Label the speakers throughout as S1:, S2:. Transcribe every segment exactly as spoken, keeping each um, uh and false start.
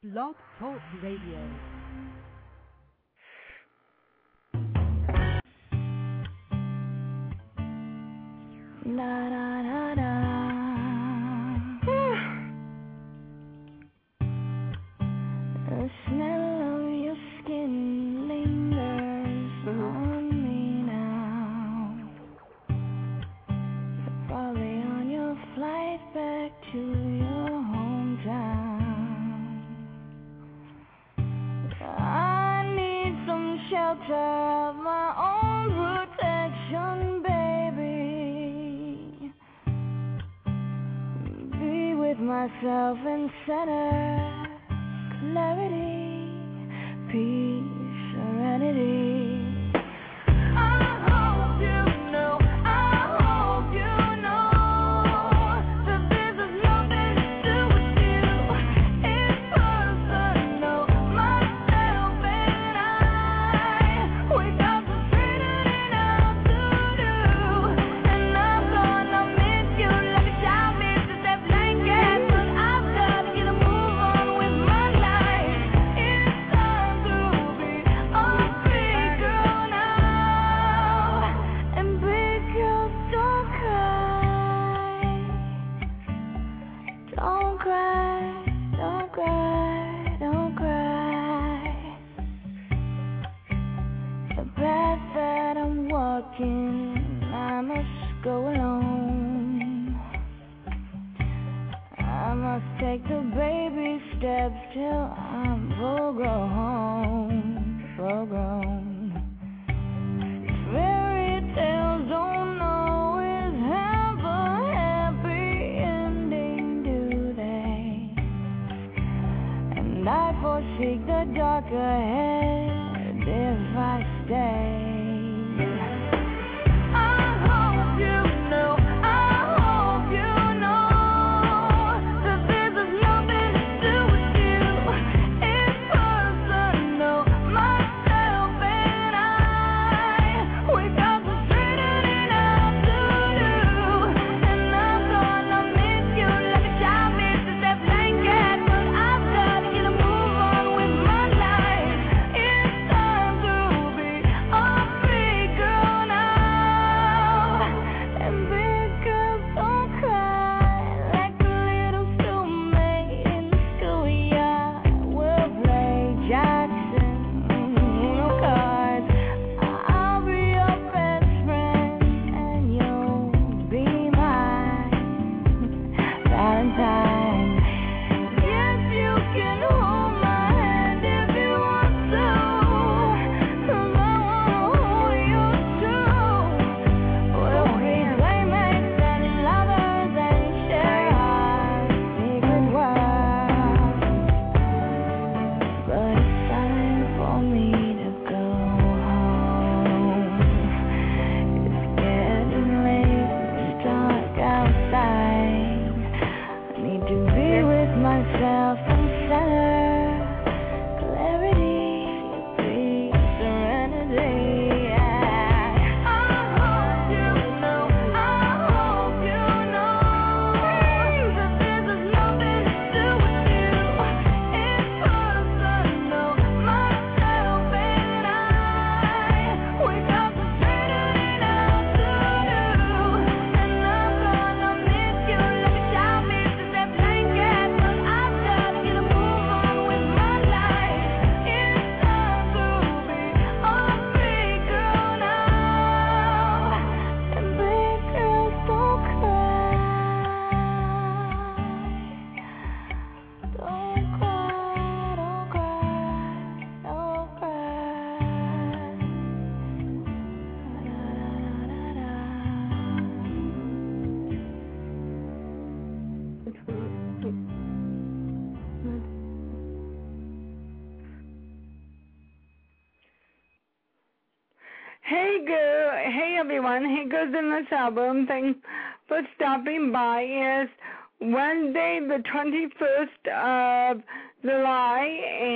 S1: Blog Talk Radio.
S2: Da, da, da, da. The smell of your skin lingers on me now. You're probably on your flight back to your hometown. I need some shelter of my own protection, myself in center, clarity, peace, serenity. I must go alone. I must take the baby steps till I'm full grown, full grown. Fairy tales don't always have a happy ending, do they? And I foresee the dark ahead if I stay.
S3: Hey, goes in this album. Thanks for stopping by. It's Wednesday, the twenty-first of July,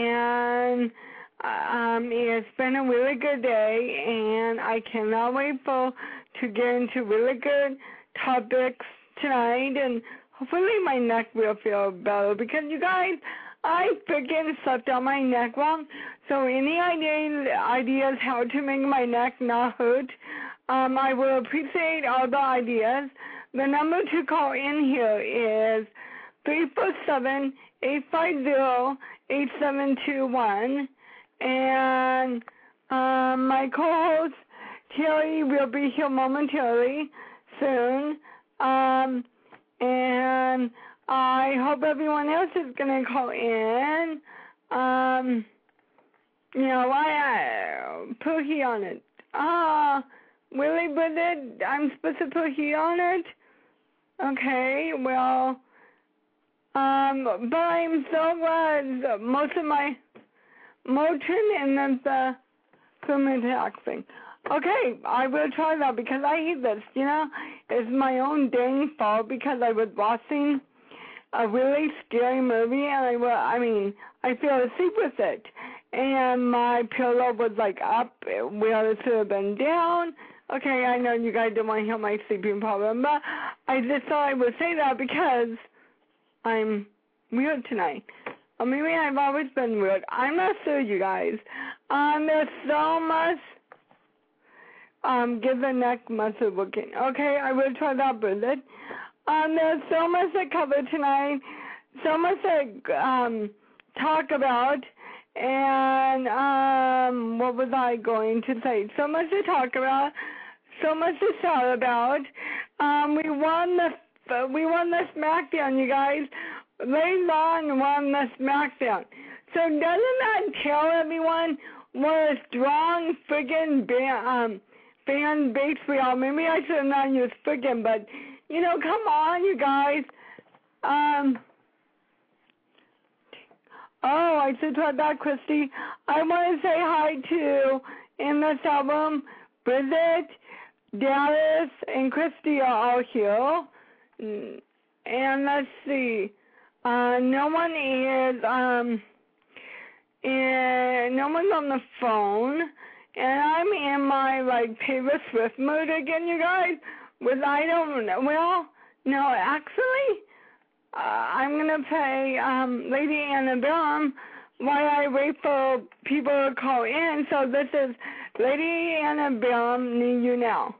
S3: and um, it's been a really good day, and I cannot wait for to get into really good topics tonight, and hopefully my neck will feel better, because you guys, I freaking slept on my neck wrong. So any idea, ideas how to make my neck not hurt, um, I will appreciate all the ideas. The number to call in here is three four seven, eight five zero, eight seven two one. And um, my co-host, Terry, will be here momentarily soon. Um, and I hope everyone else is going to call in. Um, you know, I uh, put he on it. Ah, uh, really, but it, I'm supposed to put he on it? Okay, well, um, but I'm so glad most of my Motrin and then the Flumidax thing. Okay, I will try that because I hate this, you know. It's my own dang fault because I was watching a really scary movie and I was, I mean, I fell asleep with it. And my pillow was like up where it should have been down. Okay, I know you guys don't want to hear my sleeping problem, but I just thought I would say that because I'm weird tonight. Or maybe I've always been weird. I'm not sure, you guys. Um, there's so much. Um, give the neck muscle working. Okay, I will try that, Bridget. Um, there's so much to cover tonight, so much to um talk about, and um, what was I going to say? So much to talk about, so much to shout about. Um, we won the we won the SmackDown, you guys. Layla won the SmackDown. So doesn't that tell everyone what a strong friggin' band, um, fan base we are? Maybe I should have not used friggin', but, you know, come on, you guys. Um, oh, I should try that, Christy. I want to say hi to, in this album, Bridget, Dallas, and Christy are all here. And let's see. Uh, no one is, um, and no one's on the phone, and I'm in my, like, Taylor Swift mode again, you guys, with I don't know, well, no, actually, uh, I'm going to play, um, Lady Antebellum while I wait for people to call in, so this is Lady Antebellum, Need You Now.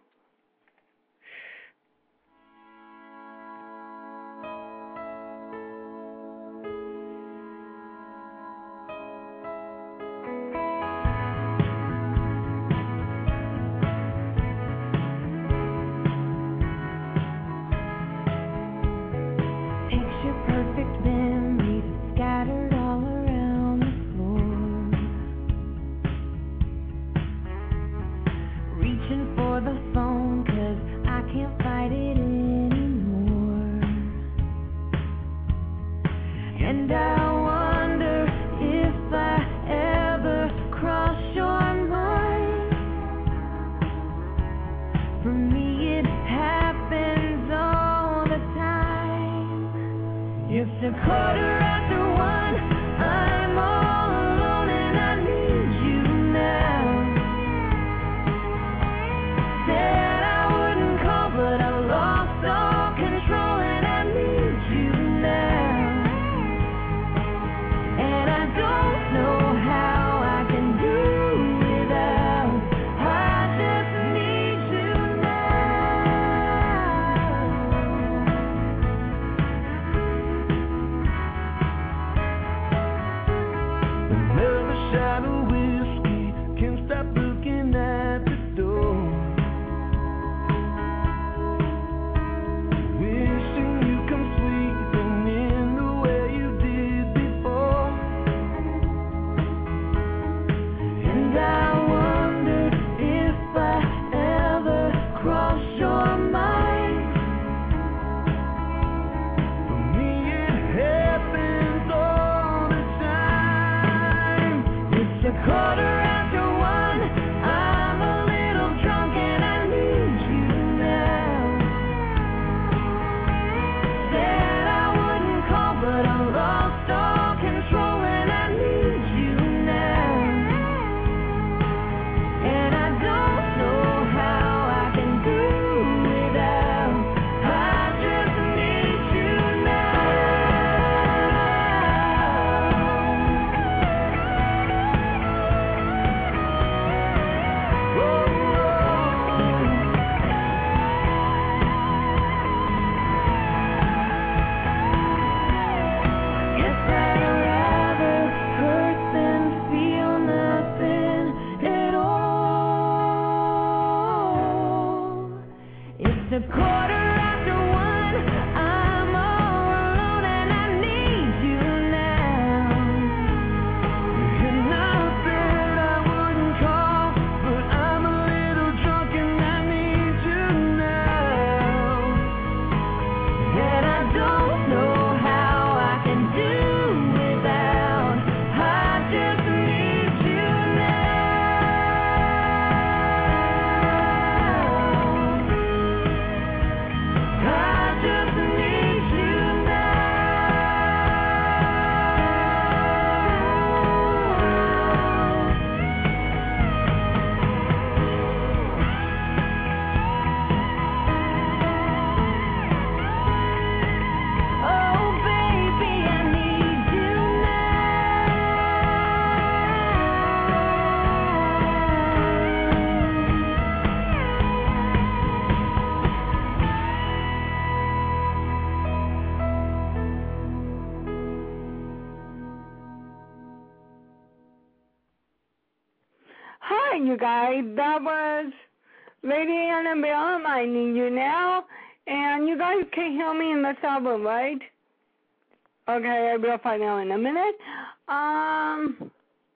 S3: right, you guys. That was Lady Annabelle, I Need You Now. And you guys can hear me in this album, right? Okay, I will find out in a minute. Um,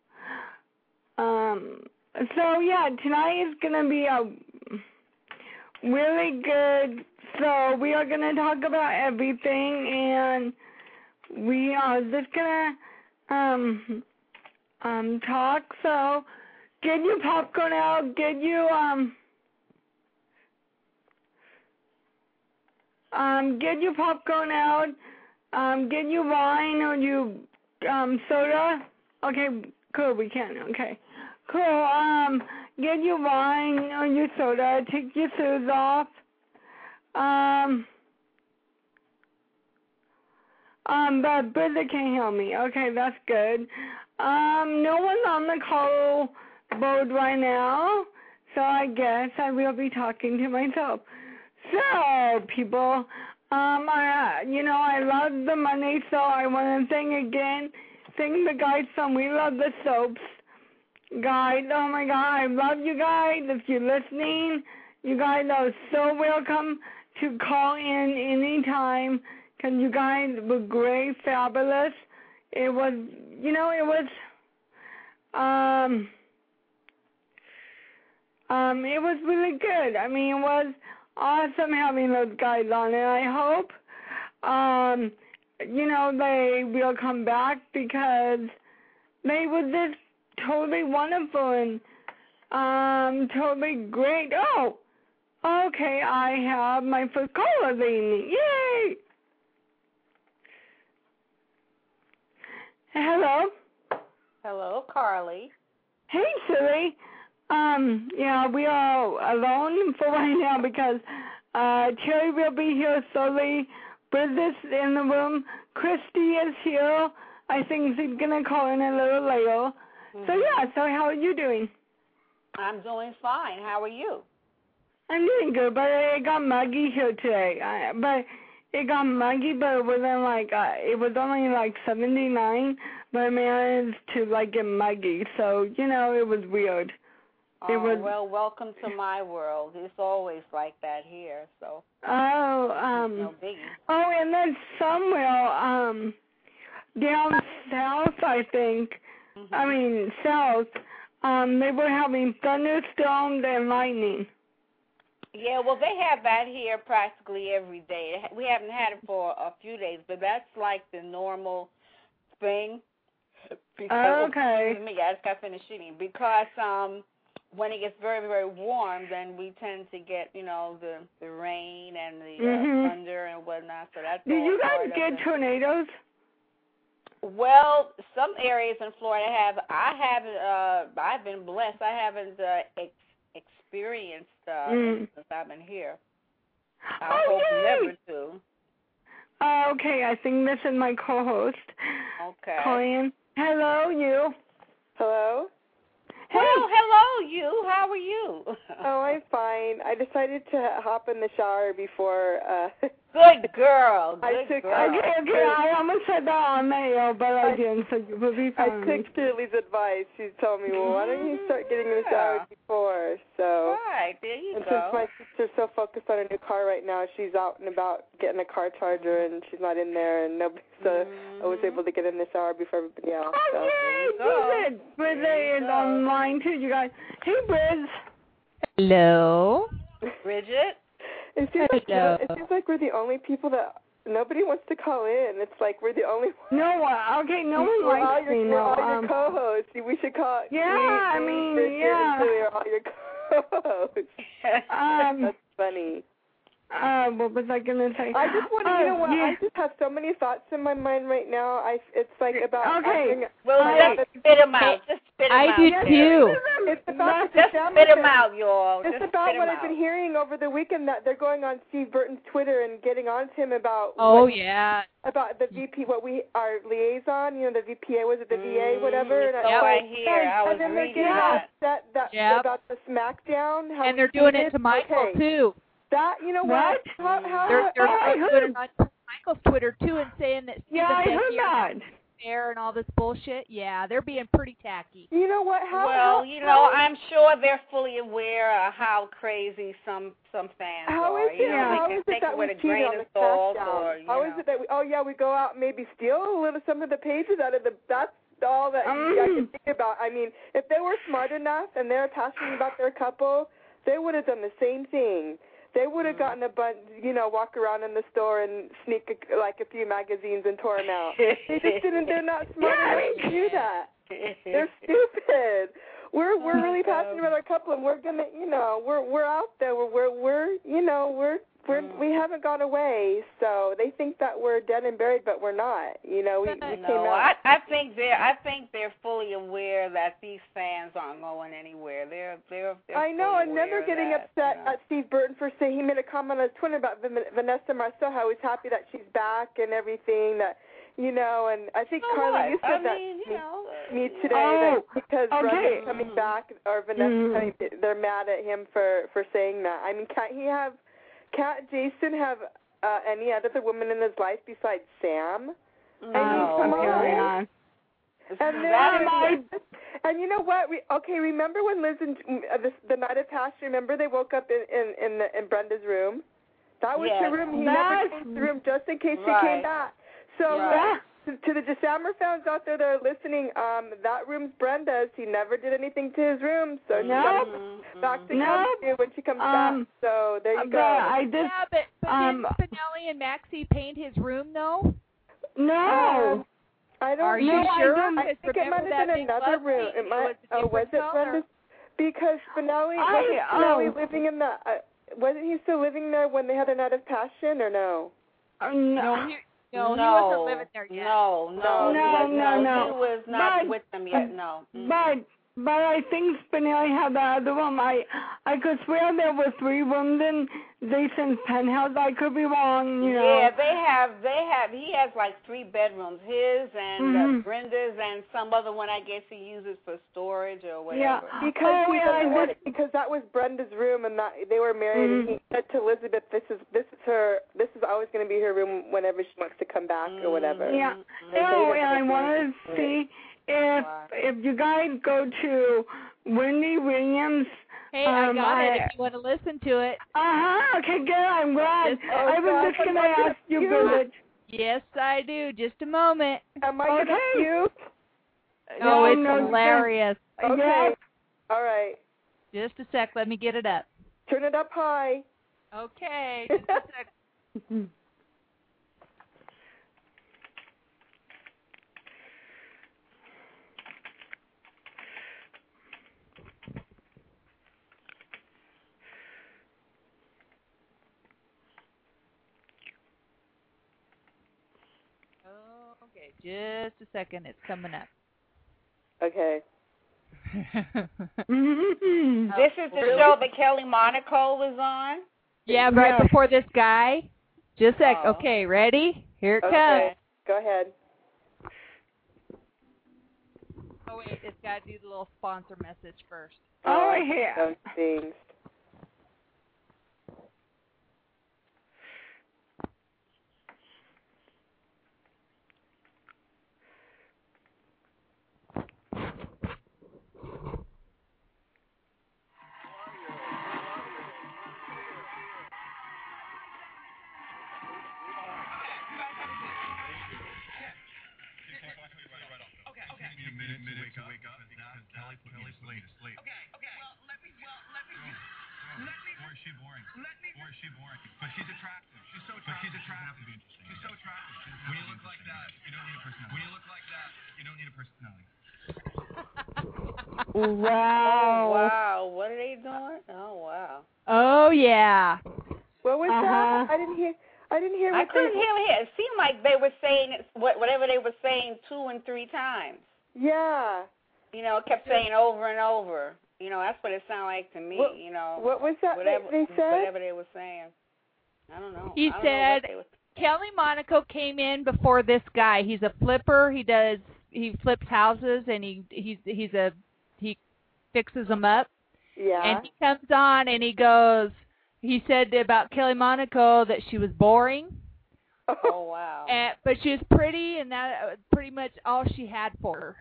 S3: um, so, yeah, tonight is going to be a really good, so we are going to talk about everything, and we are just going to um, um, talk. So get your popcorn out, get you, um, um, get your popcorn out, um, get your wine or your um, soda. Okay, cool, we can, okay. Cool, um, get your wine or your soda, take your shoes off. Um, um, but Bridget can't hear me. Okay, that's good. Um, no one's on the call board right now, so I guess I will be talking to myself. So, people, um, I, you know, I love the money, so I want to thank again, thank the guys from We Love the Soaps. Guys, oh my God, I love you guys. If you're listening, you guys are so welcome to call in anytime, because you guys were great, fabulous. It was, you know, it was, um, um, it was really good. I mean, it was awesome having those guys on, and I hope, um, you know, they will come back, because they were just totally wonderful and um, totally great. Oh, okay, I have my first call of the evening. Yay! Hello.
S1: Hello, Carly.
S3: Hey, silly. Um, yeah, we are alone for right now because uh, Terry will be here slowly. Bridget's in the room. Christy is here. I think she's going to call in a little later. Mm-hmm. So, yeah, so how are you doing?
S1: I'm doing fine. How are you?
S3: I'm doing good, but it got muggy here today. I, but it got muggy, but it wasn't like, uh, it was only like seventy-nine, but I managed to, like, get muggy. So, you know, it was weird.
S1: Oh,
S3: it was,
S1: well, welcome to my world. It's always like that here, so.
S3: Oh, um.
S1: No biggie.
S3: Oh, and then somewhere, um, down south, I think, mm-hmm. I mean, south, um, they were having thunderstorms and lightning.
S1: Yeah, well, they have that here practically every day. We haven't had it for a few days, but that's like the normal thing. Because,
S3: okay.
S1: Me, I just got finished eating. Because um, when it gets very, very warm, then we tend to get, you know, the, the rain and the
S3: mm-hmm.
S1: uh, thunder and whatnot. So that's
S3: Did
S1: all
S3: you guys
S1: part
S3: get
S1: of
S3: tornadoes?
S1: Well, some areas in Florida have. I haven't. Uh, I've been blessed. I haven't uh, ex- experienced uh,
S3: mm.
S1: since I've been here. I
S3: oh,
S1: hope
S3: yay.
S1: never to.
S3: Uh, okay, I think this is my co-host.
S1: Okay.
S3: Colleen. Hello, you.
S4: Hello?
S3: Hey.
S1: Well, hello, you. How are you?
S4: Oh, I'm fine. I decided to hop in the shower before. Uh,
S1: Good girl. Good
S4: I took,
S1: girl.
S3: Okay, okay. I almost said that on the air, but I,
S4: I
S3: didn't, so you will be
S4: I
S3: fine.
S4: took Shirley's advice. She told me, well, why don't you start getting in the shower before? So.
S1: Right, there you
S4: and
S1: go.
S4: since my sister's so focused on a new car right now, she's out and about getting a car charger, and she's not in there, and nobody, so mm-hmm. I was able to get in the shower before everybody else.
S3: Oh,
S4: so.
S3: yay! Bridget! Bridget is online, too, you guys. Hey, Briz.
S5: Hello.
S1: Bridget?
S4: It seems, like,
S5: Hello.
S4: it seems like we're the only people that, nobody wants to call in. It's like we're the only ones.
S3: No one. Okay, no one
S4: we're all
S3: likes
S4: your,
S3: me
S4: we're
S3: now.
S4: all your
S3: Um,
S4: co-hosts. We should call.
S3: Yeah,
S4: we,
S3: I
S4: we,
S3: mean,
S4: Bridget
S3: yeah.
S4: and Julie are all your co-hosts.
S3: um,
S4: That's funny.
S3: Uh, what was I going to say?
S4: I just want to,
S3: oh,
S4: you know what,
S3: yeah.
S4: I just have so many thoughts in my mind right now. I, it's like about...
S3: Okay.
S4: Having,
S1: well,
S3: I,
S1: just spit them out. Just spit them
S5: I
S1: out.
S5: do
S1: there.
S5: too.
S4: It's about
S1: Just spit them out, y'all.
S4: It's
S1: just
S4: about what
S1: out.
S4: I've been hearing over the weekend, that they're going on Steve Burton's Twitter and getting on to him about...
S5: Oh,
S4: what,
S5: yeah.
S4: About the V P, what we, our liaison, you know, the V P A, was it the V A, whatever?
S1: Mm,
S4: and
S1: yeah,
S4: I,
S1: right here. I was
S4: and then they're
S1: reading
S4: getting
S1: that.
S4: upset that,
S5: Yep.
S4: about the SmackDown. How
S5: And they're
S4: we
S5: doing
S4: did
S5: it to Michael,
S4: okay.
S5: too.
S4: That, you know
S3: what?
S4: what? How, how,
S5: They're, they're
S3: I
S5: putting it on Michael's Twitter, too, and saying that Steve
S3: yeah, I heard
S5: here.
S3: that.
S5: affair and all this bullshit. Yeah, they're being pretty tacky.
S4: You know what? How,
S1: well,
S4: how,
S1: you know,
S4: how,
S1: I'm sure they're fully aware of how crazy some some fans
S4: how
S1: are.
S4: is
S1: You
S4: it?
S1: know,
S4: How
S1: they
S4: is
S1: can
S4: it
S1: take
S4: that
S1: it
S4: we
S1: with a
S4: cheated
S1: grain
S4: on
S1: of
S4: the
S1: salt,
S4: SmackDown?
S1: or you
S4: How
S1: know.
S4: is it that we? Oh yeah, we go out and maybe steal a little some of the pages out of the. That's all that
S3: Um.
S4: I can think about. I mean, if they were smart enough and they're passionate about their couple, they would have done the same thing. They would have gotten a bunch, you know, walk around in the store and sneak a, like a few magazines and tore them out. They just didn't. They're not smart enough to do that. They're stupid. We're we're really passionate about our couple, and we're gonna, you know, we're we're out there. We're we're, we're you know, we're we're we haven't gone away. So they think that we're dead and buried, but we're not. You know, we, we
S1: no,
S4: came out.
S1: I, I think they're I think they're fully aware that these fans aren't going anywhere. They're they're. they're
S4: I know,
S1: fully
S4: and then they're
S1: aware
S4: getting
S1: of that,
S4: upset
S1: you know.
S4: at Steve Burton for saying he made a comment on his Twitter about Van- Vanessa Marcel, how he's happy that she's back and everything. That you know, and I think
S1: So
S4: Carla,
S1: what?
S4: you said
S1: I
S4: that
S1: mean,
S4: to
S1: you
S4: me,
S1: know,
S4: me
S1: uh,
S4: today
S3: Oh,
S4: that because
S3: okay.
S4: Brenda's coming back or Vanessa,
S3: Mm.
S4: coming, they're mad at him for for saying that. I mean, can't he have? Can't Jason have uh, any other woman in his life besides Sam?
S1: No.
S4: I mean, come
S3: Okay,
S4: on.
S3: on.
S4: And then,
S1: That is-
S4: and you know what? We, okay, remember when Liz and uh, the, the night of past? Remember they woke up in in in, the, in Brenda's room. That was
S1: Yes.
S4: her room. He
S3: That's-
S4: never came to the room just in case she
S1: Right.
S4: came back. So
S1: Right.
S4: uh, to, to the DeSammer fans out there that are listening, um, that room's Brenda's. He never did anything to his room, so she's
S3: No.
S4: got
S1: Mhm,
S4: back to
S3: No.
S4: come to when she comes
S3: Um,
S4: back. So there you
S3: But
S4: go.
S3: I just
S5: Yeah, but, but
S3: um,
S5: didn't Spinelli and Maxie paint his room, though?
S3: no.
S4: Um, I don't
S5: Are you
S3: No, I
S5: sure?
S3: don't-
S4: I think it might
S5: Remember
S4: have
S5: that
S4: been
S5: big
S4: another
S5: bus
S4: room.
S5: scene?
S4: It might.
S5: was a
S4: Oh, was
S5: different
S4: it
S5: color.
S4: Brenda's? Because Spinelli
S3: I-
S4: wasn't Spinelli
S3: oh.
S4: living in the. Uh, wasn't he still living there when they had a night of passion, or no?
S3: Uh,
S5: No,
S3: no.
S5: he, no,
S1: no,
S5: he wasn't living there yet.
S1: No, no,
S3: No,
S1: he was,
S3: no, no.
S1: He was not
S3: But-
S1: with them yet. No. Mm.
S3: But but I think Spinelli had the other room. I I could swear there were three rooms in Jason's penthouse. I could be wrong, you know.
S1: Yeah, they have. They have. He has like three bedrooms. His and
S3: Mhm.
S1: uh, Brenda's and some other one. I guess he uses for storage or
S3: Yeah.
S1: whatever.
S4: Because
S3: Oh,
S4: he
S3: yeah,
S4: doesn't
S3: I
S4: want
S3: did-
S4: it, because that was Brenda's room, and that they were married.
S3: Mhm.
S4: And he said to Elizabeth, "This is this is her. This is always going to be her room whenever she wants to come back or whatever."
S3: Yeah.
S1: Mhm.
S4: They
S3: Oh,
S4: don't
S3: and I
S4: have
S3: wanted to see if
S1: Wow.
S3: if you guys go to Wendy Williams.
S5: Hey, I
S3: um,
S5: got
S3: I,
S5: it if you want to listen to it.
S3: Uh-huh. Okay, good. I'm glad.
S5: Yes,
S3: I was
S4: God,
S3: just going to
S4: I'm gonna
S3: ask you,
S4: puke.
S3: Village.
S5: Yes, I do. Just a moment.
S4: Am I going to
S3: Okay.
S4: puke?
S5: Oh,
S3: No,
S5: it's
S3: no,
S5: hilarious.
S4: Okay.
S3: Yeah.
S4: All right.
S5: Just a sec. Let me get it up.
S4: Turn it up high.
S5: Okay. Just a sec. Okay, just a second. It's coming up.
S4: Okay.
S3: Mhm.
S1: This is the show that Kelly Monaco was on.
S5: Yeah, right
S3: Yeah.
S5: before this guy. Just a sec.
S1: Oh.
S5: Okay, ready? Here it
S4: Okay.
S5: comes.
S4: Go ahead.
S5: Oh, wait. It's got to do the little sponsor message first.
S3: Oh, I hear.
S4: Those things.
S3: Wow.
S1: Oh, wow. What are they doing? Oh, wow.
S5: Oh, yeah.
S4: What was
S3: Uh-huh.
S4: that? I didn't hear. I didn't hear.
S1: I
S4: What
S1: couldn't
S4: they,
S1: hear it. It seemed like they were saying it, what- whatever they were saying two and three times.
S4: Yeah.
S1: You know, it kept saying over and over. You know, that's what it sounded like to me.
S4: What-
S1: you know,
S4: What was that
S1: whatever
S4: they, they said?
S1: whatever they were saying. I don't know.
S5: He
S1: I don't know
S5: said-
S1: what they were-
S5: Kelly Monaco came in before this guy. He's a flipper. He does. He flips houses, and he he's he's a he fixes them up.
S4: Yeah.
S5: And he comes on and he goes. He said about Kelly Monaco that she was boring.
S1: Oh, wow.
S5: And, but she was pretty, and that was pretty much all she had for her.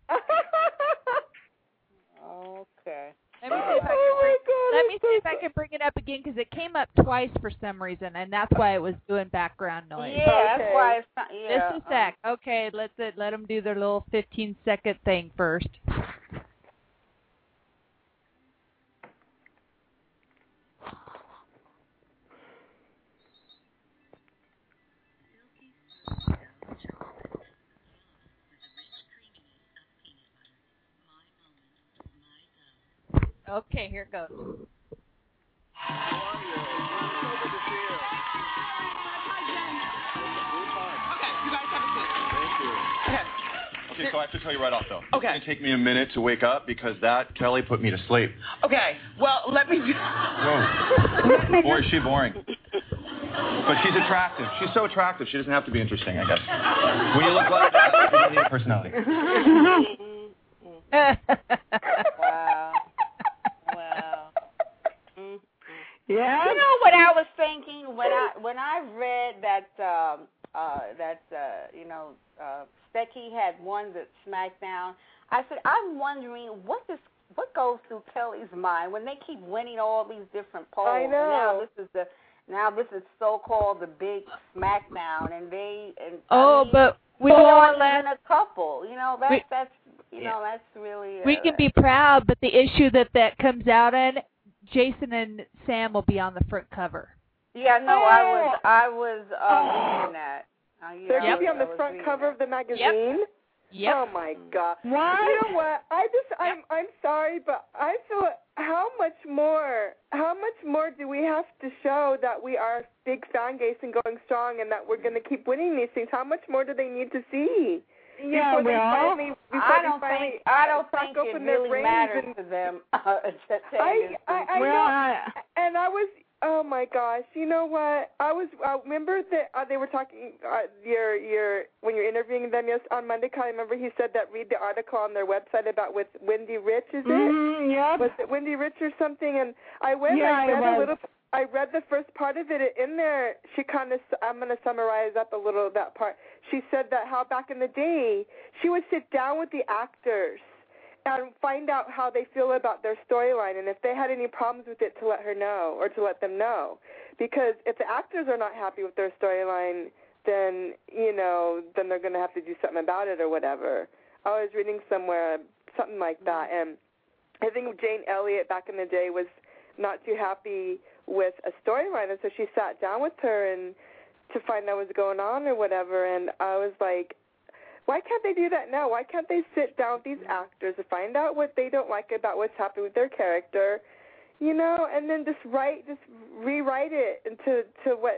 S1: Okay.
S5: Let me see if I can bring, let me see if I can bring it up again because it came up twice for some reason, and that's why it was doing background noise.
S1: Yeah,
S4: Okay.
S1: that's why it's not, yeah.
S5: Just a sec. Okay, let's it, let them do their little fifteen second thing first. Okay, here it goes.
S6: Okay, so I have to tell you right off, though.
S7: Okay.
S6: It's going to take me a minute to wake up because that Kelly put me to sleep.
S7: Okay, well, let me...
S6: Whoa. Boy, is she boring. But she's attractive. She's so attractive, she doesn't have to be interesting, I guess. When you look like that, you don't need a personality.
S1: Wow. Wow. Mm-hmm.
S3: Yeah.
S1: You know what I was thinking when I when I read that um, uh, that uh, you know uh, Stecky had won the SmackDown. I said I'm wondering what this what goes through Kelly's mind when they keep winning all these different polls.
S4: I know.
S1: Now this is the now this is so-called the big SmackDown, and they and
S5: Oh,
S1: I mean,
S5: but we
S1: more
S5: more or
S1: than
S5: less
S1: a couple. You know that's
S5: we,
S1: that's you know that's really uh,
S5: we can be proud, but the issue that that comes out in, Jason and Sam will be on the front cover.
S1: Yeah, no, I was I was uh, reading that. Uh, yeah,
S4: They're
S1: I
S4: going to be
S1: was-
S4: on
S1: I
S4: the
S1: was
S4: front
S1: reading
S4: cover
S1: that.
S4: of the magazine?
S5: Yep.
S4: Oh my God!
S3: What?
S4: You know what? I just I'm I'm sorry, but I feel how much more how much more do we have to show that we are big fan base and going strong, and that we're going to keep winning these things? How much more do they need to see?
S3: Yeah,
S4: before they
S3: well,
S4: finally, before
S1: I
S4: they
S1: don't
S4: finally
S1: think I don't
S4: crack
S1: think it
S4: open their
S1: really
S4: brains
S1: matters
S4: and-
S1: to them. Uh, to tell
S4: I
S1: you the
S4: I,
S1: truth.
S4: I
S3: well,
S4: know,
S3: I,
S4: and I was. Oh my gosh! You know what? I was. I remember that uh, they were talking. Uh, your your when you're interviewing them yes on Monday. I remember he said that read the article on their website about with Wendy Rich. Is it?
S3: mm, yep.
S4: Was it Wendy Rich or something? And I went.
S3: Yeah,
S4: I
S3: it
S4: read
S3: was.
S4: a little. I read the first part of it in there. She kind of. I'm going to summarize up a little that part. She said that how back in the day she would sit down with the actors and find out how they feel about their storyline, and if they had any problems with it, to let her know or to let them know. Because if the actors are not happy with their storyline, then you know, then they're going to have to do something about it or whatever. I was reading somewhere something like that, and I think Jane Elliott back in the day was not too happy with a storyline, and so she sat down with her and to find out what's going on or whatever. And I was like, why can't they do that now? Why can't they sit down with these actors and find out what they don't like about what's happening with their character, you know, and then just write, just rewrite it into to what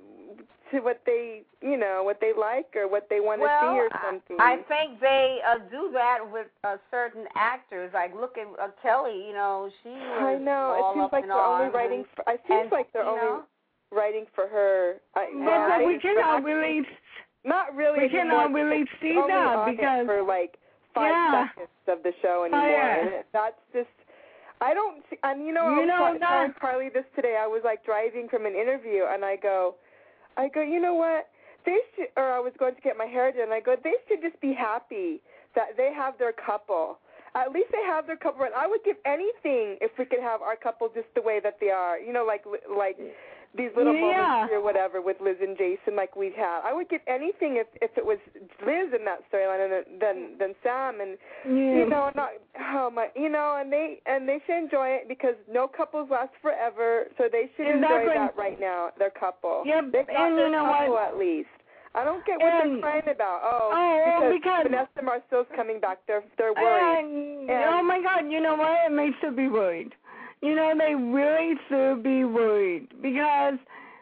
S4: to what they, you know, what they like or what they want to
S1: well,
S4: see or something.
S1: I, I think they uh, do that with uh, certain actors. Like look at uh, Kelly. You know, she was
S4: I know.
S1: all
S4: It seems
S1: up
S4: like
S1: in
S4: they're only
S1: arms
S4: writing.
S1: and-
S4: For, it seems
S1: and,
S4: like they're
S1: you
S4: only
S1: know,
S4: writing for her. I,
S3: But,
S4: they're
S3: but we
S4: writing for
S3: cannot
S4: actors.
S3: really,
S4: Not really.
S3: we cannot
S4: anymore.
S3: really see
S4: Only
S3: that
S4: on it
S3: because
S4: for like five
S3: yeah.
S4: seconds of the show anymore.
S3: Oh, yeah.
S4: And it, that's just. I don't see. And you know,
S3: You
S4: I was
S3: know
S4: telling
S3: that-
S4: Carly this today. I was like driving from an interview, and I go, I go, you know what? They should, or I was going to get my hair done. I go, they should just be happy that they have their couple. At least they have their couple. And I would give anything if we could have our couple just the way that they are. You know, like like these little
S3: Yeah.
S4: moments or whatever with Liz and Jason, like we've had. I would give anything if if it was Liz in that storyline and then than Sam and
S3: yeah.
S4: you know not oh my you know and they and they should enjoy it because no couples last forever, so they should enjoy
S3: Exactly.
S4: that right now. Their couple.
S3: Yep,
S4: They got
S3: and
S4: their
S3: you know
S4: couple
S3: what?
S4: at least. I don't get what
S3: And-
S4: they're crying about. Oh,
S3: Oh,
S4: because,
S3: because-
S4: Vanessa Marceau's coming back. They're they're worried.
S3: And,
S4: And-
S3: oh my God, you know what? It makes her be worried. You know, they really should be worried because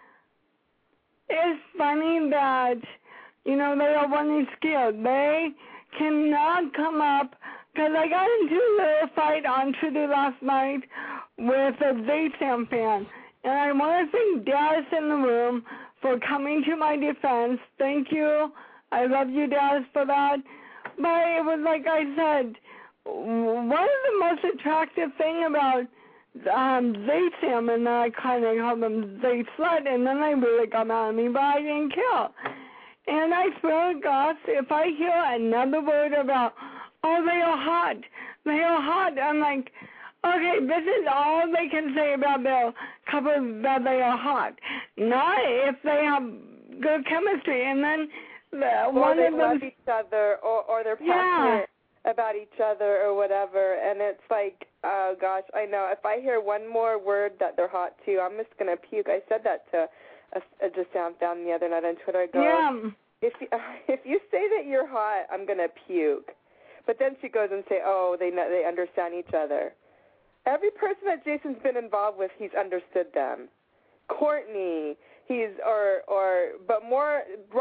S3: it's funny that, you know, they are running scared. They cannot come up, because I got into a little fight on Twitter last night with a Zaysam fan, and I want to thank Dallas in the room for coming to my defense. Thank you. I love you, Dallas, for that. But it was like I said, one of the most attractive thing about um, they Sam, and then I kind of called them they slut, and then they really got mad at me, but I didn't kill. And I swear to God, if I hear another word about, oh, they are hot, they are hot, I'm like, okay, this is all they can say about their couple, that they are hot. Not if they have good chemistry, and then the,
S4: or
S3: one
S4: they
S3: of them,
S4: love each other, or, or they're passionate
S3: yeah.
S4: about each other or whatever, and it's like, oh gosh, I know, if I hear one more word that they're hot too, I'm just going to puke. I said that to a, a just found the other night on Twitter. I go,
S3: yeah.
S4: if you, if you say that you're hot, I'm going to puke. But then she goes and say, oh, they know, they understand each other. Every person that Jason's been involved with, he's understood them. Courtney, he's, or, or, but more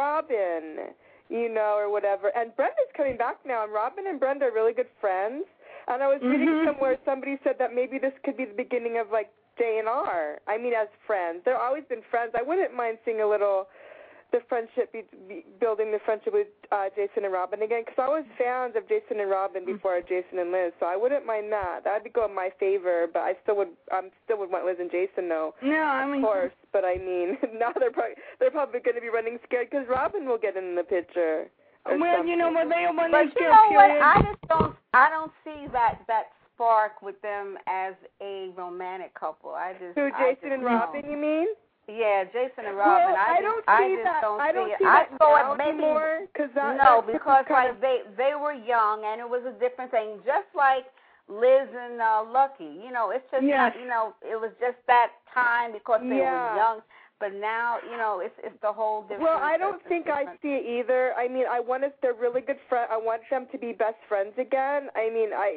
S4: Robin, you know, or whatever. And Brenda's coming back now, and Robin and Brenda are really good friends. And I was reading
S3: mm-hmm.
S4: somewhere somebody said that maybe this could be the beginning of, like, J and R. I mean, as friends. They've always been friends. I wouldn't mind seeing a little, the friendship, be, be, building the friendship with uh, Jason and Robin again, because I was fans of Jason and Robin before Jason and Liz, so I wouldn't mind that. That would go in my favor, but I still would I um, still would want Liz and Jason, though.
S3: No, I mean,
S4: of course, but I mean, now they're probably, they're probably going to be running scared because Robin will get in the picture.
S3: Well,
S4: something.
S3: you know what, they are running
S1: But
S3: scared,
S1: you know what?
S3: period.
S1: I just don't. I don't see that that spark with them as a romantic couple. I just.
S4: Who,
S1: I
S4: Jason
S1: just
S4: and Robin?
S1: don't.
S4: You mean?
S1: Yeah, Jason and Robin.
S4: Well,
S1: I,
S4: I
S1: just,
S4: don't
S1: I
S4: see
S1: just
S4: that.
S1: don't
S4: I don't
S1: see
S4: see
S1: it. I
S4: that
S1: thought
S4: now
S1: maybe
S4: anymore, cause that,
S1: no,
S4: that
S1: because
S4: kind
S1: like
S4: of,
S1: they they were young and it was a different thing. Just like Liz and uh, Lucky, you know, it's just
S3: yes.
S1: not, you know, it was just that time because they
S4: yeah.
S1: were young. But now, you know, it's it's the whole different.
S4: Well, I don't
S1: it's
S4: think I
S1: different.
S4: see it either. I mean, I want if they're really good friends. I want them to be best friends again. I mean, I,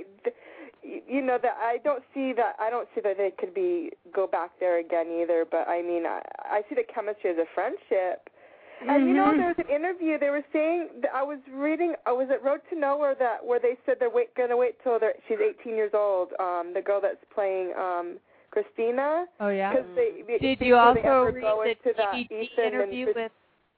S4: you know, that I don't see that. I don't see that they could be go back there again either. But I mean, I, I see the chemistry as a friendship. And
S3: mm-hmm.
S4: you know, there was an interview. They were saying that I was reading. I was at Road to Nowhere that where they said they're wait, gonna wait till they're, she's eighteen years old. Um, the girl that's playing um. Christina.
S5: Oh yeah.
S4: They,
S5: Did you also read the
S4: T
S5: T V interview with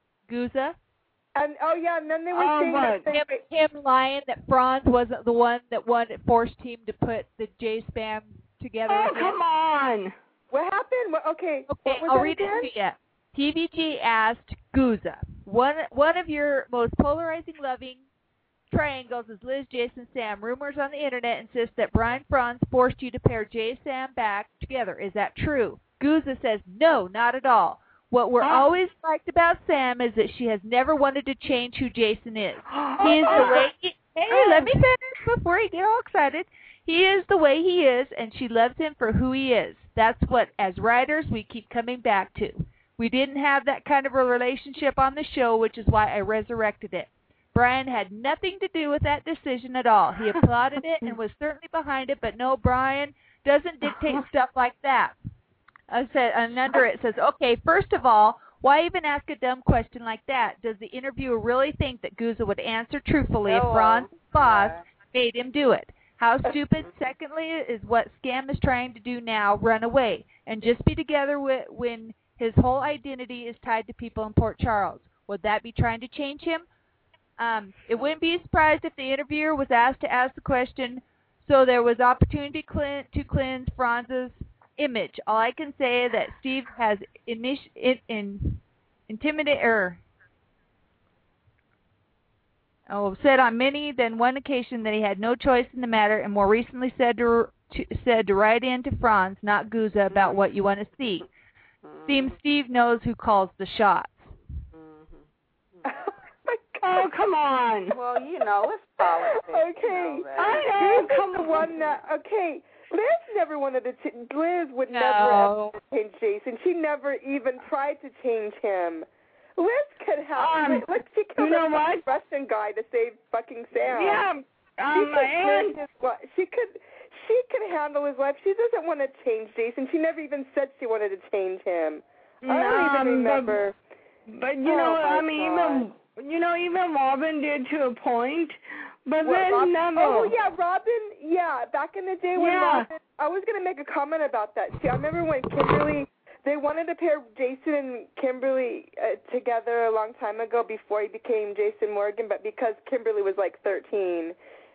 S5: Guza?
S4: And oh yeah, and then they were
S3: oh,
S4: saying
S3: what?
S4: that they,
S5: him, him lying that Franz wasn't the one that wanted forced him to put the J Spam together.
S3: Oh
S5: with
S3: come
S5: him.
S3: on!
S4: What happened? What, okay,
S5: Okay,
S4: what was
S5: I'll
S4: that
S5: read
S4: again?
S5: it to you. T V G asked Guza, one one of your most polarizing, loving triangles is Liz, Jason, Sam. Rumors on the internet insist that Brian Franz forced you to pair Jay Sam back together. Is that true? Guza says, no, not at all. What we're
S3: oh.
S5: always liked about Sam is that she has never wanted to change who Jason is. He is the way he, hey, let me finish before you get all excited. He is the way he is, and she loves him for who he is. That's what, as writers, we keep coming back to. We didn't have that kind of a relationship on the show, which is why I resurrected it. Brian had nothing to do with that decision at all. He applauded it and was certainly behind it, but no, Brian doesn't dictate stuff like that. I said, and under it says, okay, first of all, why even ask a dumb question like that? Does the interviewer really think that Guza would answer truthfully if Franz's boss made him do it? How stupid, secondly, is what Scam is trying to do now, run away, and just be together with, when his whole identity is tied to people in Port Charles. Would that be trying to change him? Um, it wouldn't be surprised if the interviewer was asked to ask the question, so there was opportunity clean, to cleanse Franz's image. All I can say is that Steve has initi in, in, intimidated, er, oh, said on many than one occasion that he had no choice in the matter, and more recently said to, to said to write in to Franz, not Guza, about what you want to see. Seems Steve knows who calls the shots.
S3: Oh, come on.
S1: Well, you know, it's politics.
S4: Okay.
S1: You know that.
S3: I know.
S4: Liz is the one that, okay, Liz never wanted to, ch- Liz would
S5: No.
S4: never have change Jason. She never even tried to change him. Liz could have,
S3: Um,
S4: look, she killed
S3: you know
S4: a
S3: what?
S4: Russian guy to save fucking Sam.
S3: Yeah.
S4: She
S3: Um,
S4: could,
S3: and
S4: his, she could, she could handle his life. She doesn't want to change Jason. She never even said she wanted to change him. I don't
S3: um,
S4: even remember.
S3: But, but you
S4: Oh,
S3: know,
S4: my
S3: I mean,
S4: God.
S3: even you know, even Robin did to a point, but
S4: What,
S3: then
S4: Rob-
S3: never.
S4: Oh, yeah, Robin, yeah, back in the day when
S3: Yeah.
S4: Robin, I was going to make a comment about that. See, I remember when Kimberly, they wanted to pair Jason and Kimberly uh, together a long time ago before he became Jason Morgan, but because Kimberly was like thirteen,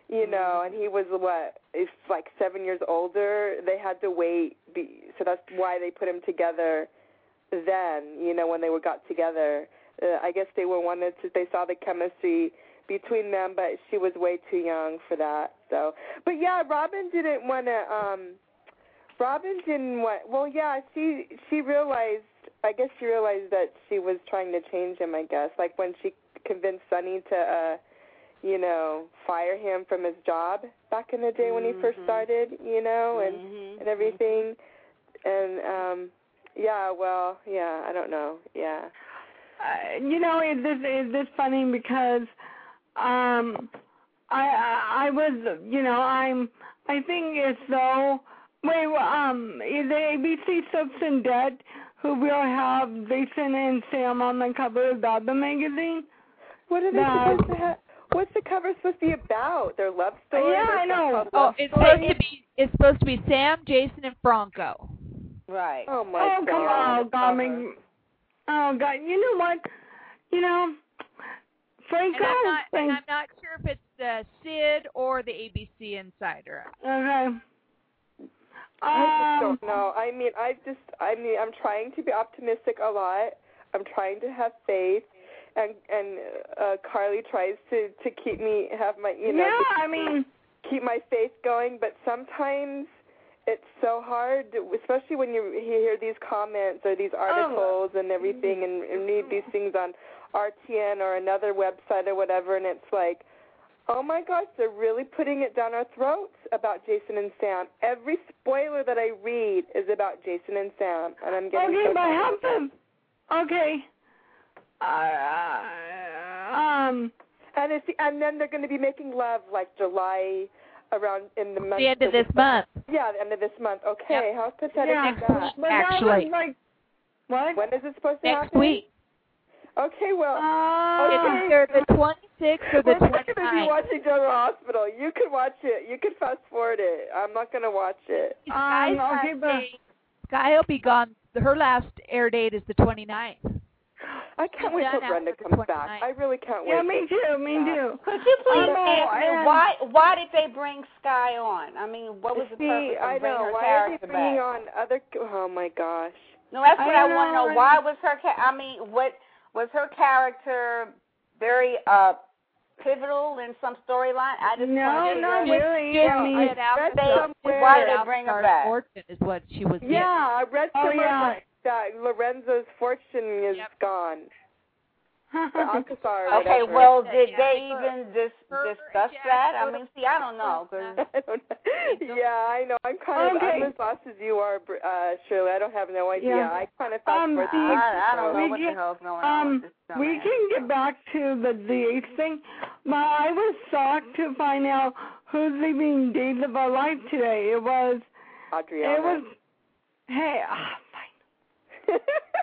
S4: you know, and he was what, if like seven years older. They had to wait, be, so that's why they put him together then, you know, when they were got together. Uh, I guess they were wanted to, they saw the chemistry between them, but she was way too young for that. So, but yeah, Robin didn't want to, um, Robin didn't want, well, yeah, she, she realized, I guess she realized that she was trying to change him, I guess, like when she convinced Sonny to, uh, you know, fire him from his job back in the day when
S1: mm-hmm.
S4: he first started, you know, and,
S1: mm-hmm.
S4: and everything. And, um, yeah, well, yeah, I don't know, yeah.
S3: Uh, you know, is this is this funny because um, I, I I was, you know, I'm I think it's though. Wait, um, is the A B C Substance Dead who will have Jason and Sam on the cover of the magazine?
S4: What are they
S3: that,
S4: supposed to have? What's the cover supposed to be about? Their love story?
S3: Yeah, I know.
S5: Oh, it's supposed to be it's supposed to be Sam, Jason, and Franco.
S1: Right.
S4: Oh my
S3: oh,
S4: God!
S3: come on, God, me, oh God, you know what? You know, Franco.
S5: And I'm not,
S3: Frank,
S5: and I'm not sure if it's uh, Sid or the A B C Insider.
S3: Okay.
S4: I just
S3: Um,
S4: don't know. I mean, I just, I mean, I'm trying to be optimistic a lot. I'm trying to have faith, and and uh, Carly tries to to keep me have my, you know,
S3: yeah,
S4: to
S3: I mean,
S4: keep my faith going. But sometimes it's so hard, especially when you hear these comments or these articles and everything, and, and read these things on R T N or another website or whatever, and it's like, oh my gosh, they're really putting it down our throats about Jason and Sam. Every spoiler that I read is about Jason and Sam, and I'm getting
S3: okay,
S4: so
S3: but
S4: tired.
S3: have them. Okay. Uh, um.
S4: And it's and then they're going to be making love like July, around in the month.
S5: The end of this month.
S4: Yeah, the end of this month. Okay,
S5: Yep.
S4: how pathetic
S3: Yeah.
S4: is that?
S3: But
S5: Actually.
S3: that was like, what?
S4: When is it supposed to
S5: Next
S4: happen?
S5: week.
S4: Okay, well,
S3: Uh,
S5: It's
S4: okay.
S5: either the twenty-sixth or the
S4: we're not going to be
S5: twenty-ninth.
S4: watching General Hospital. You can watch it. You can fast forward it. I'm not going to watch it.
S3: Um,
S5: Sky's
S3: okay,
S5: last
S3: but
S5: date- Sky will be gone. Her last air date is the twenty-ninth.
S4: I can't wait
S5: done
S4: till Brenda
S5: after the
S4: comes back.
S5: twenty-ninth.
S4: I really can't wait.
S3: yeah, me too, me too.
S1: Could you please
S3: Um,
S1: answer me
S3: and-
S1: why why did they bring Sky on? I mean, what was the
S4: See,
S1: purpose
S4: I
S1: of bringing
S4: know.
S1: her
S4: Why are
S1: character
S4: they bringing
S1: back?
S4: on other? Oh my gosh.
S1: No, that's
S3: I
S1: what I,
S3: don't
S1: want to
S3: know.
S1: know. Why was her? Ca- I mean, what was her character very uh pivotal in some storyline? I just
S3: No,
S1: wanna
S3: not
S1: figure-
S3: really.
S5: Just
S3: I mean,
S5: get out
S4: read
S5: the-
S4: somewhere-
S1: why did
S5: get
S1: they
S5: out
S1: bring her
S5: Star's
S1: back?
S5: Fortune is what she was
S4: Yeah, I read
S3: Oh,
S4: somewhere
S3: yeah.
S4: that, that Lorenzo's fortune is
S5: Yep.
S4: gone. Or Alcazar or
S1: Okay,
S4: whatever.
S1: well,
S5: Yeah,
S1: did
S5: yeah,
S1: they
S5: look,
S1: even dis-
S5: her
S1: discuss
S5: and
S1: that?
S5: Jack
S1: I
S5: go
S1: mean,
S5: to-
S1: see, I don't know. 'Cause
S4: I don't know. Yeah, I know. I'm kind of
S3: Okay.
S4: I'm as lost as you are, Br- uh, Shirley. I don't have no idea.
S3: Yeah.
S4: I kind of fast
S3: Um,
S4: forward
S3: see,
S4: through
S1: I, I don't know
S3: we
S1: what
S3: can-
S1: the hell's going on
S3: Um,
S1: with this dumbass.
S3: we can get back to the D H thing, but I was shocked to find out who's leaving Days of Our Life today. It was,
S4: Adriana.
S3: it was, hey, ah, fine.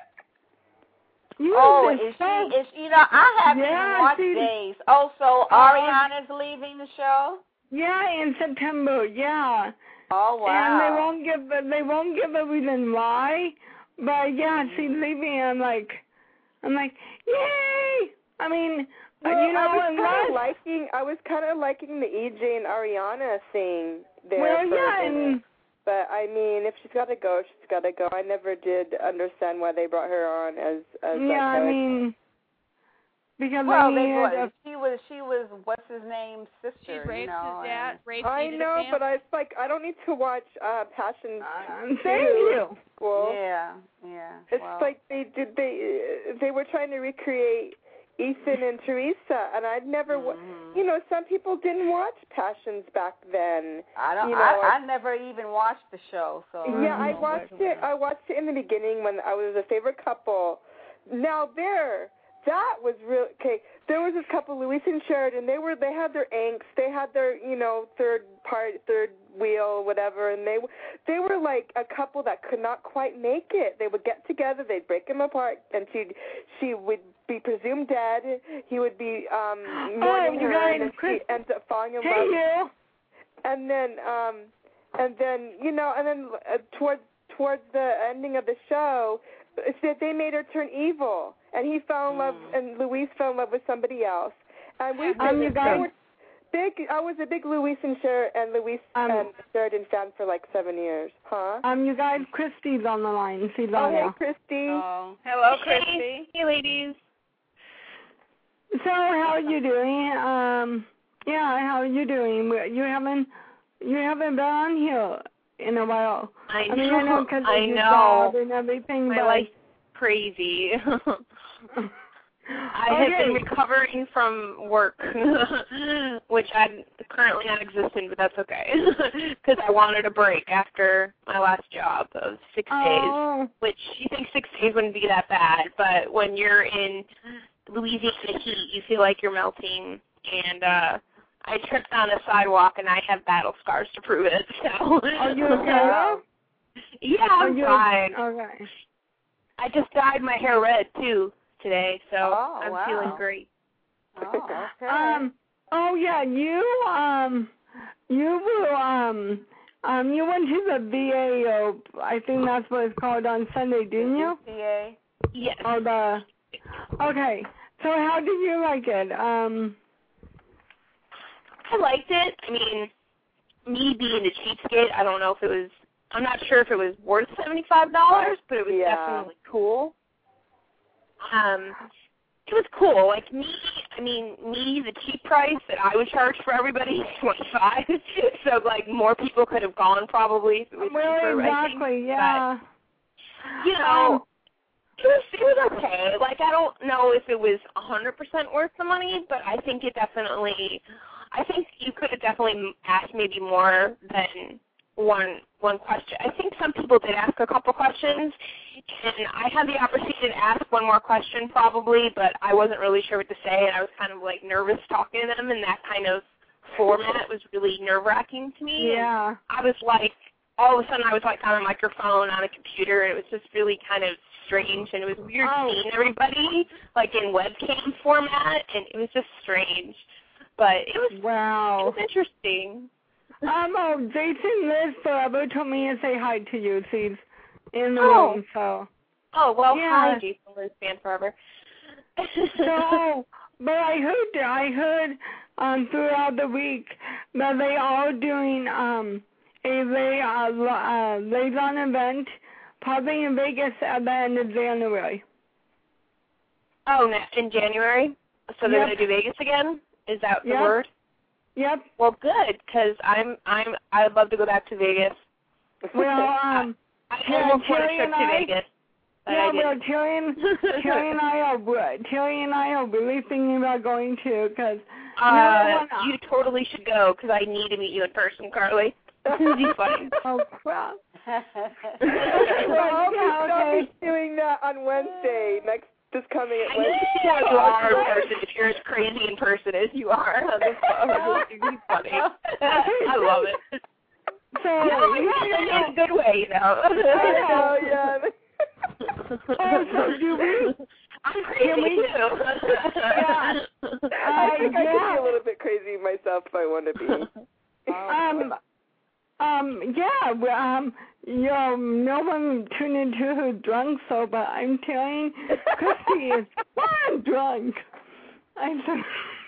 S3: You
S1: Oh,
S3: was
S1: is
S3: so-
S1: she? Is you know? I haven't
S3: Yeah,
S1: even watched
S3: she-
S1: Days. Oh, so
S3: Uh,
S1: Ariana's leaving the show?
S3: Yeah, in September, yeah.
S1: Oh wow!
S3: And they won't give they won't give a reason why, but yeah, she's
S1: Mm.
S3: leaving. I'm like, I'm like, yay! I mean,
S4: Well,
S3: you know,
S4: I was kind
S3: unless,
S4: of liking. I was kind of liking the E J and Ariana thing there.
S3: well,
S4: for
S3: yeah,
S4: a minute.
S3: and
S4: But I mean, if she's got to go, she's got to go. I never did understand why they brought her on as as
S3: yeah, I
S4: like a,
S3: mean, because
S1: Well,
S3: I
S1: they
S3: mean,
S1: was,
S3: uh,
S1: she was she was what's his name sister.
S5: She
S1: you
S5: raped
S1: know,
S5: his dad,
S1: and-
S5: raped
S4: I
S5: Edith
S4: know,
S5: Sam.
S4: but I it's like I don't need to watch uh Passion
S3: uh, thank
S4: two
S3: you.
S4: School.
S1: Yeah, yeah.
S4: It's
S1: well,
S4: like they did they uh, they were trying to recreate Ethan and Teresa, and I'd never, wa
S1: mhm.
S4: you know, some people didn't watch Passions back then.
S1: I don't.
S4: you know,
S1: I,
S4: I-
S1: I never even watched the show. So
S4: Yeah,
S1: I
S4: I
S1: don't know
S4: watched
S1: where
S4: it.
S1: to-
S4: I watched it in the beginning when I was a favorite couple. Now there, that was real. Okay, there was this couple, Luis and Sheridan. They were. They had their angst. They had their, you know, third part, third wheel, whatever. And they, they were like a couple that could not quite make it. They would get together. They'd break him apart, and she, she would be presumed dead. He would be um mourning
S3: you
S4: her,
S3: guys,
S4: and then
S3: Chris-
S4: she ends up falling in
S3: Hey,
S4: love.
S3: you.
S4: And then, um, and then, you know, and then uh, towards towards the ending of the show, it's that they made her turn evil, and he fell in love,
S1: Mm.
S4: and Luis fell in love with somebody else, and we
S3: Um,
S4: they,
S3: you
S4: they
S3: guys-
S4: were big. I was a big Luis and Sher and Luis
S3: Um,
S4: and Sheridan fan for like seven years. Huh?
S3: Um, you guys, Christy's on the line. She's
S4: Oh,
S3: on
S4: hey,
S3: now.
S4: Christy.
S1: Oh.
S7: Hello,
S5: Hey.
S7: Christy.
S5: Hey, ladies.
S3: So, how are you doing? Um, yeah, how are you doing? You haven't, you haven't been on here in a while.
S8: I know.
S3: I mean, I know because
S8: I
S3: of your
S8: know.
S3: job and everything,
S8: My
S3: but
S8: life's crazy. I
S3: okay.
S8: have been recovering from work, which I'm currently non-existent, but that's okay, because I wanted a break after my last job of six
S3: Oh.
S8: days, which you think six days wouldn't be that bad, but when you're in Louisiana heat, you feel like you're melting, and uh, I tripped on a sidewalk, and I have battle scars to prove it, so.
S3: Are you okay?
S8: Yeah,
S3: Are
S8: I'm
S3: you,
S8: fine.
S3: Okay.
S8: I just dyed my hair red, too, today, so
S1: Oh,
S8: I'm
S1: wow.
S8: feeling great.
S1: Oh, okay.
S3: Um. Oh yeah, you um, you were um, um, you went to the V A, or I think that's what it's called, on Sunday, didn't you?
S1: C A.
S8: Yes.
S3: Or the. Okay. So how did you like it? Um.
S8: I liked it. I mean, me being a cheapskate, I don't know if it was, I'm not sure if it was worth seventy-five dollars, but it was
S4: Yeah.
S8: definitely cool. Um, it was cool. Like me, I mean, me, the cheap price that I would charge for everybody is twenty-five dollars. So, like, more people could have gone probably if it was
S3: Well,
S8: cheaper,
S3: exactly.
S8: I think.
S3: Yeah.
S8: But, you know,
S3: Um,
S8: it was, it was okay. Like, I don't know if it was one hundred percent worth the money, but I think it definitely, I think you could have definitely asked maybe more than one one question. I think some people did ask a couple questions, and I had the opportunity to ask one more question probably, but I wasn't really sure what to say, and I was kind of like nervous talking to them, and that kind of format was really nerve-wracking to me.
S3: Yeah.
S8: And I was like, all of a sudden I was like on a microphone on a computer, and it was just really kind of strange, and it was weird
S3: Oh.
S8: seeing everybody like in webcam format, and it was just strange. But it was, it
S3: Wow.
S8: was interesting.
S3: Um. Oh, Jason Liz Forever told me to say hi to you. She's in the
S8: Oh.
S3: room, so.
S8: Oh, well,
S3: Yeah.
S8: hi, Jason Liz fan forever.
S3: So, but I heard, I heard, um, throughout the week that they are doing um a lay uh, lo- uh liaison event, probably in Vegas at the end of January.
S8: Oh, na- in January? So they're
S3: Yep.
S8: going to do Vegas again? Is that the
S3: Yep.
S8: word?
S3: Yep.
S8: Well, good, because I'm, I'm, I'd love to go back to Vegas.
S3: Well, um,
S8: I
S3: yeah,
S8: almost want a
S3: Terry
S8: trip
S3: and
S8: to
S3: I-
S8: Vegas. but
S3: yeah,
S8: I
S3: well,
S8: didn't.
S3: Terry and, Terry and I are Terry and I are really thinking about going too, because
S8: Uh, you totally should go, because I need to meet you in person, Carly. This would be funny.
S3: Oh crap.
S4: Well,
S3: Well, yeah,
S4: I'll
S3: okay.
S4: be doing that on Wednesday, next, this coming
S8: I
S4: at
S8: need
S4: Wednesday.
S8: to see how you are in person, if you're as crazy in person as you are on the phone. It would be funny. I love it.
S3: So,
S8: No, in a good way, you know.
S4: Oh, yeah.
S3: Oh, so do we?
S8: I'm crazy,
S3: Can we-
S8: too.
S3: Yeah.
S4: I think I could
S3: yeah.
S4: be a little bit crazy myself if I want to be.
S3: Um, um, yeah, well, um, you know, no one tuned into her drunk, so, but I'm telling Christy is fun drunk. I'm so,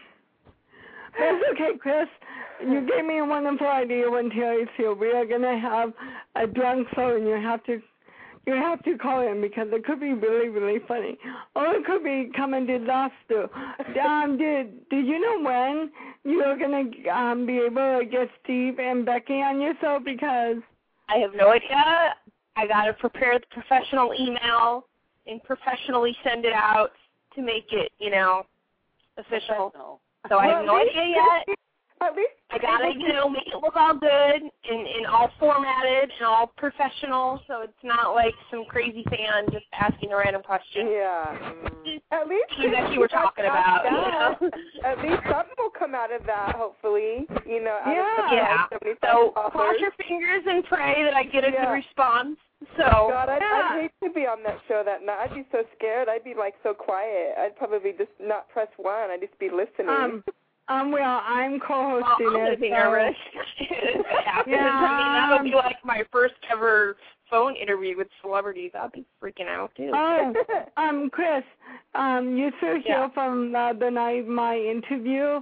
S3: that's okay, Chris. You gave me a wonderful idea when Terry's here. We are gonna have a drunk show, and you have to, you have to call in because it could be really, really funny, or it could be coming disaster. Um, did did you know when you're gonna um be able to get Steve and Becky on your show? Because
S8: I have no idea. I got to prepare the professional email and professionally send it out to make it, you know, official. So I have no
S4: Well,
S8: idea yet.
S4: At least
S8: I gotta, you know, make it look all good and, and all formatted and all professional, so it's not like some crazy fan just asking a random question.
S4: Yeah. At least
S8: Who that you were talking about, you know?
S4: At least something will come out of that, hopefully. You know, out
S3: Yeah.
S4: of the
S8: Yeah.
S4: seventy-five
S8: So
S4: dollars.
S8: cross your fingers and pray that I get a
S4: Yeah.
S8: good response. So
S4: God, I'd,
S3: Yeah.
S4: I'd hate to be on that show that night. I'd be so scared. I'd be like so quiet. I'd probably just not press one. I'd just be listening.
S3: um, um, well, I'm
S8: well,
S3: co-hosting
S8: I'm gonna
S3: it.
S8: be
S3: so-
S8: nervous. If that happens.
S3: Yeah,
S8: I mean, that would be
S3: um,
S8: like my first ever phone interview with celebrities. I'd be freaking out too.
S3: Oh, um, Chris, um, you still here
S8: Yeah.
S3: from uh, the night of my interview.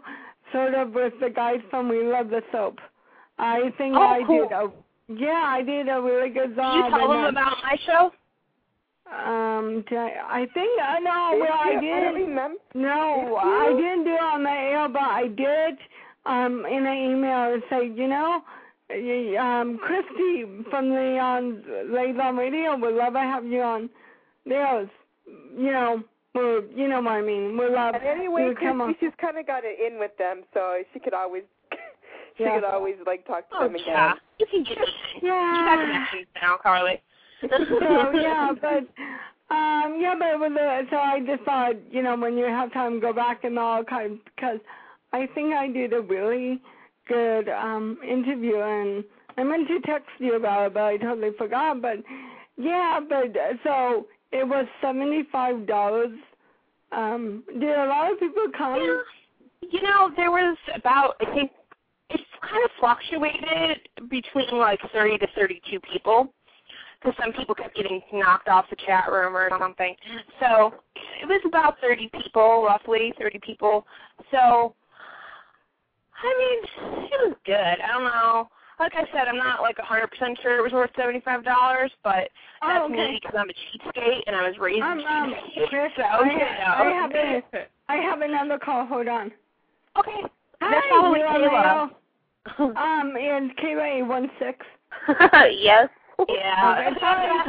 S3: sort of with the guys from We Love the Soap. I think
S8: oh,
S3: I
S8: cool.
S3: did a yeah, I did a really good job.
S8: Did you tell them
S3: then,
S8: about my show?
S3: Um, did I, I think I uh, know. Well, I
S4: I
S3: did.
S4: don't remember.
S3: No, I didn't do it on the air, but I did um in an email say, you know, um, Christy from the on Ladies on Radio would love to have you on theirs. You know, we're, you know what I mean. We love.
S4: And anyway,
S3: Christy,
S4: she's kind of got it in with them, so she could always, she
S3: yeah.
S4: could always like talk to
S8: oh,
S4: them again.
S8: Yeah, you can get it.
S3: Yeah.
S8: You got connections now, Carly.
S3: So yeah, but um, yeah, but with the, so I just thought, you know, when you have time, go back and all kind because I think I did a really good um interview, and I meant to text you about it, but I totally forgot. But yeah, but so it was seventy-five dollars. Um, did a lot of people come?
S8: Yeah. You know, there was about, I think, it's kind of fluctuated between like thirty to thirty-two people. Because some people kept getting knocked off the chat room or something. So it was about thirty people, roughly thirty people. So, I mean, it was good. I don't know. Like I said, I'm not like one hundred percent sure it was worth seventy-five dollars, but that's
S3: oh, okay.
S8: me because I'm a cheapskate and I was raised
S3: um, um, Chris,
S8: so,
S3: I,
S8: you know.
S3: I, have a, I have another call. Hold on.
S8: Okay.
S3: Hi,
S8: That's probably
S3: Kayla.
S8: Kayla.
S3: Um, and Kayla eight one six.
S8: Yes. Yeah.
S3: Okay.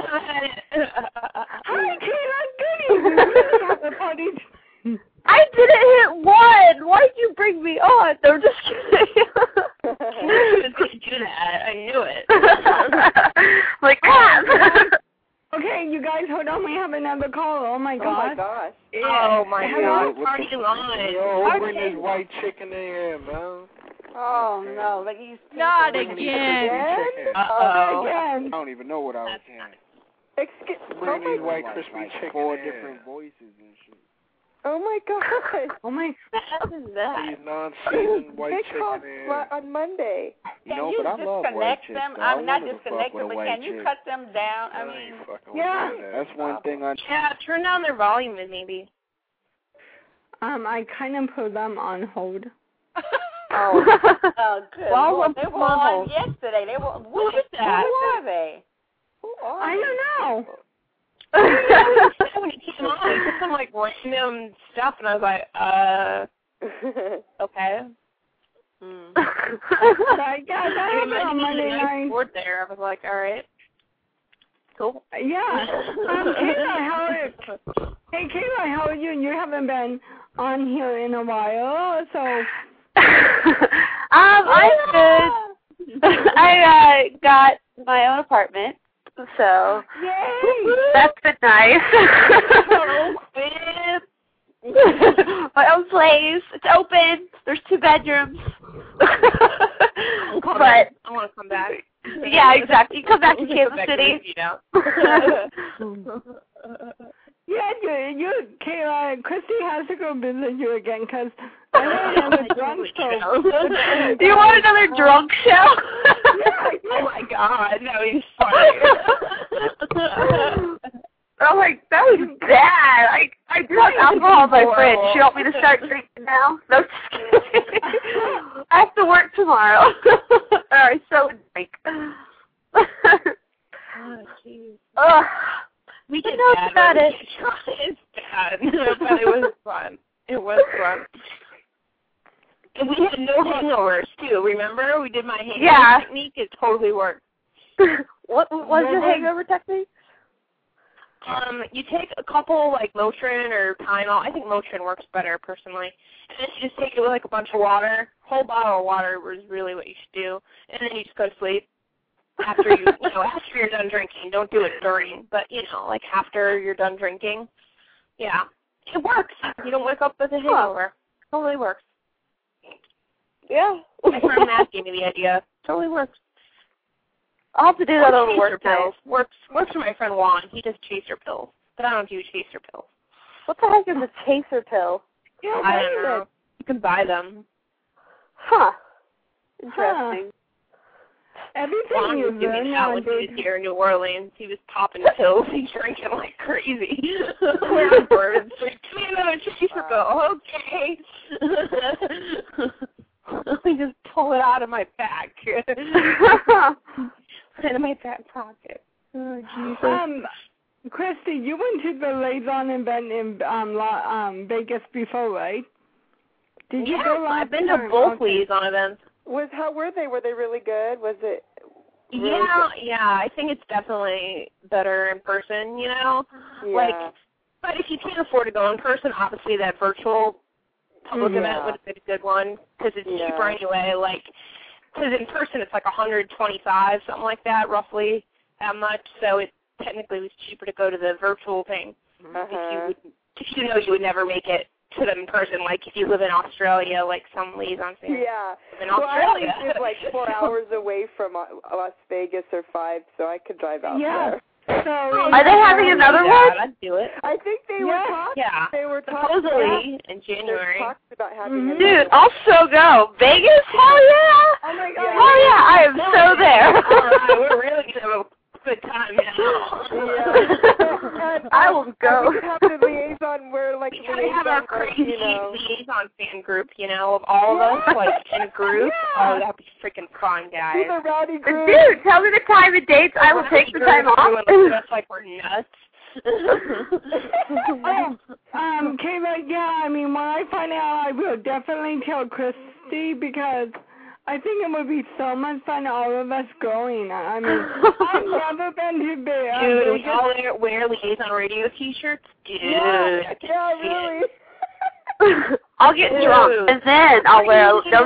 S3: Hi, Kayla. Good evening.
S9: I didn't hit one. Why did you bring me on? No, I'm just kidding.
S8: I knew she was going to do that. I knew it.
S9: Like, ah.
S3: Okay, you guys, hold on. We have another call. Oh, my
S4: Oh
S3: God.
S4: my gosh.
S3: Yeah.
S8: Oh, my
S3: Hello?
S8: God. Party line.
S10: Yo,
S8: Party.
S10: bring this white chicken in here, man.
S1: Oh no, like you.
S5: Not
S10: Bring these
S5: again.
S10: crispy chicken.
S8: Uh-oh.
S3: Again.
S10: I don't even know what I was hearing.
S4: Excuse, oh
S10: Bring these
S4: my,
S10: white like, crispy like chicken four in different here. voices and shit.
S4: oh my gosh.
S3: Oh, my.
S9: What is that?
S10: These non-seasoned white
S4: They called
S10: chicken in
S4: fla-
S10: here.
S4: on Monday.
S10: You
S1: Can
S10: know,
S1: you
S10: but I love white
S1: disconnect
S10: chicks.
S1: them?
S10: though. I
S1: I'm not
S10: wanted to fuck
S1: disconnect
S10: with
S1: them,
S10: a
S1: but
S10: white
S1: can you
S10: chick.
S1: cut them down? I
S10: I
S1: mean,
S10: ain't fucking
S3: Yeah.
S10: with that. That's one thing I.
S8: Yeah, turn down their volume maybe.
S3: Um, I kind of put them on hold.
S1: oh, oh, good.
S9: Well,
S1: Lord, they
S9: well,
S1: were on yesterday. They were.
S8: Who is that?
S1: Who are they? Who are
S3: I
S1: they?
S3: don't know.
S8: When it came on, it did some like random stuff, and I was like, uh, okay.
S1: Hmm.
S3: But I guess I
S8: I
S3: have
S8: mean,
S3: it on
S8: I
S3: Monday
S8: didn't
S3: night.
S8: board there. I was like, all right, cool.
S3: Yeah. Um, Kayla, how are, hey, Kayla, how are you? You haven't been on here in a while, so.
S9: um, I'm good. I uh, got my own apartment, so
S3: Yay!
S9: that's been nice. My own place. It's open. There's two bedrooms. But
S8: I want to come back.
S9: yeah, exactly. You come back to
S8: Come
S9: Kansas
S8: back
S9: City.
S8: with you now.
S3: Yeah, you, you, Kayla, Christy has to go visit you again because I want another drunk show.
S9: Do you want another drunk show?
S8: Oh my God, that was funny.
S9: I'm like, that was bad. I I do have alcohol in my fridge. You want me to start drinking now? No, just kidding. I have to work tomorrow. All right, so drink.
S8: Oh, jeez.
S9: Ugh.
S8: We did
S9: know
S8: bad.
S9: about it.
S8: It's bad, but it was fun. It was fun. And we had no hangovers too. Remember, we did my hangover
S9: Yeah.
S8: technique. It totally worked.
S9: What was your hangover technique?
S8: Um, you take a couple like Motrin or Tylenol. I think Motrin works better personally. And then you just take it with like a bunch of water. Whole bottle of water was really what you should do. And then you just go to sleep after you, you know, after you're done drinking. Don't do it during, but you know, like after you're done drinking. Yeah, it works. You don't wake up with a hangover. Totally works.
S9: Yeah.
S8: My friend Matt gave me the idea. Totally works.
S9: I'll have to do that
S8: Or
S9: on
S8: chaser
S9: work day.
S8: pills. Works works for my friend Juan. He does chaser pills, but I don't do chaser pills.
S9: What the heck is a chaser pill?
S3: Yeah,
S8: I
S3: what
S8: don't
S3: is
S8: know.
S3: it?
S8: You can buy them.
S9: Huh. Interesting.
S3: everything
S8: Juan
S3: you
S8: was doing
S3: learn
S8: that when he
S3: nowadays.
S8: was here in New Orleans. He was popping pills and drinking like crazy. Where birds? Like, give me another chaser. Go, okay. Let me just pull it out of my back. Put it in my back pocket. Oh, Jesus.
S3: Um, Christy, you went to the Liaison event in um, La, um, Vegas before, right? Did you
S8: yeah,
S3: go last
S8: I've been
S3: time?
S8: to both
S3: Okay.
S8: liaison events.
S4: Was how were they? Were they really good? Was it? Really
S8: yeah,
S4: good?
S8: yeah. I think it's definitely better in person. You know,
S4: Yeah.
S8: like, but if you can't afford to go in person, obviously that virtual public
S4: Yeah.
S8: event would have been a good one because it's
S4: Yeah.
S8: cheaper anyway. Like, because in person it's like one hundred twenty-five, something like that, roughly that much. So it technically was cheaper to go to the virtual thing
S4: Uh-huh.
S8: if you would, if you know you would never make it to them in person. Like if you live in Australia, like some liaison fans
S4: Yeah.
S8: live in
S4: Well, I only
S8: Australia.
S4: live like four hours away from uh, Las Vegas or five, so I could drive out
S3: Yeah.
S4: there.
S3: So,
S9: Are they having
S8: I'd
S9: another
S8: do
S9: one?
S8: that. I'd do it.
S4: I think they
S3: Yeah.
S4: were talking.
S8: Yeah.
S4: They were talking.
S8: Supposedly in
S4: There's
S8: January.
S4: talks about having
S3: Mhm.
S4: another
S9: Dude,
S4: one.
S9: I'll so go. Vegas? Hell yeah!
S3: Oh my God.
S4: Yeah.
S9: Oh yeah, I am so there.
S8: All right, we're really gonna have a good time now.
S4: Yeah. And,
S9: I
S4: um,
S9: will go.
S4: We could have the liaison where, like,
S8: We
S4: the
S8: gotta have our
S4: liaison, like,
S8: crazy
S4: you know.
S8: liaison fan group, you know, of all of us, like in a group.
S3: Yeah.
S8: Oh, that'd be freaking fun,
S4: See
S8: guys.
S4: the rowdy group.
S9: Dude, tell me the time and dates. I will take the time off.
S8: Everyone looks at us like we're nuts.
S3: Oh, um, Kayla, yeah, I mean, when I find out, I will definitely tell Christy because I think it would be so much fun, all of us going. I mean, I've never been to Vegas.
S8: Dude, we all wear, wear liaison radio t-shirts. Dude,
S4: Yeah,
S8: I can
S4: yeah,
S8: see
S4: really.
S8: it.
S9: I'll get
S8: Dude.
S9: drunk and then I'll wear a no.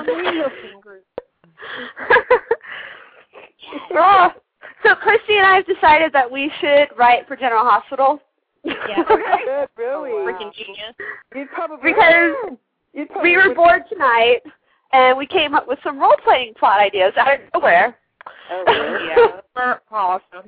S9: Oh, so Christy and I have decided that we should write for General Hospital.
S8: Yeah.
S4: Good, really.
S8: Freaking genius.
S4: You'd probably
S9: Because
S4: you'd probably
S9: we were
S4: would-
S9: bored tonight and we came up with some role playing plot ideas out of nowhere.
S4: Oh, really?
S8: Yeah, we're awesome.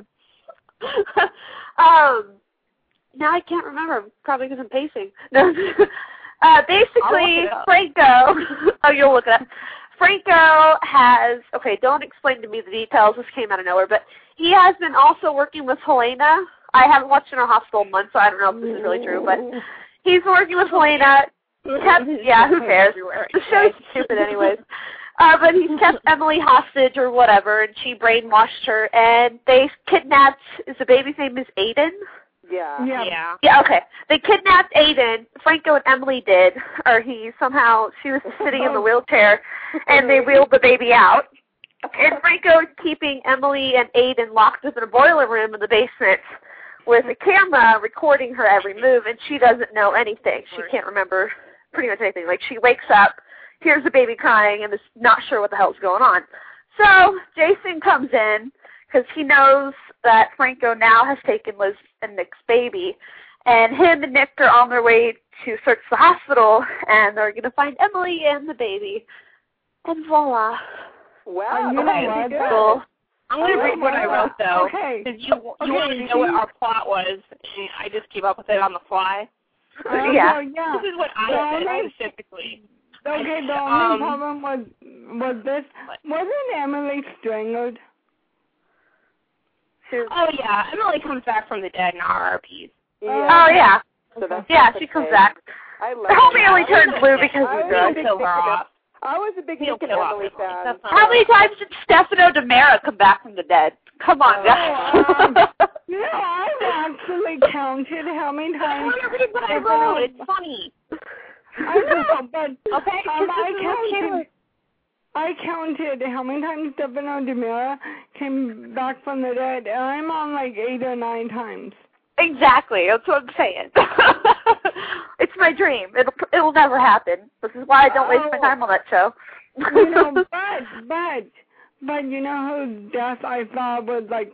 S9: um, now I can't remember, probably because I'm pacing. No. uh, basically,
S8: it up.
S9: Franco, oh, you'll look it up. Franco has, okay, don't explain to me the details, this came out of nowhere, but he has been also working with Helena. I haven't watched General Hospital in months, so I don't know if this is really true, but he's working with Helena. Kept, yeah, who cares? The show's stupid anyways. Uh, but he's kept Emily hostage or whatever, and she brainwashed her, and they kidnapped, is the baby's name is Aiden?
S4: Yeah.
S3: Yeah.
S8: Yeah.
S9: Yeah, okay. They kidnapped Aiden, Franco and Emily did, or he somehow, she was sitting in the wheelchair, and they wheeled the baby out. And Franco is keeping Emily and Aiden locked within a boiler room in the basement with a camera recording her every move, and she doesn't know anything. She can't remember pretty much anything. Like, she wakes up, hears the baby crying, and is not sure what the hell's going on. So Jason comes in because he knows that Franco now has taken Liz and Nick's baby, and him and Nick are on their way to search the hospital, and they're going to find Emily and the baby. And voila.
S4: Wow.
S3: You know
S4: that's
S3: what?
S4: good.
S9: Cool.
S8: I'm going to read what I wrote, though,
S3: Okay.
S8: because you, you
S3: Okay,
S8: wanted to know what our plot was, and I just came up with it on the fly.
S3: Uh,
S9: Yeah.
S3: so, yeah.
S8: This is what I
S3: So,
S8: said
S3: okay.
S8: specifically.
S3: Okay, the only
S8: Um,
S3: problem was was this. Wasn't Emily strangled?
S8: Oh, yeah, Emily comes back from the dead in R R Ps.
S4: Yeah.
S9: Oh, yeah.
S4: So that's
S9: Yeah,
S4: that's
S9: she comes
S4: okay.
S9: back.
S4: I love
S9: The homie
S4: it.
S9: only turned blue because
S4: I
S9: he's
S4: was
S9: drunk.
S4: a big
S8: Kill her
S4: Nick and
S8: off.
S4: I was a big
S8: He'll
S4: Nick and
S8: kill off
S4: Emily
S8: Emily.
S4: fan.
S8: That's not
S9: How many times did Stefano DiMera come back from the dead? Come on, guys.
S3: um, No, I've actually counted how many
S8: I
S3: times.
S8: want to read what I wrote. It's funny.
S3: I know, but
S8: Okay,
S3: um, I
S8: this is
S3: counted.
S8: cute.
S3: I counted how many times Stefano DiMera came back from the dead, and I'm on like eight or nine times.
S9: Exactly. That's what I'm saying. It's my dream. It'll it'll never happen. This is why I don't waste my
S3: Oh.
S9: time on that show.
S3: You know, but but but you know whose death I thought was like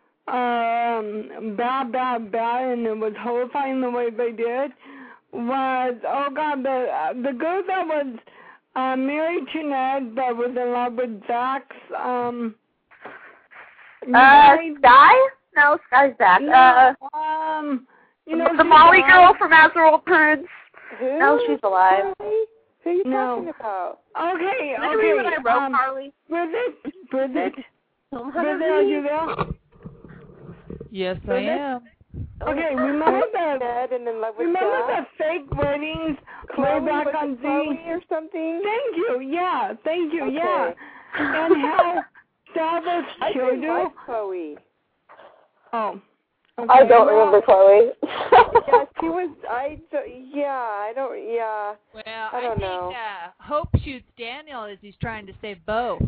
S3: um bad, bad, bad, and it was horrifying the way they did was oh god the uh, the girl that was uh, married to Ned that was in love with Zach's um. you
S9: uh,
S3: guys-
S9: Sky? No, Sky's back.
S3: No,
S9: Uh,
S3: um, you know
S9: the
S3: she
S9: Molly
S3: died.
S9: girl from Azrael Prudes.
S4: Who?
S9: No, she's alive.
S4: Who are you
S3: No.
S4: talking about?
S3: Okay,
S8: Can I read what I
S3: okay.
S8: wrote,
S3: Um,
S8: Carly?
S3: Bridget, Bridget, Brazil, are you there?
S5: Yes, I am.
S3: Okay, remember the
S4: Ned and in love with
S3: remember the
S4: Jack?
S3: fake weddings
S4: Chloe,
S3: way back
S4: was
S3: on
S4: it Chloe
S3: the
S4: or something?
S3: Thank you, yeah, thank you,
S4: Okay.
S3: yeah. And how Salvador's
S4: I didn't
S3: children.
S4: like Chloe.
S3: Oh. Okay.
S9: I don't remember Chloe.
S4: Yeah, she was. I. Yeah, I don't. Yeah.
S5: Well,
S4: I
S5: I,
S4: don't
S5: think
S4: know.
S5: uh, Hope shoots Daniel as he's trying to save Bo.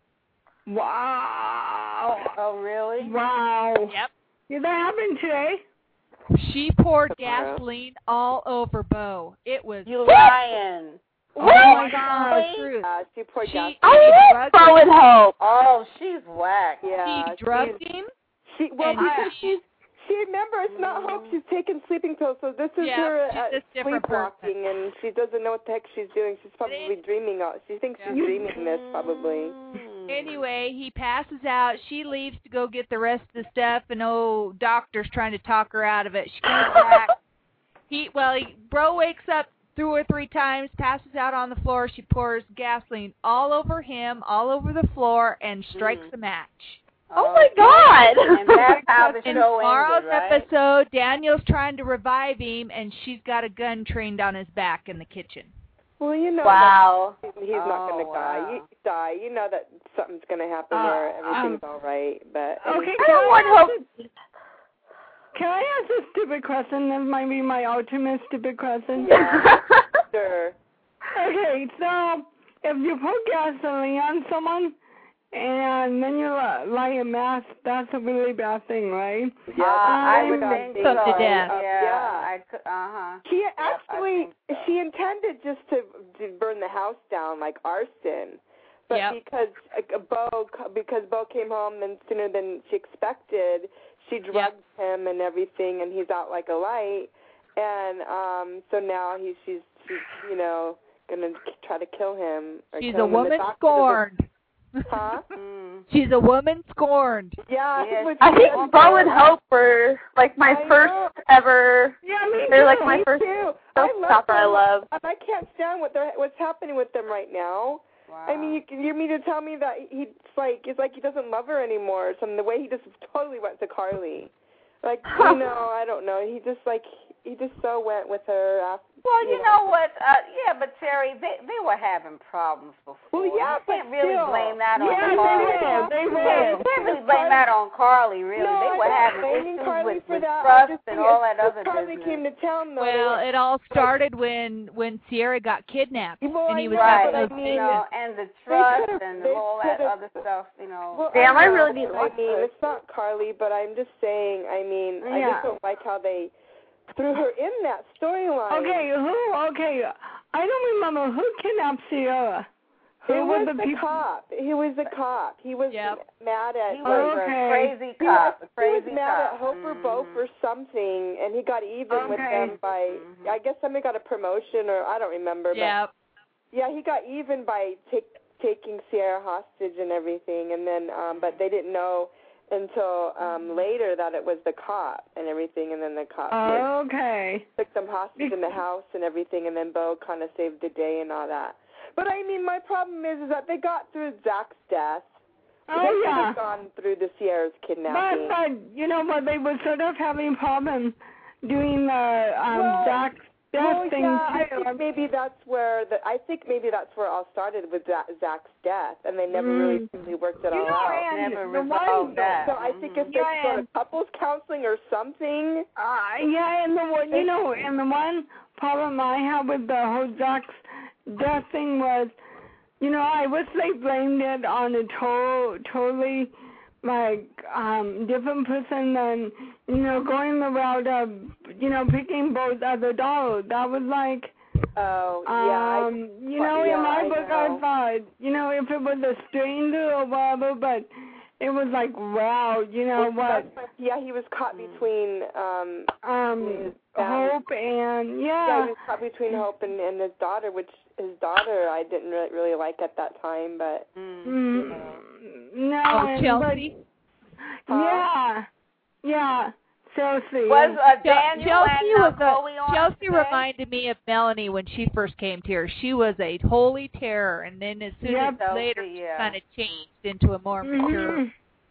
S3: Wow.
S1: Oh, really?
S3: Wow.
S5: Yep.
S3: Did that happen today?
S5: She poured
S4: Tomorrow.
S5: gasoline all over Bo. It was
S1: You lying.
S5: oh my
S3: God.
S5: God, truth.
S4: Uh, she poured
S5: She,
S4: gas.
S9: I
S5: drugged
S9: love Bo
S5: him.
S9: and Hope.
S1: Oh, she's whack.
S4: Yeah.
S5: She drugged
S4: she's-
S5: him.
S4: She well
S5: and
S4: because
S5: she-
S4: she's she remember it's not Hope, she's taking sleeping pills, so this is
S5: Yeah,
S4: her
S5: she's
S4: uh,
S5: a different
S4: sleepwalking, and she doesn't know what the heck she's doing. She's probably dreaming. Of, she thinks
S5: Yeah.
S4: she's dreaming this probably.
S5: Anyway, he passes out. She leaves to go get the rest of the stuff, and oh, doctor's trying to talk her out of it. She comes back. He well, he, Bro wakes up two or three times, passes out on the floor. She pours gasoline all over him, all over the floor, and strikes
S1: Mm.
S5: a match.
S9: Oh my God!
S1: And that's how the
S5: In
S1: show
S5: tomorrow's
S1: ended, right?
S5: episode, Daniel's trying to revive him, and she's got a gun trained on his back in the kitchen.
S4: Well, you know,
S9: Wow.
S4: that he's not going to
S1: Oh,
S4: die.
S1: wow.
S4: You, die. You know that something's going to happen
S3: Uh,
S4: where everything's
S3: um,
S4: all right. But
S3: Okay,
S9: I
S3: can
S9: don't want
S3: I, ask
S9: Hope.
S3: a, can I ask a stupid question? This might be my ultimate stupid question.
S4: sure.
S3: Okay, so if you put gasoline on someone and then you li- light a match, that's a really bad thing, right?
S4: Yeah,
S1: Uh, I
S3: I'm
S1: would think
S5: Put
S1: so.
S5: to death.
S1: Yeah,
S4: Yeah.
S1: I could. Uh huh.
S4: She
S1: I
S4: actually,
S1: think so.
S4: she intended just to, to burn the house down like arson, but
S5: Yep.
S4: because uh, Bo, because Bo came home and sooner than she expected, she drugged him and everything, and he's out like a light, and um, so now he's she's she's you know gonna try to kill him. Or
S5: She's
S4: kill
S5: a
S4: him, and the
S5: woman
S4: doctor
S5: scorned.
S4: doesn't- Huh?
S1: Mm.
S5: She's a woman scorned.
S4: Yeah,
S1: Yes.
S4: it was,
S9: I think Bo and Hope were like my
S4: I
S9: first
S4: know.
S9: ever.
S3: Yeah, me
S9: They're
S3: too.
S9: like my
S4: Me
S9: first
S4: too.
S9: soap
S4: I love
S9: opera I
S4: them.
S9: love.
S4: And I can't stand what they're what's happening with them right now.
S1: Wow.
S4: I mean, you, you mean to tell me that he's like it's like he doesn't love her anymore? Or something. The way he just totally went to Carly, like you know, I don't know. He just like he just so went with her after.
S1: Well, you know what? Uh, yeah, but Terry, they they were having problems before.
S4: Well, yeah,
S1: you can't
S4: but
S1: really
S4: still.
S1: blame that on
S3: Yeah, they
S1: Carly.
S3: will. They
S1: Yeah,
S3: will.
S1: you can't really blame that on Carly. Really,
S4: No,
S1: they
S4: I'm
S1: were
S4: not
S1: having
S4: blaming
S1: issues
S4: Carly
S1: with,
S4: for
S1: with
S4: that. I'm
S1: trust
S4: just
S1: and
S4: saying
S1: all
S4: it's-
S1: that other
S4: Carly
S1: business.
S4: came to town though.
S5: Well, it all started when when Sierra got kidnapped,
S4: Well,
S5: and
S4: I
S5: he was
S4: know,
S1: Right,
S4: but I
S5: having those
S4: mean,
S1: you know, and the
S4: could've-
S1: trust and
S4: they
S1: all that
S4: could've-
S1: other stuff, you know.
S4: Well,
S9: Damn, I
S4: know,
S9: really need to
S4: I
S9: watch
S4: mean,
S9: this.
S4: it's not Carly, but I'm just saying. I mean, I
S3: Yeah.
S4: just don't like how they threw her in that storyline.
S3: Okay, who? Okay, I don't remember who kidnapped Sierra. Who
S4: It
S3: were
S4: was
S3: the
S4: the
S3: people?
S4: cop. He was the cop. He was
S5: Yep.
S4: mad at.
S1: He was
S3: Okay.
S1: a crazy
S4: He
S1: cop,
S4: was,
S1: a crazy
S4: he was mad
S1: cop.
S4: at Hope or Bo
S1: Mhm.
S4: for something, and he got even with
S3: Okay.
S4: them by.
S1: Mhm.
S4: I guess somebody got a promotion, or I don't remember.
S5: Yeah.
S4: But yeah, he got even by take, taking Sierra hostage and everything, and then um, but they didn't know until um, later that it was the cop and everything, and then the cop like,
S3: Okay.
S4: took them hostage in the house and everything, and then Bo kind of saved the day and all that. But I mean, my problem is, is that they got through Zach's death.
S3: Oh,
S4: they could
S3: yeah.
S4: have gone through the Sierra's
S3: But,
S4: kidnapping.
S3: but, you know what, they were sort of having problems doing the um,
S4: Well,
S3: Zach's death
S4: well,
S3: thing,
S4: yeah, I
S3: too.
S4: think maybe that's where the I think maybe that's where it all started with Zach, Zach's death, and they never really
S3: Mm.
S4: truly worked it
S3: You
S4: all
S3: know,
S4: out.
S3: and
S1: Never
S3: the one,
S1: resolved that.
S4: So I think if
S3: Yeah,
S4: they go to
S3: and-
S4: couples counseling or something,
S3: Uh, yeah, and the one, you know, and the one problem I have with the whole Zach's death thing was, you know, I wish they blamed it on a to- totally, like, um, different person than, you know, going the route of, you know, picking both other dolls. That was like,
S4: oh yeah,
S3: um, you know,
S4: yeah,
S3: in my
S4: I
S3: book
S4: know.
S3: I thought, you know, if it was a stranger or whatever, but it was like, wow, you know
S4: Well,
S3: what,
S4: that's- yeah, he was caught between um,
S3: um,
S4: um,
S3: Hope and,
S4: yeah,
S3: yeah.
S4: he was caught between Hope and, and his daughter, which his daughter I didn't really, really like at that time, but
S3: Mm, no,
S5: Oh,
S3: and,
S5: Chelsea.
S3: but, yeah, yeah, Chelsea.
S1: Was uh,
S5: Chel-
S1: Daniel
S5: Chelsea
S1: and uh,
S5: was
S1: Chloe
S5: a,
S1: on
S5: Chelsea
S1: today?
S5: reminded me of Melanie when she first came to her. She was a holy terror, and then as soon
S3: Yep.
S5: as later
S1: Chelsea,
S5: she
S1: yeah.
S5: kind of changed into a more mature.
S3: Mhm.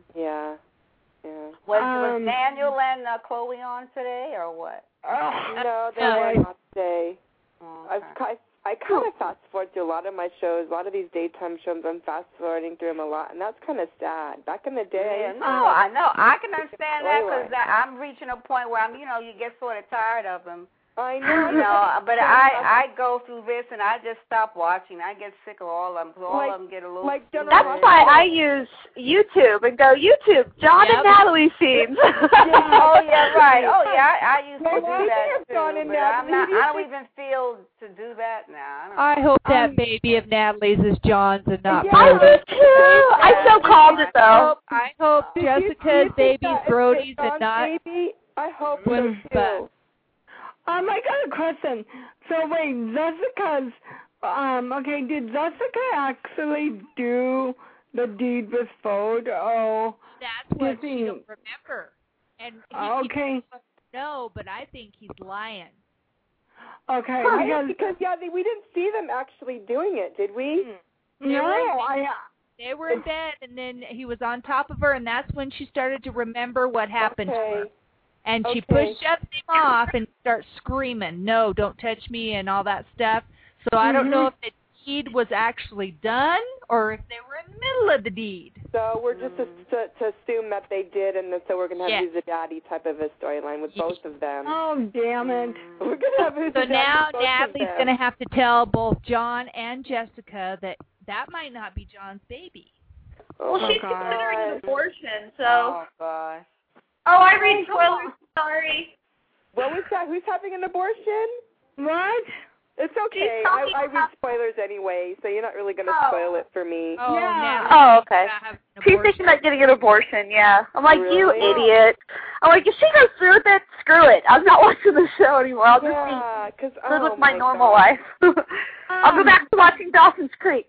S4: Yeah. Yeah.
S1: Was,
S3: Um,
S1: was Daniel and uh, Chloe on today, or what?
S3: Oh,
S4: No, they
S5: No.
S4: were not today.
S1: Oh,
S4: I've
S1: okay.
S4: I, I kind of fast forward through a lot of my shows. A lot of these daytime shows, I'm fast forwarding through them a lot, and that's kind of sad. Back in the day,
S1: Yeah, no, I know. I can understand that because I'm reaching a point where I'm, you know, you get sort of tired of them.
S4: I know.
S1: You know, but I I go through this and I just stop watching. I get sick of all of them. All
S4: Like-
S1: of them get a little.
S4: like General
S9: That's
S4: Ross-
S9: why I use YouTube and go, YouTube, John
S5: Yep.
S9: and Natalie scenes.
S1: Oh yeah, right. Oh yeah, I, I used
S4: Well,
S1: to do
S4: we
S1: that
S4: have
S1: too,
S4: gone in
S1: but
S4: now.
S1: I'm not.
S4: We
S1: I
S4: used
S1: don't
S4: to-
S1: even feel to do that now. I don't know.
S5: I hope that
S3: Um,
S5: baby of Natalie's is John's and not
S4: Yeah.
S9: I
S5: Brody's.
S9: do too. I so called it
S5: I
S9: though.
S5: hope, I hope
S4: Did you- do you
S5: Jessica's
S4: think
S5: baby's
S4: that is
S5: Brody's
S4: John's
S5: and not.
S4: baby? I hope so
S5: Women's
S4: too.
S5: butt.
S3: Um, I got a question. So wait, Jessica's, um, okay, did Jessica actually do the deed with Fode? Oh,
S5: That's what
S3: you
S5: she don't
S3: think-
S5: remember. And he,
S3: okay,
S5: he no, but I think he's lying.
S3: okay,
S4: Right,
S3: because,
S4: because yeah, they, we didn't see them actually doing it, did we?
S5: They
S3: no,
S5: were in-
S3: I,
S5: They were in bed, and then he was on top of her, and that's when she started to remember what happened to her.
S4: Okay.
S5: And she
S4: Okay.
S5: pushed him off and starts screaming, "No, don't touch me," and all that stuff. So I don't know if the deed was actually done or if they were in the middle of the deed.
S4: So we're just to, to, to assume that they did, and then, so we're gonna have
S5: Yes.
S4: Who's the Daddy type of a storyline with
S5: Yes.
S4: both of them.
S3: oh, damn it.
S4: We're gonna have Who's
S5: So
S4: the Daddy
S5: now
S4: with both of
S5: Natalie's
S4: them.
S5: going to have to tell both John and Jessica that that might not be John's baby.
S4: Oh,
S9: Well,
S4: my
S9: she's
S4: God.
S9: considering an abortion, so.
S1: Oh gosh.
S9: Oh, I read spoilers. Sorry.
S4: What was that? Who's having an abortion?
S3: What?
S4: It's okay.
S9: She's
S4: I,
S9: talking
S4: I read
S9: about-
S4: spoilers anyway, so you're not really gonna
S9: Oh.
S4: spoil it for me.
S5: Oh,
S3: Yeah.
S5: Natalie,
S9: Oh, okay.
S5: gotta have an
S9: She's
S5: abortion.
S9: thinking about getting an abortion, yeah. I'm like, you
S4: Really?
S9: idiot. I'm like, if she goes through with it, screw it. I'm not watching the show anymore. I'll just
S4: Yeah, because
S9: be live
S4: oh
S9: with my,
S4: my
S9: normal
S4: God.
S9: life. I'll go back to watching Dawson's Creek.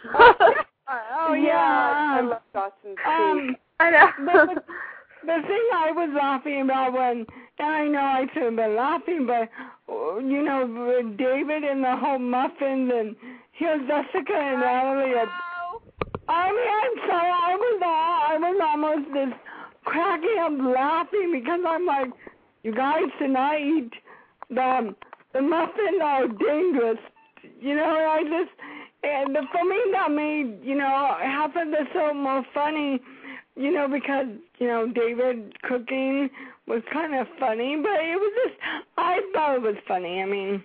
S3: Oh,
S4: yeah, I
S3: yeah.
S4: love Dawson's Creek.
S3: Um,
S9: I know.
S3: the, the thing I was laughing about when, and I know I shouldn't have been laughing, but, uh, you know, with David and the whole muffins, and here's Jessica and Natalie. Are, I mean, I'm sorry, I was, all, I was almost just cracking up laughing because I'm like, you guys should not eat the, the muffins are dangerous. You know, I just, and the, for me that made, you know, half of the show more funny, you know, because, you know, David cooking was kind of funny, but it was just, I thought it was funny. I mean,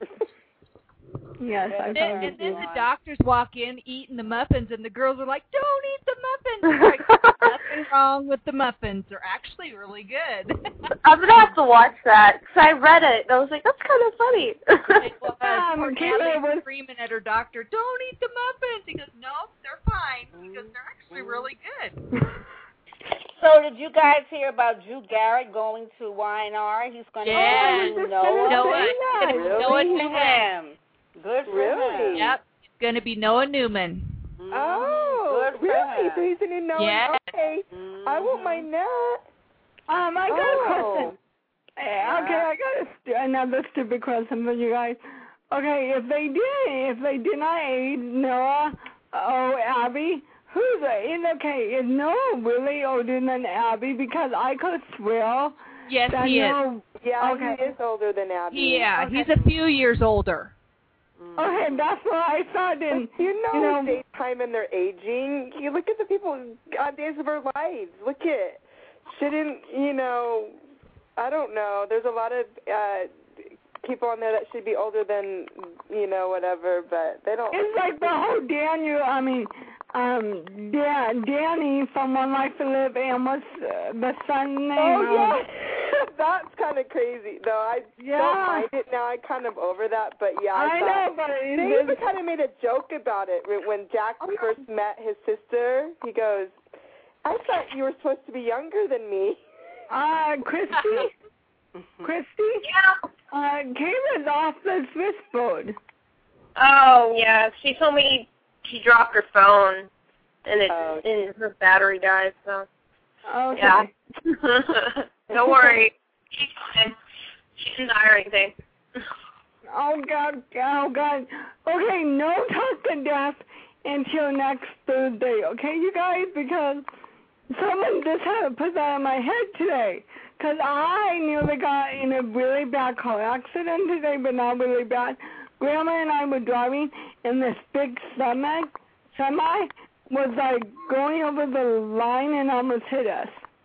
S3: yes, I
S5: And
S3: thought
S5: then,
S3: it
S5: and then
S3: was
S5: the doctors walk in eating the muffins, and the girls are like, "Don't eat the muffins." Like, nothing wrong with the muffins. They're actually really good.
S9: I'm going to have to watch that because I read it and I was like, that's kind of funny.
S5: It was,
S3: Um,
S5: poor
S3: Kayla
S5: Natalie
S3: was-
S5: screaming at her doctor, "Don't eat the muffins." He goes, "No, they're fine." He goes, "They're actually really good."
S1: So did you guys hear about Drew Garrett going to Y N R? He's going to
S5: Yeah.
S1: interview
S3: Oh,
S1: Noah.
S5: Noah.
S3: Really?
S5: Noah
S1: Good for
S5: Newman.
S1: him. Good for
S4: Really?
S1: him.
S5: Yep, it's going to be Noah Newman.
S1: Mhm.
S4: Oh,
S1: Good for
S4: really?
S1: him.
S4: So he's a new Noah?
S5: Yeah.
S4: Okay.
S1: Mhm.
S4: I won't mind that.
S3: Um, I got
S4: Oh.
S3: a question. Eh, Okay, I got a st- another stupid question for you guys. Okay, if they did, if they did not aid Noah or Abby, who's in? Okay, is Noah really older than Abby? Because I could swear
S5: Yes,
S3: that
S5: he is.
S3: Noah.
S4: Yeah,
S3: Okay.
S4: he is older than Abby.
S5: Yeah,
S3: Okay.
S5: he's a few years older.
S3: Okay, that's what I thought. And
S4: But you know,
S3: you know,
S4: daytime and they're aging. You look at the people on Days of Our Lives. Look at, shouldn't you know? I don't know. There's a lot of uh people on there that should be older than you know whatever, but they don't.
S3: it's like the whole Daniel. I mean, um, Dan, Danny from One Life to Live, and what's uh, the son name?
S4: Oh
S3: Um,
S4: yeah, that's kind of crazy. Though I
S3: Yeah.
S4: don't mind it now. I'm kind of over that, but yeah, I,
S3: I
S4: thought,
S3: know, but
S4: They
S3: it
S4: even kind of made a joke about it when- when Jack first met his sister. He goes, "I thought you were supposed to be younger than me."
S3: Uh, Christy? Christy?
S9: Yeah.
S3: Uh, Kayla's off the switchboard.
S8: Oh, yeah. She told me she dropped her phone and it
S4: Oh.
S8: and her battery died, so
S3: Okay.
S8: yeah. Don't worry. She's fine. She didn't die or anything.
S3: Oh, God. Oh, God. Okay, no talk to death until next Thursday, okay, you guys? Because someone just had to put that in my head today. Because I nearly got in a really bad car accident today, but not really bad. Grandma and I were driving, and this big semi, semi was like going over the line and almost hit us.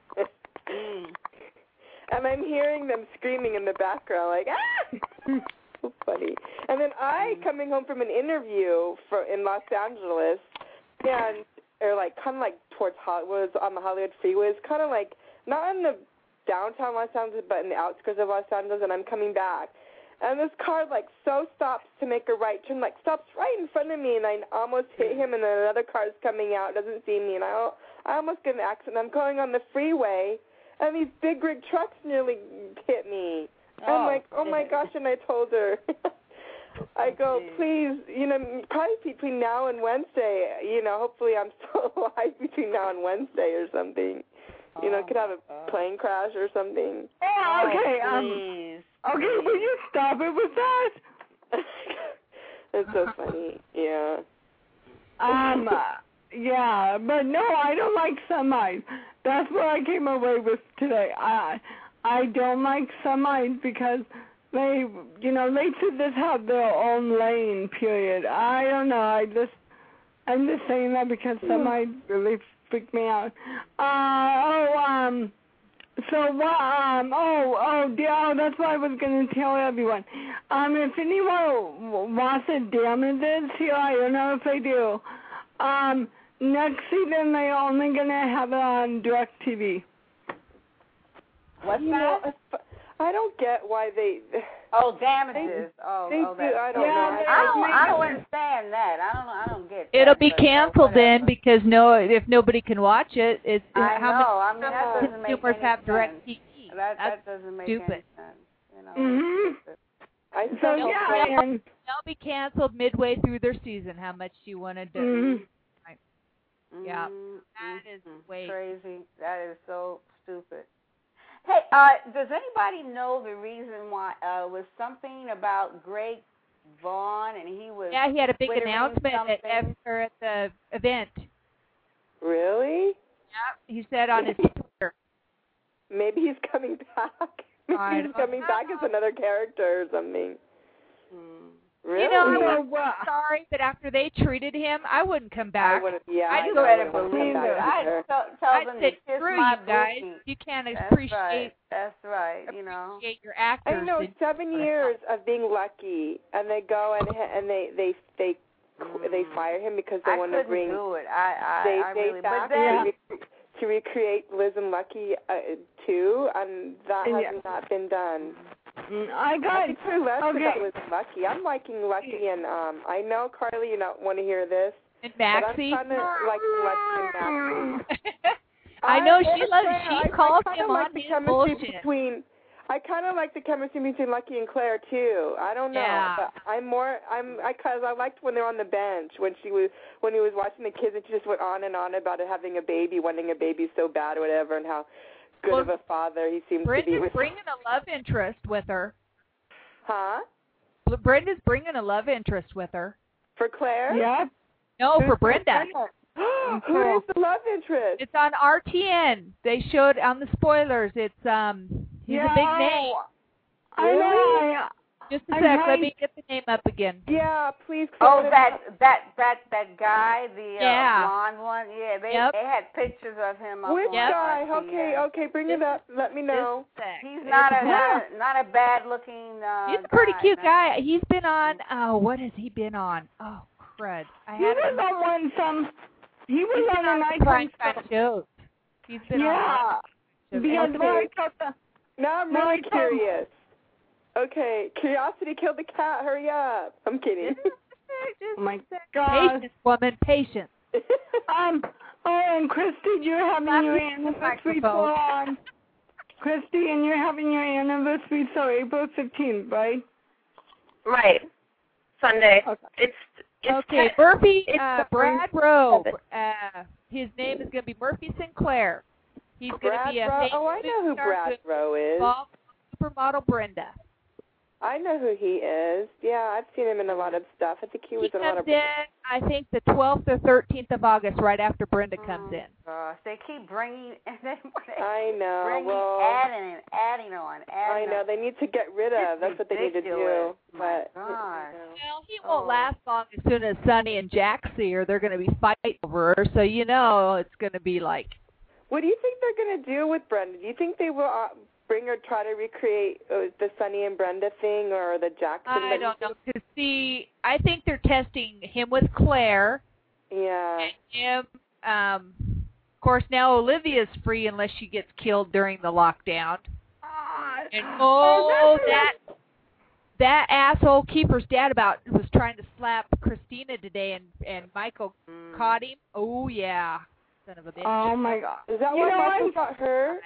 S4: And I'm hearing them screaming in the background, like, ah! So funny. And then I, coming home from an interview for in Los Angeles, and, or like, kind of like towards Hollywood, on the Hollywood freeway, it's kind of like, not in the downtown Los Angeles, but in the outskirts of Los Angeles, and I'm coming back. And this car, like, so stops to make a right turn, like, stops right in front of me, and I almost hit him, and then another car's coming out, doesn't see me, and I, I almost get in an accident. I'm going on the freeway, and these big rig trucks nearly hit me. Oh, I'm like, oh, my gosh, and I told her. I go, please, you know, probably between now and Wednesday, you know, hopefully I'm still alive between now and Wednesday or something. You know, could have a plane crash or something.
S3: Oh, okay. Um, okay, will you stop it with that?
S4: It's so funny. Yeah.
S3: Um. Uh, yeah, but no, I don't like semis. That's what I came away with today. I I don't like semis because they, you know, they should just have their own lane. Period. I don't know. I just I'm just saying that because semis really freak me out. Uh, oh, um, so what, um, oh, oh, yeah, oh, that's what I was going to tell everyone. Um, if anyone wants the damages here, I don't know if they do. Um, next season, they're only going to have it on DirecTV.
S1: What's
S4: you
S1: that?
S4: Know, I don't get why they...
S1: Oh, damages.
S4: They,
S1: oh,
S4: they
S1: oh,
S4: do. I don't
S3: yeah,
S4: know.
S1: I don't, I don't understand that. I don't know. I don't get that.
S5: It'll be
S1: but,
S5: canceled
S1: uh,
S5: then because no, if nobody can watch it, it's
S1: I
S5: how
S1: know. I mean, that
S5: many
S1: doesn't make
S5: consumers
S1: any
S5: have
S1: sense.
S5: direct T V?
S1: That,
S5: That's
S1: that doesn't make
S5: stupid.
S1: any sense. You know,
S3: Mm-hmm.
S4: I
S3: So,
S4: still
S3: yeah,
S5: they'll,
S3: and...
S5: they'll be canceled midway through their season. How much do you want to do?
S3: Mm-hmm.
S5: Yeah,
S1: mm-hmm.
S5: that is way
S1: crazy. That is so stupid. Hey, uh, does anybody know the reason why? Uh, was something about Greg Vaughn, and he was
S5: Yeah, he had a big
S1: twittering
S5: announcement at,
S1: something?
S5: after at the event.
S4: Really?
S5: Yeah, he said on his Twitter.
S4: Maybe he's coming back. Maybe
S5: I
S4: he's
S5: don't
S4: coming
S5: know.
S4: back as another character or something.
S1: Hmm.
S4: Really?
S5: You know, I'm
S3: know
S5: not
S3: what?
S5: sorry, but after they treated him, I wouldn't come
S4: I
S5: back.
S4: wouldn't. Yeah,
S5: I
S4: I
S5: just
S4: know.
S1: couldn't
S4: I wouldn't
S1: believe
S4: come
S1: it.
S4: back
S1: I
S4: either.
S1: tell, tell
S5: I'd
S1: them
S5: say,
S1: to kiss
S5: screw
S1: my
S5: you guys.
S1: booty.
S5: You can't
S1: That's
S5: appreciate
S1: right. That's right. You know.
S5: appreciate your actors.
S4: I know.
S5: and-
S4: Seven years of being lucky, and they go and and they they they
S1: Mm.
S4: they fire him because they
S1: I
S4: want to
S1: couldn't
S4: bring
S1: do it. I I,
S4: they
S1: I
S4: they
S1: really. But
S4: back
S1: then,
S4: to, rec- to recreate Liz and Lucky uh, too, and that has
S3: Yeah.
S4: not been done.
S3: Mm, I
S4: I
S3: got...
S4: think we're less
S3: Okay.
S4: about Liz and Lucky. I'm liking Lucky, and um, I know Carly, you don't want to hear this,
S5: and
S4: but I'm
S5: Maxie.
S4: kind of liking Lucky and Maxie.
S5: I know she
S4: it's
S5: loves.
S4: fair.
S5: She
S4: I,
S5: calls
S4: I
S5: him
S4: like
S5: on
S4: the
S5: his
S4: chemistry
S5: bullshit.
S4: between. I kind of like the chemistry between Lucky and Claire too. I don't know,
S5: Yeah.
S4: but I'm more. I'm. I cause I liked when they're on the bench when she was when he was watching the kids and she just went on and on about it, having a baby, wanting a baby so bad or whatever, and how good
S5: Well,
S4: of a father he seems to be.
S5: Brenda's
S4: With,
S5: bringing a love interest with her.
S4: huh?
S5: Brenda's bringing a love interest with her.
S4: For Claire?
S3: Yeah.
S5: No, for Brenda.
S4: Who is the love interest?
S5: It's on R T N. They showed on the spoilers. It's um, he's
S3: yeah,
S5: a big name.
S3: I know. I,
S5: Just a
S3: I'm
S5: sec. Let
S3: trying-
S5: me get the name up again.
S4: Yeah, please.
S1: oh,
S4: Claire.
S1: that that that that guy, the
S5: Yeah.
S1: uh, blonde one. Yeah, they
S5: Yep.
S1: they had pictures of him. Up
S4: Which
S1: on
S5: Yep.
S4: guy?
S1: R T N.
S4: Okay, okay, bring it up. Let me know.
S5: Just a sec.
S1: He's not a
S5: It's-
S1: not a, not a bad looking. Uh,
S5: He's a pretty
S1: guy.
S5: cute guy. He's been on. Oh, what has he been on? Oh, crud. I
S3: he
S5: had
S3: was
S5: him.
S3: on one some... He was
S5: He's
S3: on
S5: been
S3: a
S5: on
S3: nice
S5: the prime
S3: one.
S5: time shows. He's been
S3: Yeah.
S5: on.
S3: Because
S4: Okay.
S3: when I thought the...
S4: Now I'm
S3: No,
S4: really
S3: I can't.
S4: curious. Okay, curiosity killed the cat. Hurry up. I'm kidding.
S3: Oh my God.
S5: Patience, woman, patience.
S3: Um, oh, and Christy, you're having
S5: Not
S3: your
S5: the
S3: anniversary
S5: microphone.
S3: for, um, Christy, and you're having your anniversary, so April fifteenth, right?
S8: Right. Sunday.
S3: Okay.
S8: It's it's
S5: Okay, Murphy,
S8: it's
S5: uh,
S8: the
S5: Brad
S8: first
S5: Rowe.
S8: of it.
S5: Uh, his name is going to be Murphy Sinclair. He's going to
S4: Brad
S5: be a
S4: Rowe.
S5: famous
S4: Oh, I know who
S5: star
S4: Brad
S5: with
S4: Rowe is.
S5: Bob, supermodel Brenda.
S4: I know who he is. Yeah, I've seen him in a lot of stuff. I think he was
S5: He
S4: in a lot
S5: comes
S4: of.
S5: in, I think, the twelfth or thirteenth of August, right after Brenda comes in.
S1: Gosh, they keep bringing. They,
S4: I know.
S1: Bringing,
S4: well,
S1: adding and adding on. Adding
S4: I know.
S1: on.
S4: They need to get rid of. That's what they need to do.
S1: My
S4: But
S1: gosh.
S5: Well, he won't
S1: Oh.
S5: last long as soon as Sonny and Jack see her. They're going to be fighting over her, so you know it's going to be like.
S4: what do you think they're going to do with Brenda? Do you think they will uh, bring her, try to recreate uh, the Sonny and Brenda thing, or the Jackson?
S5: I don't know. Cause see, I think they're testing him with Claire.
S4: Yeah.
S5: And him. Um, of course, now Olivia's free unless she gets killed during the lockdown. And oh, that that asshole Keeper's dad about was trying to slap Christina today, and and Michael
S1: Mm.
S5: caught him. Oh yeah, son of a bitch.
S3: Oh my God!
S4: Is that
S3: You
S4: why
S3: know,
S4: Michael
S3: I'm-
S4: got her?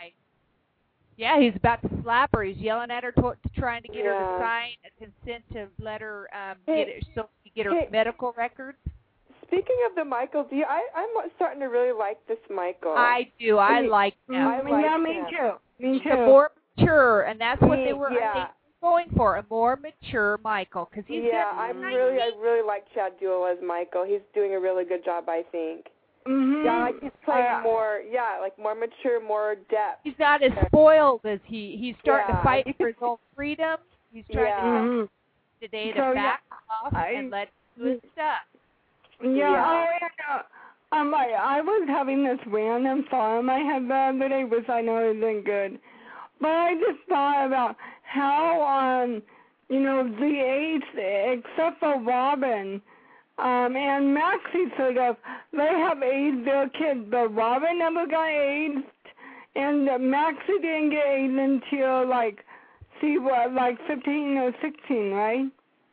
S5: Yeah, he's about to slap her. He's yelling at her, to, to trying to get her
S4: Yeah.
S5: to sign a consent to let her um,
S4: Hey,
S5: get it so she can get her
S4: hey.
S5: medical records.
S4: Speaking of the Michael, do you, I, I'm starting to really like this Michael.
S5: I do. I
S3: Hey,
S5: like him.
S4: I like
S3: yeah, me
S4: him.
S3: too. Me
S5: He's
S3: too.
S5: a more mature, and that's what
S4: He-
S5: they were I
S4: yeah.
S5: think, going for, a more mature Michael. Cause he's
S4: yeah,
S5: got
S4: I'm
S5: nice
S4: really, I
S5: feet.
S4: really like Chad Duell as Michael. He's doing a really good job, I think.
S3: Mm-hmm.
S4: Yeah, like he's playing
S3: Uh,
S4: more, yeah, like more mature, more depth.
S5: He's not as spoiled as he. He's starting
S4: Yeah,
S5: to fight
S4: you
S5: for
S4: could-
S5: his own freedom. He's trying
S4: Yeah.
S5: to tell
S3: Mhm.
S5: today to
S3: So, yeah,
S5: back off
S3: I-
S5: and let him do his stuff.
S3: Yeah,
S4: Yeah.
S3: oh, yeah. Um, I, I was having this random thought in my head the other day, which I know isn't good. But I just thought about how, um, you know, the AIDS, except for Robin, um, and Maxie sort of, they have AIDS, their kids, but Robin never got AIDS, and Maxie didn't get AIDS until, like, see what, like fifteen or sixteen, right?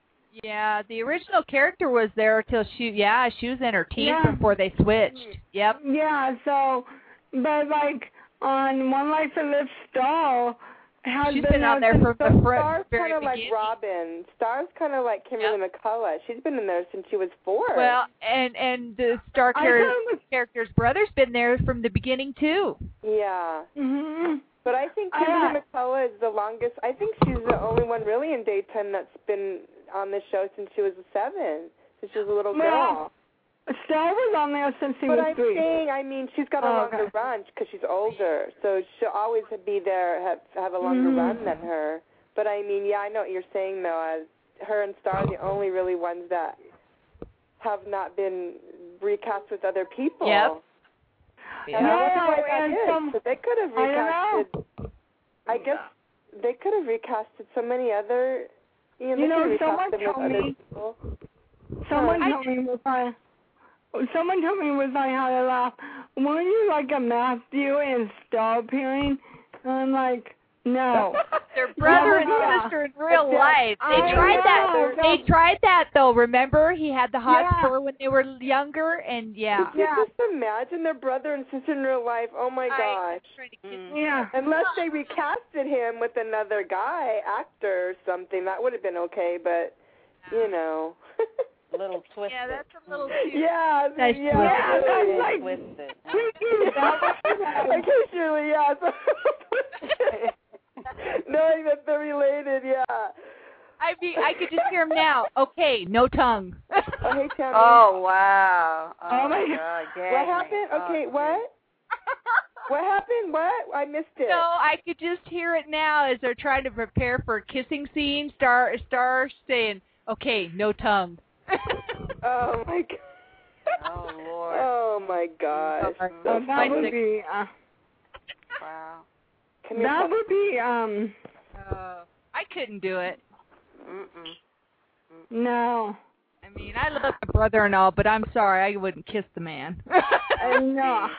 S5: Yeah, the original character was there till she. Yeah, she was in her teens
S3: Yeah.
S5: before they switched. Yep.
S3: Yeah, so, but like on One Life to Live Star, has
S5: She's
S3: been,
S5: been on there
S3: since
S5: from
S3: the
S5: the front.
S4: Star's
S5: very
S4: kind of like
S5: beginning.
S4: Robin. Star's kind of like Kimberly McCullough. She's been in there since she was four.
S5: Well, and and the star
S3: I
S5: char-
S3: thought it was,
S5: character's brother's been there from the beginning too.
S4: yeah.
S3: mm-hmm.
S4: But I think
S3: I
S4: Kimberly
S3: like-
S4: McCullough is the longest. I think she's the only one really in daytime that's been on the show since she was seven, since she was a little girl.
S3: Well, Star was on there since she
S4: But
S3: was
S4: I'm
S3: three.
S4: saying, I mean, she's got a
S3: Oh,
S4: longer
S3: okay.
S4: run because she's older, so she'll always be there, have have a longer
S3: Mm.
S4: run than her. But I mean, yeah, I know what you're saying though. As her and Star are the only really ones that have not been recast with other people.
S5: Yep.
S4: And I wonder why that
S3: and
S4: is,
S3: some-
S4: 'cause they could have
S3: I don't know.
S4: recasted. I guess they could have recasted so many other. You know,
S3: You
S4: they
S3: know,
S4: could have
S3: someone
S4: recasted with
S3: told
S4: other
S3: me-
S4: people.
S3: Someone
S5: I-
S3: told me was I. Someone told me was I had to laugh. Weren't you like a Matthew and Star appearing? And I'm like, no.
S5: They're brother and
S3: Yeah.
S5: sister in real
S4: Yeah.
S5: life. They
S3: I
S5: tried
S3: know.
S5: that. They tried that though. Remember, he had the hot
S3: Yeah.
S5: spur when they were younger, and yeah.
S4: Could you
S3: Yeah.
S4: just imagine their brother and sister in real life? Oh my
S5: I-
S4: gosh.
S5: trying to kiss
S1: Mm.
S3: Yeah.
S4: Unless they recasted him with another guy, actor or something, that would have been okay, but, you know.
S1: A little twisted.
S5: Yeah, that's a little too.
S4: yeah,
S5: Nice
S4: yeah.
S5: twist.
S3: Yeah, that's
S4: really.
S3: like-
S1: Twisted.
S4: Occasionally, yeah. So knowing that they're related, yeah.
S5: I mean, I could just hear him now. Okay, no tongue.
S4: Oh, hey, Tammy.
S1: Oh wow. Oh,
S3: Oh, my
S1: God. gag
S4: What
S1: me.
S4: happened?
S1: Oh,
S4: Okay, what? What happened? What? I missed it.
S5: No, I could just hear it now as they're trying to prepare for a kissing scene. Star, Star saying, "Okay, no tongue."
S4: Oh my god.
S1: Oh Lord.
S4: Oh my gosh.
S5: Sorry.
S3: So that
S5: My
S3: would
S5: sick-
S3: be, uh,
S1: Wow.
S4: Come here,
S3: that
S4: Pop-
S3: would be, um,
S5: Uh, I couldn't do it.
S1: Mm-mm.
S3: no.
S5: I mean, I love my brother and all, but I'm sorry, I wouldn't kiss the man.
S3: Uh, no.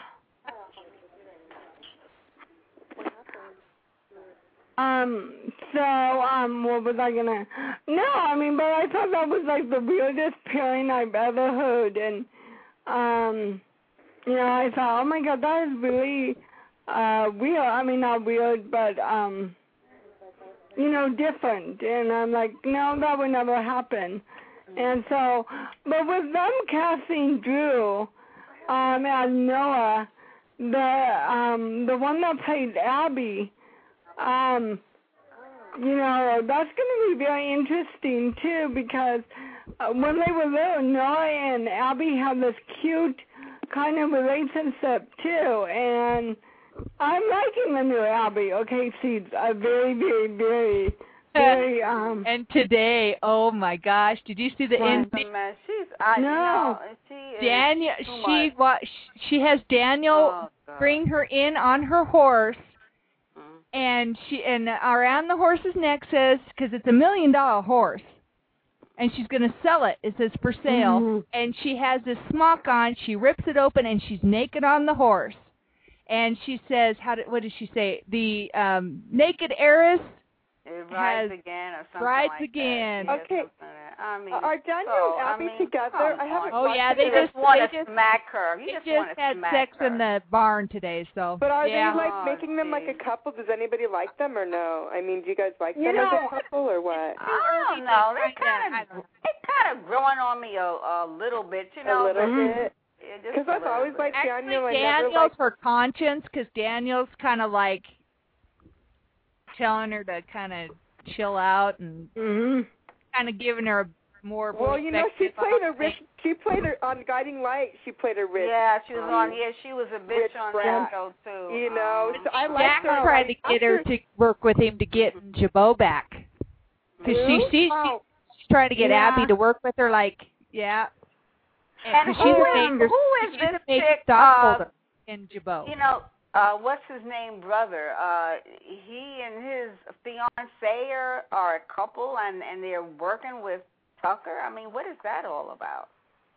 S3: Um, so, um, what was I gonna, no, I mean, but I thought that was like the weirdest pairing I've ever heard, and, um, you know, I thought, oh my god, that is really, uh, weird, I mean, not weird, but, um, you know, different, and I'm like, no, that would never happen, and so, but with them casting Drew, um, as Noah, the, um, the one that played Abby, Um, you know, that's going to be very interesting, too, because uh, when they were little, Noah and Abby had this cute kind of relationship, too, and I'm liking the new Abby. Okay, she's a very, very, very, very, um...
S5: And today, oh, my gosh, did you see the end?
S1: She's, I,
S3: no.
S1: no, she is
S5: Daniel,
S1: too
S5: she,
S1: much.
S5: wa- she has Daniel
S1: Oh, God.
S5: bring her in on her horse,
S1: Mm.
S5: and she and around the horse's neck says, because it's a million dollar horse, and she's going to sell it. It says for sale,
S3: Mhm.
S5: and she has this smock on. She rips it open, and she's naked on the horse, and she says, "How did? What did she say? The um, naked heiress
S1: It rides
S5: has
S1: again or something
S5: rides
S1: like
S5: again."
S1: That.
S4: Okay.
S1: I mean,
S4: Are Daniel
S1: so,
S4: and Abby
S1: I mean,
S4: together?
S1: come
S4: I haven't
S1: on.
S5: Oh yeah,
S4: watched
S5: they
S4: it.
S1: You
S5: just
S1: just want
S5: they
S1: to
S5: just
S1: smack her. You
S5: they
S1: just,
S5: just
S1: want to
S5: had
S1: smack
S5: sex
S1: her.
S5: in the barn today, so
S4: But are
S5: yeah.
S4: they like
S1: Oh,
S4: making them like a
S1: geez.
S4: couple? Does anybody like them or no? I mean, do you guys like
S3: You
S4: them
S3: know,
S4: as a couple or what?
S1: I don't know. They kind
S5: I
S1: of,
S5: don't know.
S1: they kind of growing on me a, a little bit, you
S4: A
S1: know.
S4: little
S1: but-
S4: bit.
S1: Yeah, just
S4: Because
S1: a
S4: I've
S1: little
S4: always
S1: bit.
S4: liked
S5: Actually,
S4: Daniel. I never
S5: Daniel's
S4: liked.
S5: her conscience, because Daniel's kind of like telling her to kind of chill out and
S3: Mhm.
S5: kind of giving her a more
S4: Well, you know, she
S5: perspective
S4: played
S5: on
S4: a rich. She played her on Guiding Light. She played a rich.
S1: Yeah, she was
S4: um,
S1: on. Yeah, she was a bitch
S4: rich
S1: on
S4: brat.
S1: that show too.
S4: You know,
S1: Um,
S4: so I like
S5: Jack
S4: her.
S5: tried to get her
S4: After-
S5: to work with him to get Jabot back, because she
S4: Who?
S5: she
S3: Oh.
S5: she's trying to get
S3: Yeah.
S5: Abby to work with her. Like, yeah,
S1: And
S5: 'cause
S1: who
S5: she's a
S1: is-
S5: major,
S1: who is
S5: she's
S1: this
S5: a major
S1: chick,
S5: stockholder
S1: uh,
S5: in Jabot.
S1: You know, uh, what's his name, brother? Uh, he and his fiancée are, are a couple, and and they're working with Tucker. I mean, what is that all about?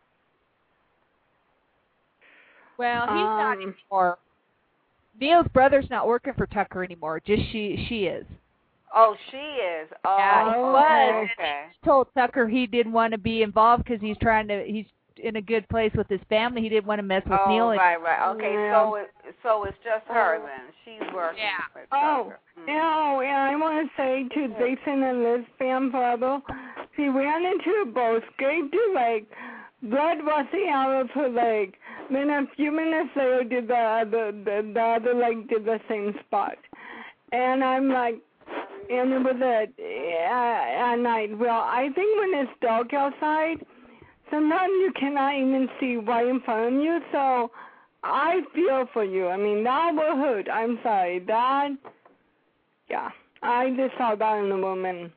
S5: Well, he's not
S3: Um,
S5: anymore. Neil's brother's not working for Tucker anymore. Just she she is.
S1: Oh, she is. Oh,
S5: Yeah, he
S3: Oh,
S5: was.
S1: okay.
S5: He told Tucker he didn't want to be involved because he's trying to. He's in a good place with his family. He didn't want to mess with
S1: Oh,
S5: Neil.
S1: right, right. Okay,
S3: Yeah.
S1: so it, so it's just her
S4: Oh.
S1: then. She's working
S5: Yeah.
S1: with
S3: Oh,
S1: Tucker. Mm.
S3: no, and I want to say to Jason and Liz fan brother, she ran into a bosque to like blood rushing out of her leg. Then a few minutes later, did the other the, the other leg did the same spot, and I'm like, and it was at uh, at night. Well, I think when it's dark outside, sometimes you cannot even see right in front of you. So I feel for you. I mean, that will hurt. I'm sorry. That, yeah. I just saw that in the woman.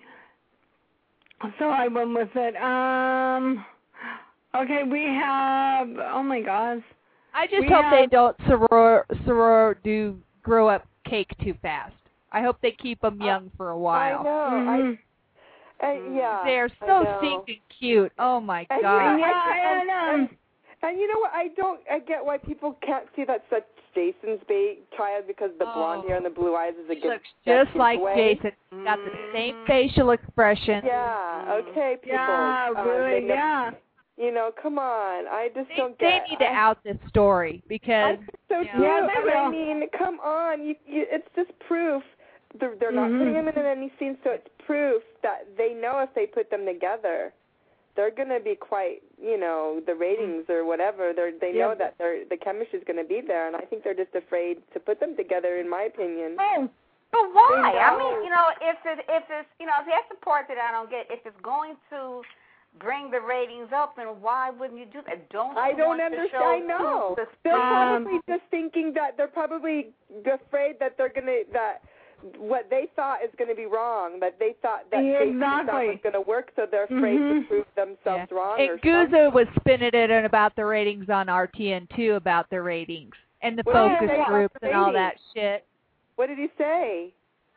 S3: So I went with it. Um, okay, we have, oh my gosh.
S5: I just
S3: We
S5: hope they
S3: have-
S5: don't soror soror do grow up cake too fast. I hope they keep them young for a
S4: I
S5: while.
S4: know.
S3: Mhm.
S4: I, I yeah.
S5: They're
S4: I
S5: so
S4: know.
S5: stinking cute. Oh my
S4: And,
S5: god.
S4: you know,
S3: Yeah,
S4: I,
S3: and,
S4: and,
S3: um,
S4: and you know what? I don't. I get why people can't see that such Jason's ba- child because the blonde
S5: Oh.
S4: hair and the blue eyes is a
S5: She
S4: good.
S5: looks
S4: that
S5: just
S4: gives
S5: like
S4: away.
S5: Jason. Got the same
S1: Mhm.
S5: facial expression.
S4: Yeah. Okay, people.
S3: Yeah,
S4: uh,
S3: really,
S4: they know-
S3: yeah.
S4: You know, come on. I just
S5: They,
S4: don't
S5: they
S4: get.
S5: need to
S4: I,
S5: out this story
S4: I
S5: because
S4: think so
S5: Yeah.
S4: too.
S3: Yeah, they
S4: and I
S3: will.
S4: mean, come on. You, you, it's just proof. They're, they're not
S3: Mhm.
S4: putting them in any scene, so it's proof that they know if they put them together, they're going to be quite, you know, the ratings or whatever. They're, they know
S3: Yeah.
S4: that they're, the chemistry is going to be there, and I think they're just afraid to put them together, in my opinion.
S3: Oh,
S1: But why?
S4: They
S1: I
S4: know.
S1: mean, you know, if it if it's you know, that's the part that I don't get. If it's going to bring the ratings up, then why wouldn't you do that? Don't
S4: I
S1: you
S4: don't
S1: want
S4: understand.
S1: to show
S4: I know.
S1: the
S4: They're
S3: Um,
S4: probably just thinking that they're probably afraid that they're going to, that what they thought is going to be wrong, that they thought that
S3: Yeah,
S4: Jason's stuff
S3: exactly.
S4: was going to work, so they're afraid
S3: Mhm.
S4: to prove themselves
S5: Yeah.
S4: wrong.
S5: And
S4: or something.
S5: Guza was spinning it in about the ratings on R T N two about the ratings and the
S4: What did he
S5: focus
S4: say about
S5: groups
S4: the
S5: and all
S4: ratings?
S5: that shit.
S4: What did he say?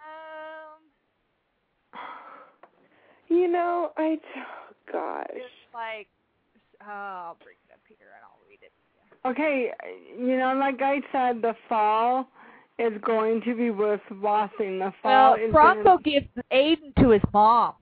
S5: Um,
S4: You know, I, oh gosh.
S5: it's like, oh, I'll bring it up here and I'll read it.
S3: okay, you know, like I said, the fall is going to be worth watching. The fall
S5: Well,
S3: is
S5: Bronco
S3: gonna...
S5: gives Aiden to his mom.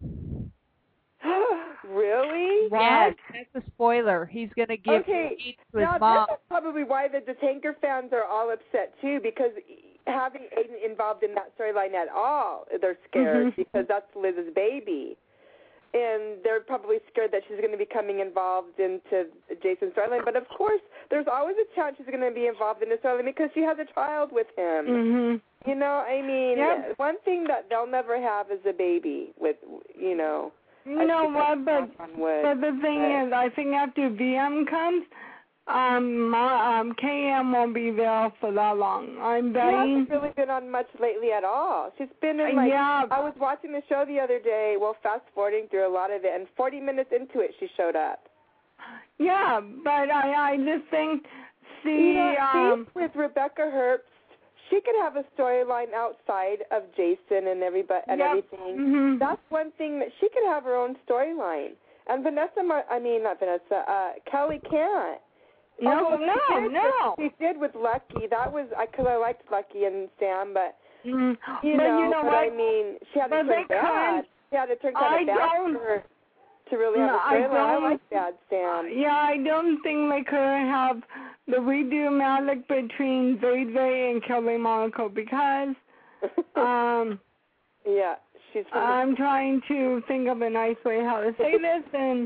S4: Really?
S5: Yes, that's a spoiler. He's going to give
S4: Okay,
S5: Aiden to his
S4: now
S5: mom.
S4: this is probably why the, the Tanker fans are all upset too, because having Aiden involved in that storyline at all, they're scared
S3: Mhm.
S4: because that's Liz's baby. and they're probably scared that she's going to be coming involved into Jason's storyline. But of course, there's always a chance she's going to be involved in his storyline because she has a child with him.
S3: Mm-hmm.
S4: You know, I mean,
S3: Yep.
S4: one thing that they'll never have is a baby with, you know.
S3: You know what? But,
S4: wood,
S3: but the thing
S4: but,
S3: is, I think after V M comes, um, my, um, K M won't be there for that long. I'm
S4: she
S3: betting.
S4: hasn't really been on much lately at all. She's been in like,
S3: Yeah.
S4: I was watching the show the other day, well, fast forwarding through a lot of it, and forty minutes into it, she showed up.
S3: Yeah, but I, I just think, see,
S4: You know,
S3: um,
S4: see, with Rebecca Herbst, she could have a storyline outside of Jason and everybody and
S3: Yep.
S4: everything.
S3: Mhm.
S4: That's one thing that she could have her own storyline. And Vanessa, Mar- I mean not Vanessa, uh, Kelly can't.
S3: No,
S4: Although
S3: no,
S4: she did,
S3: no.
S4: She did with Lucky. That was because I, I liked Lucky and Sam, but
S3: mm,
S4: you
S3: but
S4: know,
S3: you know
S4: but
S3: what?
S4: I mean, she had to
S3: But
S4: turn
S3: they
S4: bad.
S3: can't.
S4: She had to turn
S3: I
S4: kind of bad
S3: don't-
S4: for her to really have
S3: No,
S4: a
S3: I
S4: storyline. I,
S3: don't-
S4: like Bad Sam.
S3: Yeah, I don't think they could have the redo between Zay Zay and Kelly Monaco because um,
S4: yeah, she's. From
S3: I'm trying to think of a nice way how to say this, and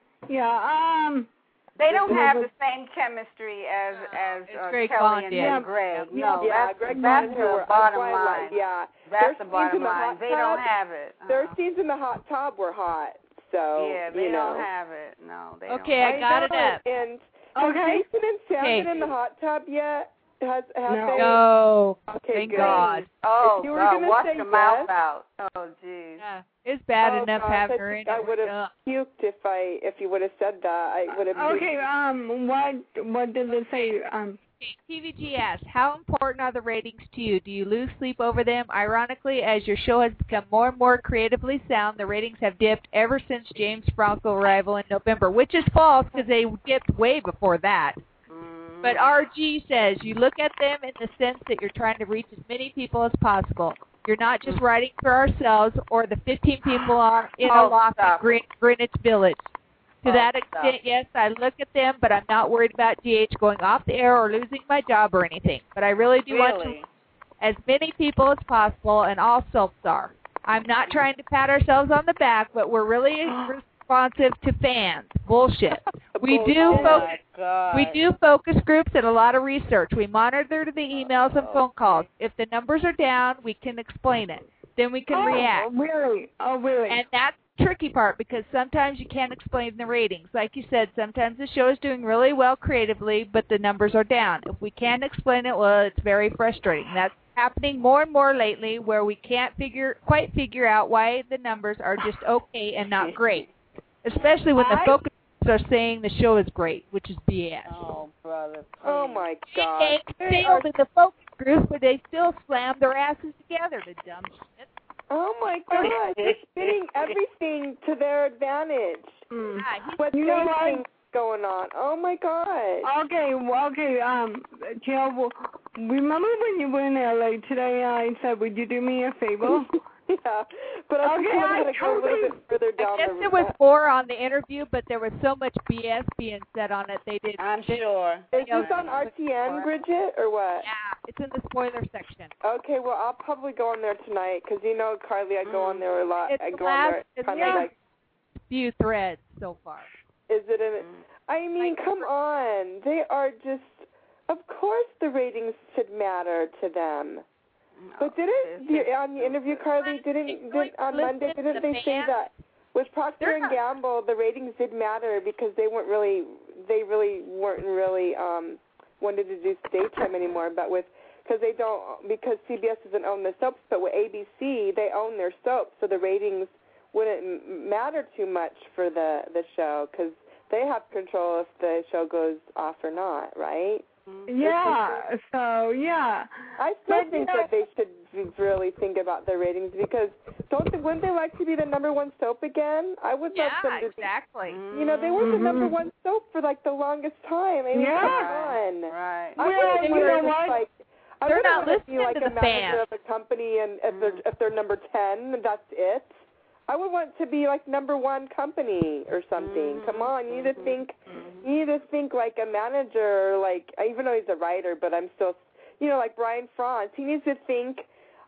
S3: yeah, um,
S1: They don't
S3: Well,
S1: have
S3: but-
S1: the same chemistry as as
S5: It's
S1: uh,
S5: Greg
S1: Kelly
S5: Bond
S1: and,
S5: did.
S1: and Greg.
S3: Yeah,
S1: No,
S4: yeah,
S1: that's,
S4: Greg
S1: that's
S4: Bond,
S1: the
S4: who were-
S1: bottom
S4: Twilight,
S1: line.
S4: Yeah,
S1: That's
S4: Their
S1: the
S4: scenes
S1: bottom
S4: in the
S1: line.
S4: hot
S1: They
S4: tub,
S1: don't have it. Uh-uh.
S4: Their scenes in the hot tub were hot, so
S1: yeah, they
S4: you know.
S1: don't have it. No, they
S5: Okay,
S1: don't.
S5: I got it
S4: know,
S5: up.
S4: And has
S3: Okay.
S4: Jason and Sam
S5: Okay.
S4: been in the hot tub yet? Has have
S3: No.
S4: they?
S5: No.
S4: Okay,
S5: Thank
S4: good.
S5: God.
S1: Oh,
S4: If you were
S1: God,
S4: gonna
S1: wash
S4: say
S1: your mouth
S4: yes-
S1: out. Oh, geez.
S5: Yeah, it's bad
S4: Oh,
S5: enough
S4: gosh,
S5: having
S4: I
S5: her
S4: think
S5: in
S4: I
S5: it.
S4: would have
S5: Ugh.
S4: puked if I if you would have said that. I would have.
S3: okay, um, what what did it say? Um,
S5: T V G asks, how important are the ratings to you? Do you lose sleep over them? Ironically, as your show has become more and more creatively sound, the ratings have dipped ever since James Franco arrival in November, which is false because they dipped way before that.
S1: Mm.
S5: But R G says, you look at them in the sense that you're trying to reach as many people as possible. You're not just writing for ourselves or the fifteen people on, in a
S1: Oh,
S5: loft in
S1: stop
S5: Grin- Greenwich Village. To
S1: Oh,
S5: that
S1: stop.
S5: extent, yes, I look at them, but I'm not worried about G H going off the air or losing my job or anything. But I really do want to
S1: Really?
S5: as many people as possible, and all soaps are. I'm not trying to pat ourselves on the back, but we're really responsive to fans. Bullshit. We do
S1: Oh,
S5: focus.
S1: my God.
S5: We do focus groups and a lot of research. We monitor the emails and phone calls. If the numbers are down, we can explain it. Then we can
S3: oh,
S5: react.
S3: really? Oh, really?
S5: And that's the tricky part because sometimes you can't explain the ratings. Like you said, sometimes the show is doing really well creatively, but the numbers are down. If we can't explain it, well, it's very frustrating. That's happening more and more lately where we can't figure quite figure out why the numbers are just okay and not great, especially when the
S3: I-
S5: focus groups are saying the show is great, which is B S.
S1: Oh, brother.
S4: Oh
S1: please.
S4: my God.
S5: They failed in the focus group, but they still slammed their asses together, the dumb shit.
S4: Oh my God. They're spinning everything to their advantage.
S3: Mm.
S5: Yeah, he-
S4: What
S3: You know
S4: they
S3: what?
S4: think's going on? Oh my God.
S3: Okay, well, okay, um, Jill, well, remember when you were in L A today and I said, would you do me a favor?
S4: Yeah, but I think
S3: Okay,
S4: we're
S3: I
S4: going to go a little
S3: totally-
S4: bit further
S5: I
S4: down
S5: guess
S4: the
S5: there was more on the interview, but there was so much B S being said on it, they did.
S1: I'm sure.
S4: Is this on R T N, Bridget, or what?
S5: Yeah, it's in the spoiler section.
S4: Okay, well, I'll probably go on there tonight because you know, Carly, I go on there a lot.
S5: It's
S4: I
S5: the
S4: go on there
S5: last, it's
S4: kind
S5: the
S4: of
S5: last
S4: like,
S5: few threads so far.
S4: is it in? I mean, come on. They are just, of course the ratings should matter to them. But didn't, the, on the interview, Carly, didn't, did, on Monday, didn't they say that with Procter and Gamble, the ratings did matter because they weren't really, they really weren't really um, wanted to do daytime anymore, but with, because they don't, because C B S doesn't own the soaps, but with A B C, they own their soaps, so the ratings wouldn't m- matter too much for the, the show because they have control if the show goes off or not, right?
S3: Yeah, so, yeah.
S4: I still
S3: But,
S4: think
S3: you know-
S4: that they should really think about their ratings because don't they, wouldn't they like to be the number one soap again? I would love them to
S5: exactly.
S4: be. You know, they were the
S3: Mhm.
S4: number one soap for like the longest time. I mean,
S3: Yeah.
S4: come on.
S1: Right.
S4: I
S3: Well,
S4: wouldn't
S3: you
S4: wanna
S3: know
S4: just,
S3: what?
S4: Like, I
S5: They're
S4: wouldn't
S5: not
S4: wanna be
S5: listening
S4: like
S5: to
S4: a
S5: the
S4: manager
S5: fans.
S4: of a company, and if they're if they're number ten, that's it. I would want to be like number one company or something. Come on, you need to think. You need to think like a manager, like even though he's a writer, but I'm still, you know, like Brian Franz. He needs to think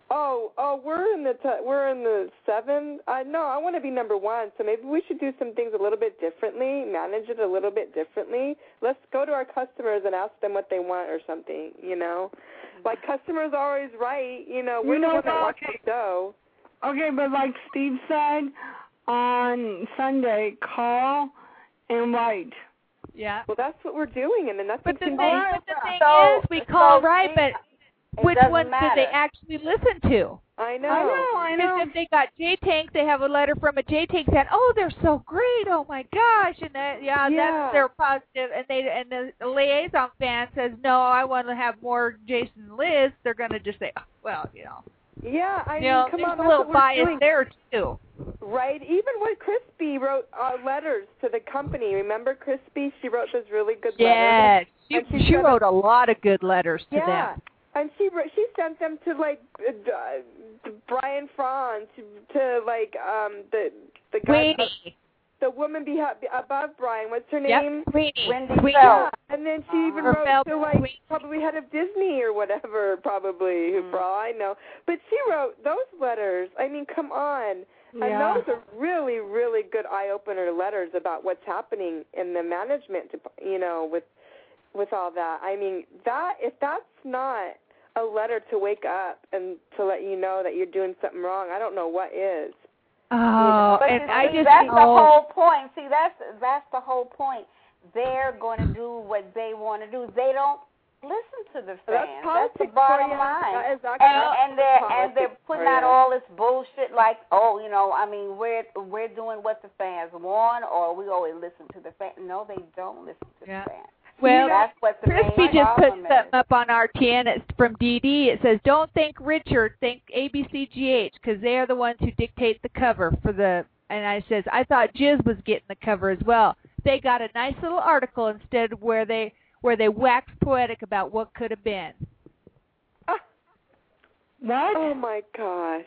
S4: Oh, oh, we're in the t- we're in the seven. Uh, no, I want to be number one. So maybe we should do some things a little bit differently, manage it a little bit differently. Let's go to our customers and ask them what they want or something. You know, like customers are always right. You know, we're
S3: You
S4: the
S3: know
S4: one that
S3: what?
S4: watch the show.
S3: Okay, but like Steve said, on Sunday, call and write.
S5: Yeah.
S4: Well, that's what we're doing, and then that's
S5: But the
S4: what
S5: thing, but the thing
S1: So-
S5: is, we call
S1: so
S5: right,
S1: see,
S5: but
S1: it
S5: which
S1: doesn't
S5: ones did they
S1: matter.
S5: actually listen to?
S4: I know.
S3: I know, I know.
S5: Because if they got J-Tank, they have a letter from a J-Tank saying, "Oh, they're so great! Oh my gosh!" And that, yeah,
S4: Yeah.
S5: that's their positive. And they and the liaison fan says, "No, I want to have more Jason and Liz." They're gonna just say, oh, "Well, you know,
S4: Yeah, I
S5: you
S4: mean,
S5: know,
S4: come
S5: there's
S4: on,
S5: a
S4: that's
S5: little
S4: what we're
S5: bias
S4: doing.
S5: there too."
S4: Right. Even when Crispy wrote uh, letters to the company, remember Crispy? She wrote those really good letters.
S5: Yes, she,
S4: And she
S5: she
S4: said-
S5: wrote a lot of good letters to
S4: Yeah.
S5: them.
S4: And she wrote- she sent them to like uh, uh, Brian Franz, to, to like um the the guy,
S5: Queenie.
S4: the woman beha- above Brian. What's her
S5: Yep,
S4: name?
S5: Queenie.
S1: Wendy
S5: Queenie.
S4: Yeah. And then she even
S5: Or
S4: wrote
S5: Fel-
S4: to like
S5: Queenie.
S4: probably head of Disney or whatever, probably
S1: Mm.
S4: for all I know. But she wrote those letters. I mean, come on. And
S3: Yeah.
S4: those are really, really good eye-opener letters about what's happening in the management, you know, with with all that. I mean, that if that's not a letter to wake up and to let you know that you're doing something wrong, I don't know what is.
S5: Oh,
S1: But
S5: and
S1: you
S5: I
S1: see,
S5: just
S1: that's the
S5: oh,
S1: whole point. See, that's that's the whole point. They're going to do what they want to do. They don't listen to the
S4: That's
S1: fans. That's,
S4: politics
S1: the
S4: for
S1: bottom
S4: you.
S1: line.
S4: That is actually
S1: And, and they're and
S4: politics
S1: they're putting
S4: for
S1: out
S4: you.
S1: all this bullshit like, oh, you know, I mean, we're we're doing what the fans want, or we always listen to the fans. No, they don't listen to
S5: Yeah.
S1: the fans.
S5: well,
S1: That's what the
S5: Crispy
S1: main
S5: just put
S1: problem
S5: something
S1: is.
S5: up on R T N. It's from D D. It says, "Don't think Richard, think A B C G H, because they are the ones who dictate the cover for the." And I says, "I thought Jizz was getting the cover as well. They got a nice little article instead where they where they wax poetic about what could have been."
S4: Ah,
S3: What?
S4: oh my gosh.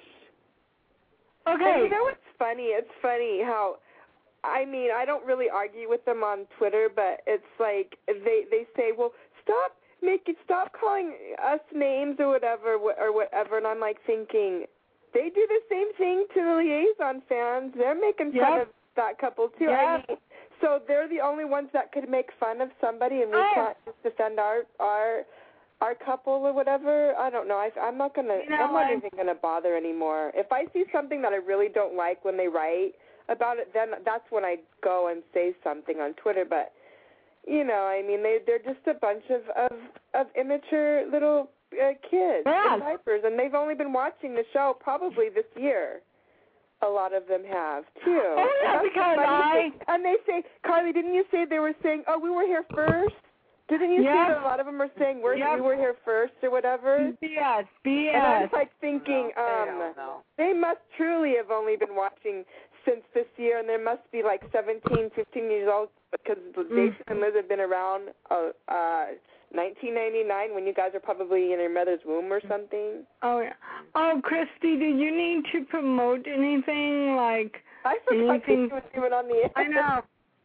S3: Okay.
S4: And you know what's funny? It's funny how, I mean, I don't really argue with them on Twitter, but it's like they they say, well, stop making, stop calling us names or whatever or whatever, and I'm like thinking, they do the same thing to the liaison fans. They're making fun
S3: Yep.
S4: of that couple too.
S3: Yep.
S4: I mean, so they're the only ones that could make fun of somebody, and we
S3: I-
S4: can't just defend our our our couple or whatever. I don't know. I, I'm not gonna.
S3: You know
S4: I'm not
S3: what?
S4: even gonna bother anymore. If I see something that I really don't like when they write about it, then that's when I go and say something on Twitter. But you know, I mean, they they're just a bunch of of, of immature little uh, kids
S3: Yeah.
S4: in diapers, and they've only been watching the show probably this year. A lot of them have too.
S3: Oh, yeah,
S4: And that's the
S3: because
S4: funny
S3: I-
S4: thing. And they say, Carly, didn't you say they were saying, "Oh, we were here first"? Didn't you
S3: Yep.
S4: say that a lot of them are saying we're,
S3: Yep.
S4: we were here first or whatever?
S3: B S, B S.
S4: And I was like thinking,
S1: No, they
S4: um,
S1: don't know.
S4: they must truly have only been watching since this year, and there must be like seventeen, fifteen years old because Jason and Liz have been around uh, uh, nineteen ninety-nine when you guys are probably in your mother's womb or something.
S3: Oh, yeah. Oh, Christy, did you need to promote anything like
S4: I forgot
S3: anything?
S4: Christy was even on the air.
S3: I know.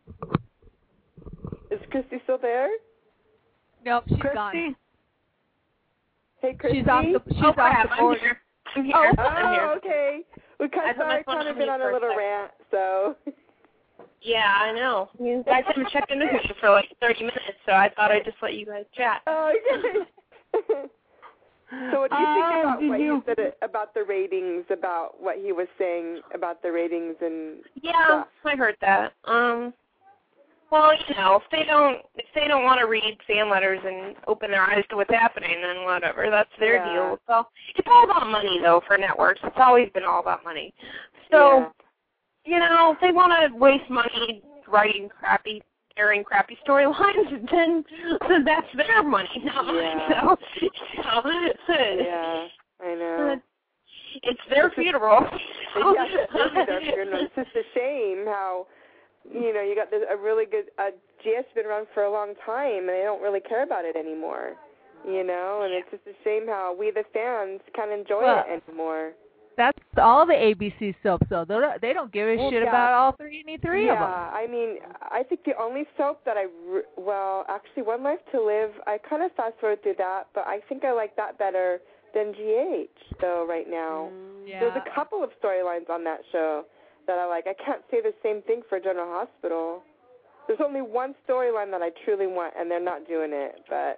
S4: Is Christy still there?
S5: Nope, she's
S3: Christy?
S5: gone.
S4: Hey, Christy.
S5: She's off the she's
S8: oh,
S5: off
S8: crap,
S5: the
S8: I'm
S5: board.
S8: here. I'm here.
S4: Oh,
S8: I'm here.
S4: okay. Because
S8: I put my
S4: I've
S8: phone
S4: kind of
S8: on
S4: been
S8: mute
S4: on a
S8: for a
S4: little
S8: sec.
S4: rant, so.
S8: Yeah, I know. You guys haven't checked in with me for like thirty minutes, so I thought I'd just let you guys chat.
S4: Oh, okay. So what do you think
S3: Oh,
S4: about
S3: did
S4: what he
S3: you-
S4: said it- about the ratings, about what he was saying about the ratings and
S8: Yeah,
S4: stuff?
S8: I heard that. Um, well, you know, if they don't if they don't want to read fan letters and open their eyes to what's happening, then whatever. That's their
S4: Yeah.
S8: deal. So it's all about money, though, for networks. It's always been all about money. So.
S4: Yeah.
S8: You know, if they want to waste money writing crappy, airing crappy storylines, then, then that's their money, not mine.
S4: Yeah.
S8: So, so
S4: Yeah, I know.
S8: it's their funeral.
S4: Yeah, it's really their funeral. It's just a shame how, you know, you got this, a really good, uh, G S been around for a long time, and they don't really care about it anymore, you know, and it's just a shame how we, the fans, can't enjoy
S5: Well,
S4: it anymore.
S5: That's all the A B C soaps, though. They don't, they don't give a
S4: Well,
S5: shit
S4: yeah.
S5: about all three, any three
S4: yeah,
S5: of them.
S4: I mean, I think the only soap that I, re- well, actually, One Life to Live, I kind of fast-forwarded through that, but I think I like that better than G H, though, right now.
S5: Yeah.
S4: There's a couple of storylines on that show that I like. I can't say the same thing for General Hospital. There's only one storyline that I truly want, and they're not doing it. But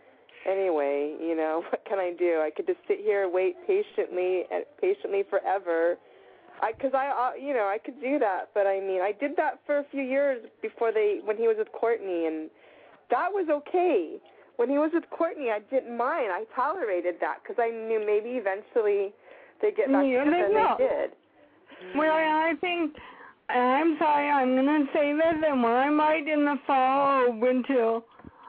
S4: anyway, you know, what can I do? I could just sit here and wait patiently and patiently forever. I, cause I, uh, you know, I could do that. But I mean, I did that for a few years before they, when he was with Courtney, and that was okay. When he was with Courtney, I didn't mind. I tolerated that because I knew maybe eventually they'd get back
S3: Yeah,
S4: together, and
S3: no.
S4: they did.
S3: Well, I think, I'm sorry, I'm going to say this, and when I might in the fall or winter,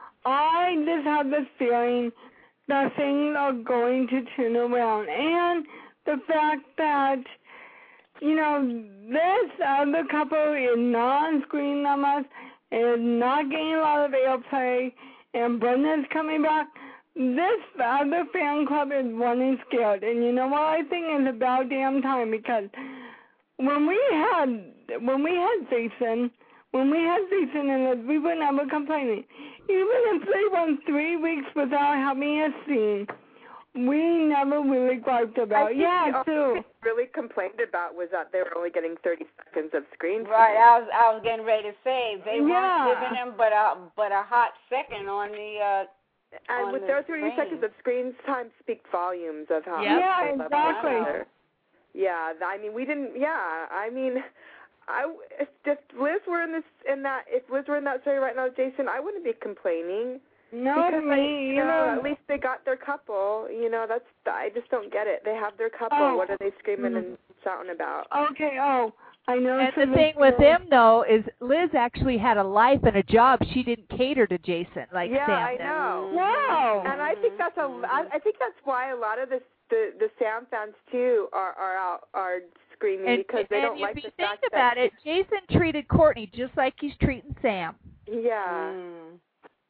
S3: I just have this feeling that things are going to turn around. And the fact that, you know, this other couple is not on screen numbers, is not getting a lot of airplay, and Brenda's coming back. This other fan club is running scared. And you know what I think is about damn time, because when we had when we had Jason, when we had Jason in it, we were never complaining. Even if they went three weeks without having a scene, we never really griped about.
S4: I think
S3: Yeah,
S4: the
S3: too.
S4: only thing they really complained about was that they were only getting thirty seconds of screen time.
S1: Right, I was I was getting ready to say they
S3: Yeah.
S1: weren't giving them but a but a hot second on the uh
S4: And
S1: on
S4: with
S1: the
S4: their thirty
S1: screen.
S4: seconds of screen time speak volumes of how
S3: Yep. Yeah,
S4: they love
S3: exactly.
S4: each other. Yeah, th- I mean, we didn't. Yeah, I mean, I if, if Liz were in this in that if Liz were in that story right now, Jason, I wouldn't be complaining.
S3: No,
S4: because
S3: me,
S4: I,
S3: you
S4: you know,
S3: know.
S4: at least they got their couple. You know, that's I just don't get it. They have their couple.
S3: Oh.
S4: What are they screaming
S3: Mhm.
S4: and shouting about?
S3: Okay, oh, I know.
S5: And
S3: so
S5: the thing
S3: this-
S5: with them, though, is Liz actually had a life and a job. She didn't cater to Jason like
S4: yeah,
S5: Sam
S4: I
S5: did.
S4: know.
S3: Wow.
S4: And I think that's a. I, I think that's why a lot of the the, the Sam fans too are are out are screaming
S5: And,
S4: because they
S5: and
S4: don't
S5: if
S4: like
S5: you
S4: the
S5: think
S4: fact
S5: about
S4: that
S5: it, Jason treated Courtney just like he's treating Sam.
S4: yeah.
S1: Mm.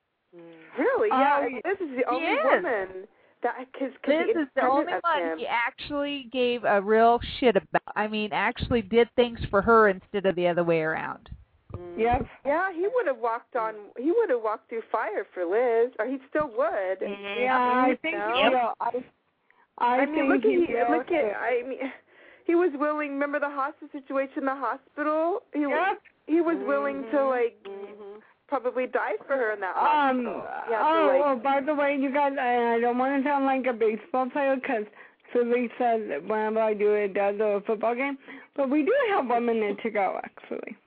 S4: Really? Yeah.
S3: Oh,
S4: and Liz is the only
S5: is.
S4: woman that cause, cause
S5: Liz is the only
S4: of
S5: one
S4: him.
S5: he actually gave a real shit about. I mean, actually did things for her instead of the other way around.
S3: Yep.
S4: Yeah, he would have walked on. He would have walked through fire for Liz, or he still would.
S3: Yeah, I think
S4: No.
S3: he will. I, I,
S4: I,
S3: think
S4: mean, look
S3: he
S4: at
S3: will.
S4: look at. I mean, he was willing. Remember the hostage situation in the hospital? He
S3: Yep.
S4: he was willing to like
S1: Mhm.
S4: probably die for her in that
S3: Um,
S4: hospital. Yeah,
S3: oh,
S4: so, like,
S3: oh, by the way, you guys, I, I don't want to sound like a baseball player because Susie says that whenever I do it, does a football game. But we do have one minute to go, actually.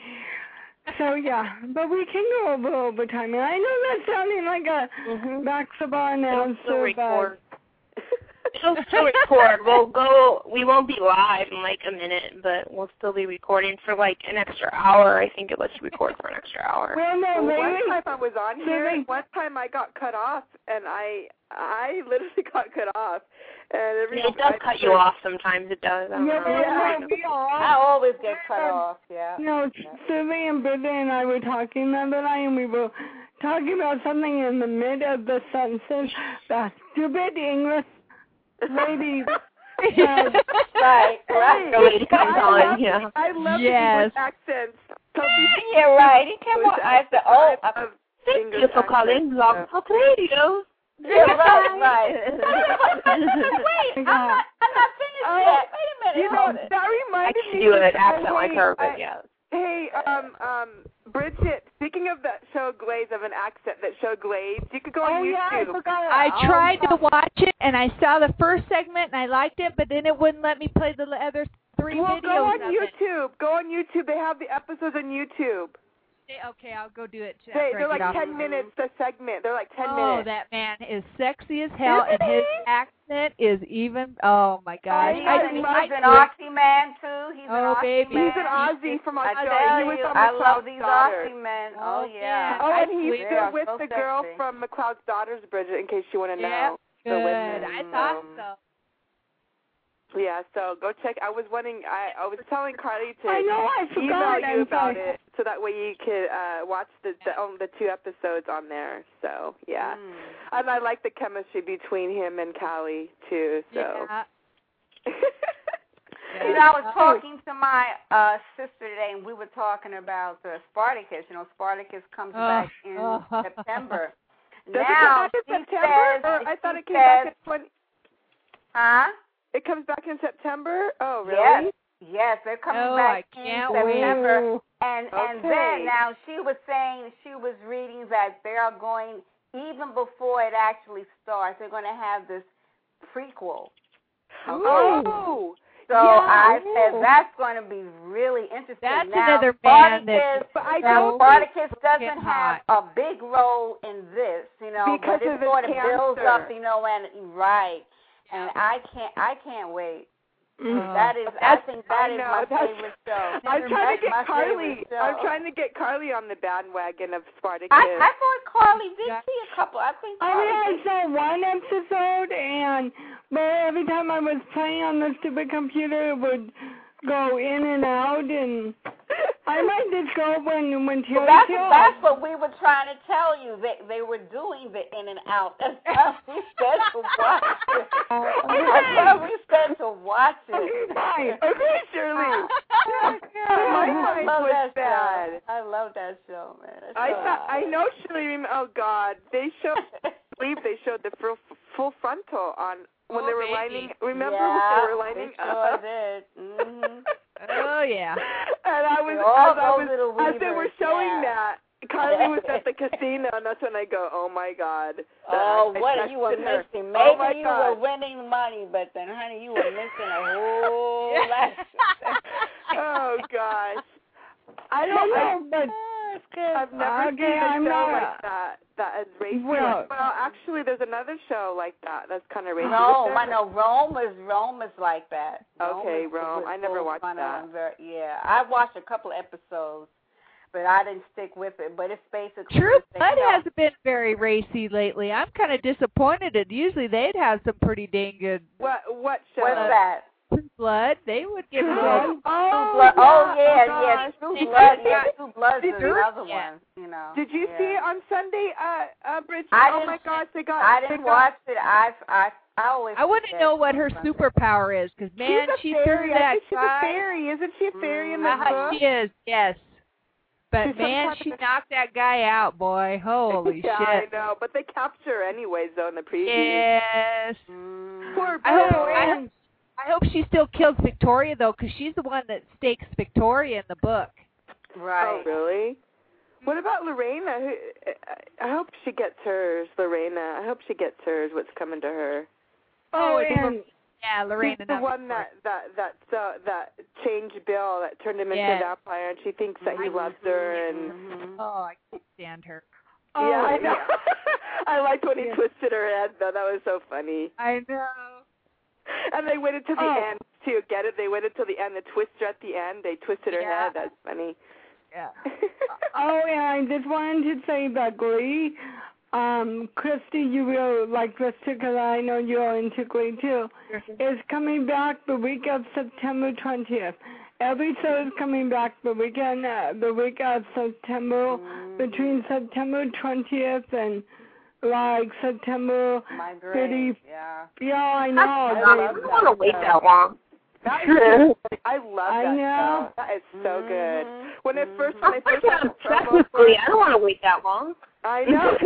S3: So, yeah, but we can go over overtime. And I know that's sounding like a
S8: Mhm.
S3: basketball
S8: It'll still
S3: announcer,
S8: record. It'll still record. We'll go. We won't be live in like a minute, but we'll still be recording for like an extra hour. I think it lets you record for an extra hour.
S3: but well, no,
S4: well, one
S3: lately,
S4: time I was on here.
S3: Susie.
S4: One time I got cut off, and I I literally got cut off. And every
S8: Yeah, it does
S4: I,
S8: cut you off sometimes. It does. I don't
S3: yeah,
S8: know.
S3: well,
S4: Yeah.
S3: no, we
S1: I
S3: all,
S1: always get cut off, yeah.
S3: you know, Susie and Britta and I were talking the other night, and we were talking about something in the mid of the sentence. The stupid English lady said,
S1: Right, right.
S8: The lady comes
S4: I
S8: on,
S4: love,
S8: yeah.
S4: I love
S5: Yes.
S4: the English accents. Sophie
S1: Yeah, right. He came on.
S4: English
S1: I said, oh,
S4: I love
S8: Thank
S4: English
S8: you for calling
S4: accents.
S8: Blog Talk Radio.
S1: yeah, right, right. Wait, I'm not, I'm not finished
S4: Oh,
S1: yet. Wait a minute.
S4: You know,
S1: hold it.
S4: that
S8: I
S4: reminded
S8: can
S4: me.
S8: do an
S4: of-
S8: accent like
S4: hey,
S8: her, but
S4: I-
S8: yeah.
S4: Hey, um, um, Bridget, speaking of that show Glaze, of an accent, that show Glaze, you could go on
S3: oh, yeah, I
S4: YouTube.
S3: forgot.
S5: I
S3: Oh,
S5: tried
S3: yeah.
S5: to watch it, and I saw the first segment, and I liked it, but then it wouldn't let me play the other three
S4: Well,
S5: videos
S4: go on
S5: of it.
S4: YouTube. Go on YouTube. They have the episodes on YouTube.
S5: Okay, I'll go do it.
S4: They,
S5: after I
S4: they're
S5: get
S4: like
S5: off.
S4: ten minutes a segment. They're like ten
S5: oh,
S4: minutes.
S5: that man is sexy as hell,
S4: Isn't
S5: and his
S4: he?
S5: accent is even. Oh my gosh!
S1: He's,
S4: I
S1: an, he's
S4: love
S1: an
S4: it.
S1: Aussie man, too. He's
S5: Oh,
S1: an Aussie
S5: baby.
S1: man.
S4: He's an Aussie from
S1: I
S4: Australia.
S1: tell
S4: He was
S1: you,
S4: on
S1: I
S4: McLeod's
S1: love these
S4: Daughters.
S1: Aussie men.
S5: Oh,
S1: Oh, yeah.
S4: Oh, and he's
S5: They
S4: still
S1: are
S4: with
S1: so
S4: the girl
S1: sexy.
S4: from McLeod's Daughters, Bridget, in case you want to
S5: Yep.
S4: know.
S5: Good.
S4: The women.
S5: I thought
S1: Um,
S5: so.
S4: Yeah, so go check. I was wanting, I, I was telling Carly to
S3: I know, I
S4: email
S3: forgot.
S4: you
S3: I'm
S4: about
S3: sorry.
S4: it so that way you could uh, watch the the, um, the two episodes on there. So, yeah.
S1: Mm.
S4: And I like the chemistry between him and Callie, too. So.
S5: Yeah.
S1: You know, I was talking to my uh, sister today, and we were talking about uh, Spartacus. You know, Spartacus comes
S5: Oh.
S1: back in
S5: Oh.
S1: September.
S4: Does
S1: now,
S4: it come back in
S1: she
S4: September?
S1: says,
S4: Or I thought
S1: she
S4: it came back
S1: says-
S4: in twenty.
S1: Huh?
S4: It comes back in September? Oh, really?
S1: Yes. Yes, they're coming
S5: oh,
S1: back
S5: I
S1: in
S5: can't
S1: September.
S5: wait.
S1: And and
S4: Okay.
S1: then now she was saying she was reading that they are going even before it actually starts. They're going to have this prequel. Okay?
S4: Oh.
S1: So
S4: yeah.
S1: I said that's going to be really interesting.
S5: That's
S1: now,
S5: another man
S1: Spartacus,
S5: that
S4: But I
S1: now,
S4: don't
S1: Spartacus
S5: get
S1: doesn't have
S5: hot.
S1: a big role in this, you know,
S4: Because
S1: but it
S4: of his
S1: sort of builds
S4: cancer.
S1: up, you know, and right. And I can't, I can't wait.
S5: Oh.
S1: That is, I
S5: That's-
S1: think that
S4: I
S1: is
S4: know,
S1: my
S4: that's-
S1: favorite show.
S4: I'm trying
S1: That's
S4: to
S1: my
S4: get Carly.
S1: favorite show.
S4: I'm trying to get Carly on the bandwagon of Spartacus.
S1: I, I thought Carly did see a couple. I think
S3: I
S1: Carly
S3: mean, I
S1: did.
S3: saw one episode, and but every time I was playing on the stupid computer, it would go in and out, and I might just go when when
S1: Well,
S3: Terry
S1: that's,
S3: kills.
S1: that's what we were trying to tell you. They they were doing the in and out. That's why we said to watch it. That's why we said to watch it.
S3: Fine.
S4: Okay, Shirley. My
S1: I
S4: mind
S1: love
S4: was
S1: that
S4: bad.
S1: show. I love that show, man. That
S4: I
S1: show.
S4: thought I know Shirley. rem- Oh God, they showed. I believe they showed the full, full frontal on when
S5: Oh,
S4: they were
S5: baby.
S4: lining. Remember
S1: yeah,
S4: when they were lining
S1: they sure
S4: up?
S1: did. Mm-hmm.
S5: Oh, yeah.
S4: And I was
S1: All
S4: as I
S1: those
S4: was
S1: little
S4: as they were
S1: weavers,
S4: showing
S1: yeah.
S4: that. Carly was at the casino, and that's when I go, "Oh my God!"
S1: Oh,
S4: I
S1: what you were
S4: texted her.
S1: missing?
S4: Oh
S1: Maybe
S4: my
S1: you
S4: God.
S1: were winning money, but then, honey, you were missing a whole lot.
S4: Oh gosh, I
S3: I
S4: don't. I,
S3: know, but
S4: I've never
S3: Okay,
S4: seen a
S3: I'm
S4: show
S3: not-
S4: like that. That is racy.
S3: Well-
S4: well, actually, there's another show like that. That's kind of racy.
S1: No,
S4: Is there?
S1: I know Rome is Rome is like that.
S4: Okay,
S1: is-
S4: Rome.
S1: is
S4: I never
S1: full
S4: watched
S1: frontal
S4: that.
S1: and very- yeah, I watched a couple of episodes, but I didn't stick with it. But it's basically
S5: True
S1: the
S5: Blood
S1: same, you know,
S5: hasn't been very racy lately. I'm kind of disappointed. It usually they'd have some pretty dang good
S4: What what show?
S1: What's that?
S5: True Blood. They would give
S4: True
S5: you
S4: Blood?
S5: a
S1: True
S4: Oh,
S1: Blood. Oh
S4: yeah.
S1: yeah,
S4: Oh,
S1: yeah.
S4: gosh.
S1: True
S5: Did
S1: Blood.
S5: you-
S1: Yeah, True Blood
S4: Did
S1: is
S4: you-
S1: another
S5: yeah.
S1: one. You know.
S4: Did you
S1: yeah.
S4: see it on Sunday, uh, uh, Bridget?
S1: I
S4: Oh
S1: didn't-
S4: my gosh, they got.
S1: I
S4: they
S1: didn't
S4: got,
S1: watch it. I I I always.
S5: I want to
S1: forget
S5: know what her
S1: Sunday.
S5: superpower is, because man,
S4: she's
S5: she
S4: a
S5: threw
S4: fairy.
S5: that
S4: I think she's
S5: guy.
S4: a fairy. Isn't she a fairy in the
S5: Uh,
S4: book?
S5: she is, yes. But
S4: She's some
S5: man,
S4: kind
S5: she
S4: of-
S5: knocked that guy out, boy. Holy
S4: yeah,
S5: shit.
S4: I know, but they capture her anyways, though, in the preview.
S5: Yes.
S1: Mm.
S4: Poor
S5: I hope,
S4: Bill.
S5: I, hope, I hope she still kills Victoria, though, because she's the one that stakes Victoria in the book.
S1: Right.
S4: Oh, really? What about Lorena? Who, I hope she gets hers, Lorena. I hope she gets hers, what's coming to her.
S3: Oh,
S5: it's
S3: and
S5: Yeah, Lorena.
S4: She's the
S5: number
S4: one
S5: four.
S4: that that that uh, that changed Bill, that turned him into
S5: Yes.
S4: a vampire, and she thinks that he loves her. And
S1: Mhm.
S5: Oh, I can't stand her.
S3: oh,
S4: yeah, I know. I liked when he
S3: Yeah.
S4: twisted her head, though. That was so funny.
S5: I know.
S4: And they waited till the
S3: Oh.
S4: end to get it. They waited till the end. The twister at the end. They twisted her
S5: Yeah.
S4: head. That's funny.
S5: Yeah.
S3: Oh, and I just wanted to say that Glee, um, Christy, you will like this too, because I know you're into Glee too, is coming back the week of September twentieth. Every show is coming back the weekend, uh, the week of September,
S1: Mm.
S3: between September twentieth and like September
S1: My grade.
S3: thirty.
S1: Yeah.
S3: Yeah, I
S8: I
S3: know.
S8: don't
S3: they-
S8: want to wait that long.
S4: That is, I love
S3: I
S4: that
S3: know.
S4: show. That is so good.
S1: Mhm.
S4: When it first,
S1: Mhm.
S4: when
S8: I'm
S4: I first
S8: not
S4: saw the
S8: obsessed
S4: promo
S8: with
S4: for
S8: Glee.
S4: it,
S8: I don't want to wait that long.
S4: I know.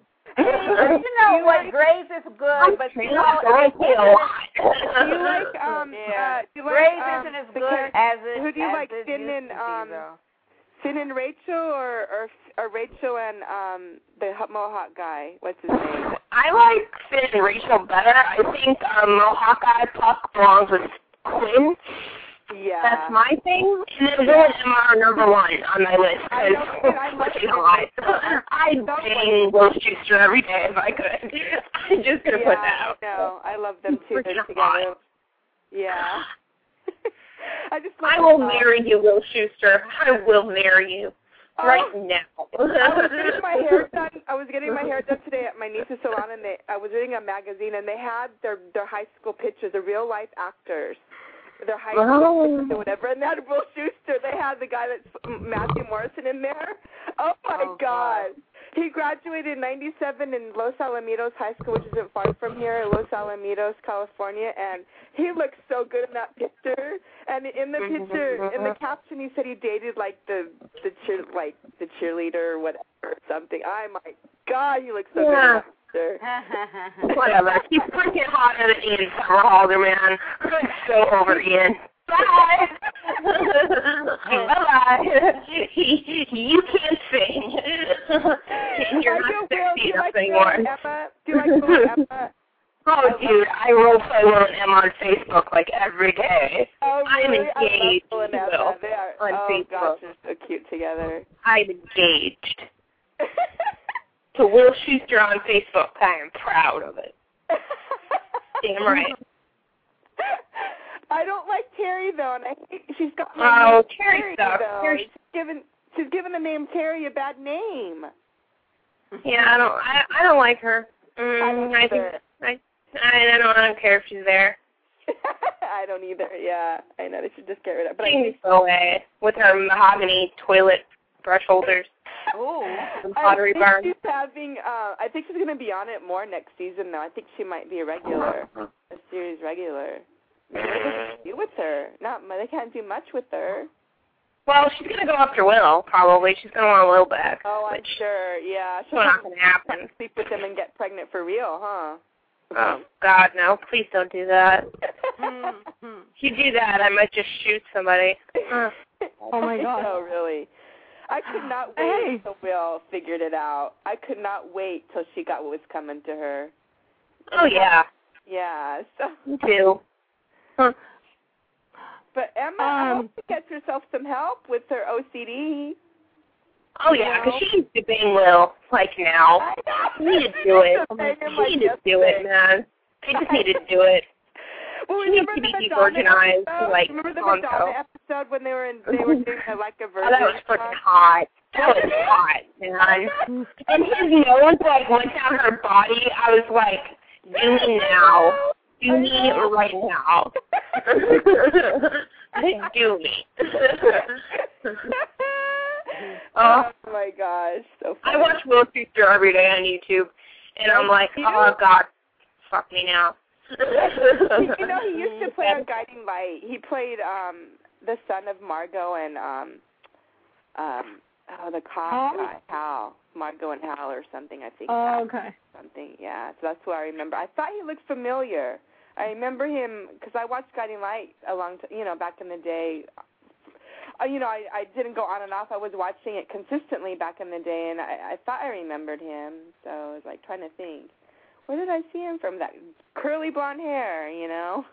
S1: Hey, you know
S4: you
S1: what?
S4: like-
S1: Grey's is good,
S8: I'm
S1: but you
S8: trying
S1: know,
S8: not to
S1: it
S8: wait a
S1: isn't-
S8: lot.
S4: Do you like um?
S1: Yeah.
S4: Uh, do you like
S1: Grey's
S4: um?
S1: isn't as
S4: the
S1: good
S4: character-
S1: as it.
S4: Who do you
S1: as
S4: like,
S1: it
S4: Finn
S1: used
S4: and
S1: to be,
S4: um?
S1: though.
S4: Finn and Rachel, or or, or Rachel and um the H- Mohawk guy? What's his name?
S8: I like Finn and Rachel better. I think um, Mohawk Eye Puck belongs with Quinn.
S4: Yeah.
S8: That's my thing. And then Will and Emma are number one on my list.
S4: I know, and I love
S8: Because, you know, I, I'd
S4: Don't
S8: bang Will Schuster every day if I could. I'm just going to
S4: yeah,
S8: put that out.
S4: I know. I love them too. They're
S8: Freaking
S4: together.
S8: hot.
S4: Yeah. I just love
S8: I will
S4: uh,
S8: marry you, Will Schuster. I will marry you.
S4: Oh.
S8: Right now.
S4: I was getting my hair done. I was getting my hair done today at my niece's salon, and they. I was reading a magazine, and they had their their high school pictures, the real life actors, their high school
S8: Oh.
S4: pictures or whatever. And they had Will Schuster. They had the guy that's Matthew Morrison in there. Oh my
S1: Oh,
S4: God. He graduated in ninety-seven in Los Alamitos High School, which isn't far from here, in Los Alamitos, California, and he looks so good in that picture. And in the picture, in the caption, he said he dated like the the cheer, like the cheerleader or whatever or something. I my God, he looks so
S8: Yeah.
S4: good. In that Sure.
S8: Whatever. He's freaking hotter than Ian Somerhalder, man. I'm so over Ian. Bye. Bye-bye. He, you can't sing. And you're not sexy enough
S4: like
S8: anymore.
S4: Emma? Do you like Will Emma?
S8: Oh, dude, I role play Will and Emma on Facebook like every day.
S4: Oh, really?
S8: I'm engaged
S4: I love Will and
S8: to
S4: Emma.
S8: Will
S4: They are,
S8: on
S4: oh,
S8: Facebook.
S4: gosh, they're so cute together.
S8: I'm engaged to Will Schuster on Facebook. I am proud of it. Damn right.
S4: I don't like Terry though, and I think she's got my
S8: Oh,
S4: name
S8: Terry
S4: Terry
S8: sucks.
S4: though.
S8: Terry-
S4: She's given she's given the name Terry a bad name.
S8: Yeah, I don't. I, I don't like her. Mm,
S4: I don't
S8: I
S4: either.
S8: think. I, I don't. I don't care if she's there.
S4: I don't either. Yeah, I know they should just get rid of it. But
S8: She
S4: I
S8: can
S4: think
S8: just go away with her mahogany toilet brush holders.
S1: Ooh.
S8: Some
S4: I
S8: pottery
S4: think
S8: barn.
S4: she's having. Uh, I think she's going to be on it more next season though. I think she might be a regular, a series regular. What do they do with her? Not they can't do much with her.
S8: Well, she's gonna go after Will probably. She's gonna want Will back.
S4: Oh, I'm
S8: which
S4: sure. Yeah,
S8: It's not gonna happen.
S4: sleep with him and get pregnant for real, huh?
S8: Oh God, no! Please don't do that.
S1: Mm-hmm.
S8: If you do that, I might just shoot somebody. Uh.
S3: Oh, my God.
S4: No, really. I could not wait
S3: Hey.
S4: until Will figured it out. I could not wait till she got what was coming to her.
S8: Oh yeah,
S4: Yeah. So,
S8: me too. Huh.
S4: but Emma, I
S3: Um,
S4: hope she gets herself some help with her O C D.
S8: Oh yeah, because she needs to bang Will like now.
S4: I know.
S8: She needs to do it.
S4: Bang him
S8: She
S4: like
S8: needs to do it,
S4: yesterday.
S8: man. They just need to do it.
S4: Well,
S8: She needs
S4: remember
S8: to be
S4: the Madonna
S8: desorganized,
S4: episode?
S8: like
S4: remember the
S8: Tonto.
S4: Madonna episode when they were in, they were doing a, like a
S8: Oh,
S4: version.
S8: that was freaking hot. That was hot, man. And his nose like went down her body. I was like, do me now. Do me right now. Do me.
S4: Oh my gosh, so funny.
S8: I watch Will Schuster every day on YouTube, and I'm like, oh God, fuck me now.
S4: You know, he used to play on Guiding Light. He played um the son of Margot and um um oh the cop
S3: Hal?
S4: guy, Hal, Margot and Hal or something. I think.
S3: Oh, okay.
S4: Something, yeah. So that's what I remember. I thought he looked familiar. I remember him because I watched Guiding Light a long time, you know, back in the day. Uh, you know, I, I didn't go on and off. I was watching it consistently back in the day, and I, I thought I remembered him. So I was like trying to think, where did I see him from? That curly blonde hair, you know.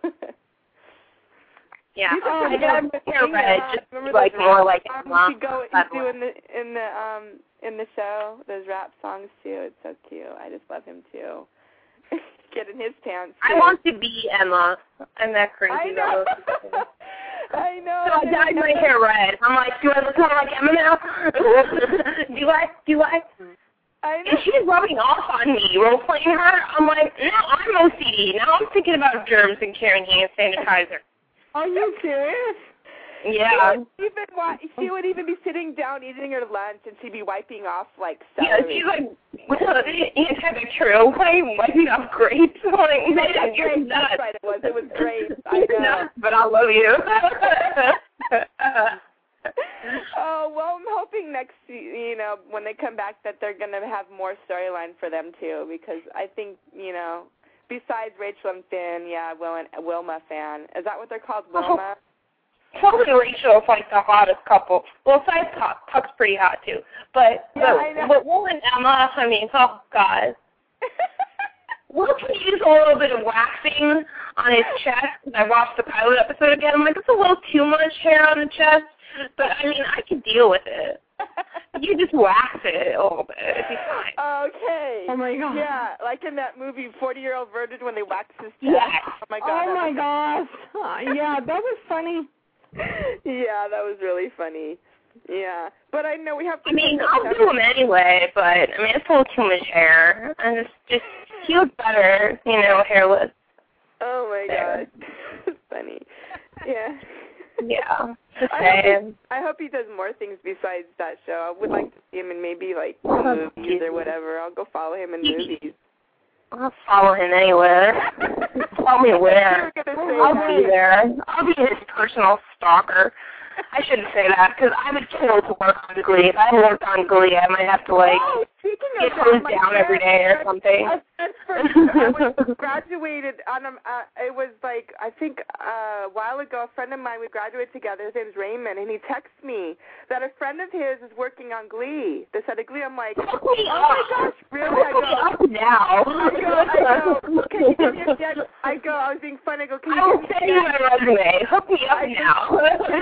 S8: Yeah,
S4: He's a
S8: oh, I
S4: pretty
S8: got
S4: good
S8: hair
S4: singer.
S8: red, just
S4: Remember
S8: like
S4: those
S8: more
S4: rap
S8: like
S4: songs
S8: Emma.
S4: He'd go,
S8: That
S4: he'd do
S8: one.
S4: in the in the um in the show those rap songs too. It's so cute. I just love him too. Get in his pants.
S8: I
S4: too.
S8: want to be Emma. I'm that crazy.
S4: I know.
S8: Though.
S4: I know.
S8: So I dyed my hair red. I'm like, do I look more like Emma now? do I? Do I?
S4: I know.
S8: And she's rubbing off on me, role playing her. I'm like, no, I'm O C D. Now I'm thinking about germs and carrying hand sanitizer.
S3: Are you serious?
S8: Yeah.
S4: She would even wa- she would even be sitting down eating her lunch, and she'd be wiping off like
S8: Yeah,
S4: celery.
S8: she's like, antibacterial, why wiping off grapes? I'm like, man, you're
S4: Grapes,
S8: nuts.
S4: That's right, it was. It was grapes. I
S8: You're
S4: know.
S8: nuts, but I love you.
S4: Oh, well, I'm hoping next, you know, when they come back that they're going to have more storyline for them, too, because I think, you know, besides Rachel and Finn, yeah, Will and Wilma fan. Is that what they're called, Wilma?
S8: Probably Rachel is like the hottest couple. Well, besides Puck, Puck's pretty hot, too. But,
S4: Yeah, I know.
S8: but, but Will and Emma, I mean, oh, God. Will can use a little bit of waxing on his chest, because I watched the pilot episode again. I'm like, it's a little too much hair on the chest, but, I mean, I could deal with it. You just wax it a little bit. It'd be fine.
S4: Okay.
S3: Oh, my God.
S4: Yeah, like in that movie, forty-Year-Old Virgin, when they wax his chest.
S8: Yes.
S4: Oh, my God.
S3: Oh, my gosh. Uh, yeah, that was funny.
S4: Yeah, that was really funny. Yeah. But I know we have to...
S8: I mean, I'll do them anyway, but, I mean, it's a little too much hair. And it's just, he looks better, you know, hairless.
S4: Oh, my
S8: There.
S4: God. It's funny. Yeah.
S8: Yeah.
S4: I
S8: Okay.
S4: hope, I hope he does more things besides that show. I would like to see him in maybe, like,
S8: Oh,
S4: movies or whatever. I'll go follow him in movies.
S8: I'll follow him anywhere. Tell me where.
S4: You were gonna say
S8: I'll
S4: that.
S8: be there. I'll be his personal stalker. I shouldn't say that because I would kill to work on Glee. If I worked on Glee, I might have to like
S4: oh,
S8: get hosed down every day or something.
S4: I, I was graduated on a, uh, it was like I think uh, a while ago. A friend of mine, we graduated together. His name's Raymond, and he texted me that a friend of his is working on Glee. They said Glee. I'm like, oh my gosh, really? I go
S8: up now.
S4: I go, I go. Can you give me a check? I go. I was being funny. I go. Can you
S8: I will
S4: give me
S8: send you my resume. Hook me up
S4: I
S8: now.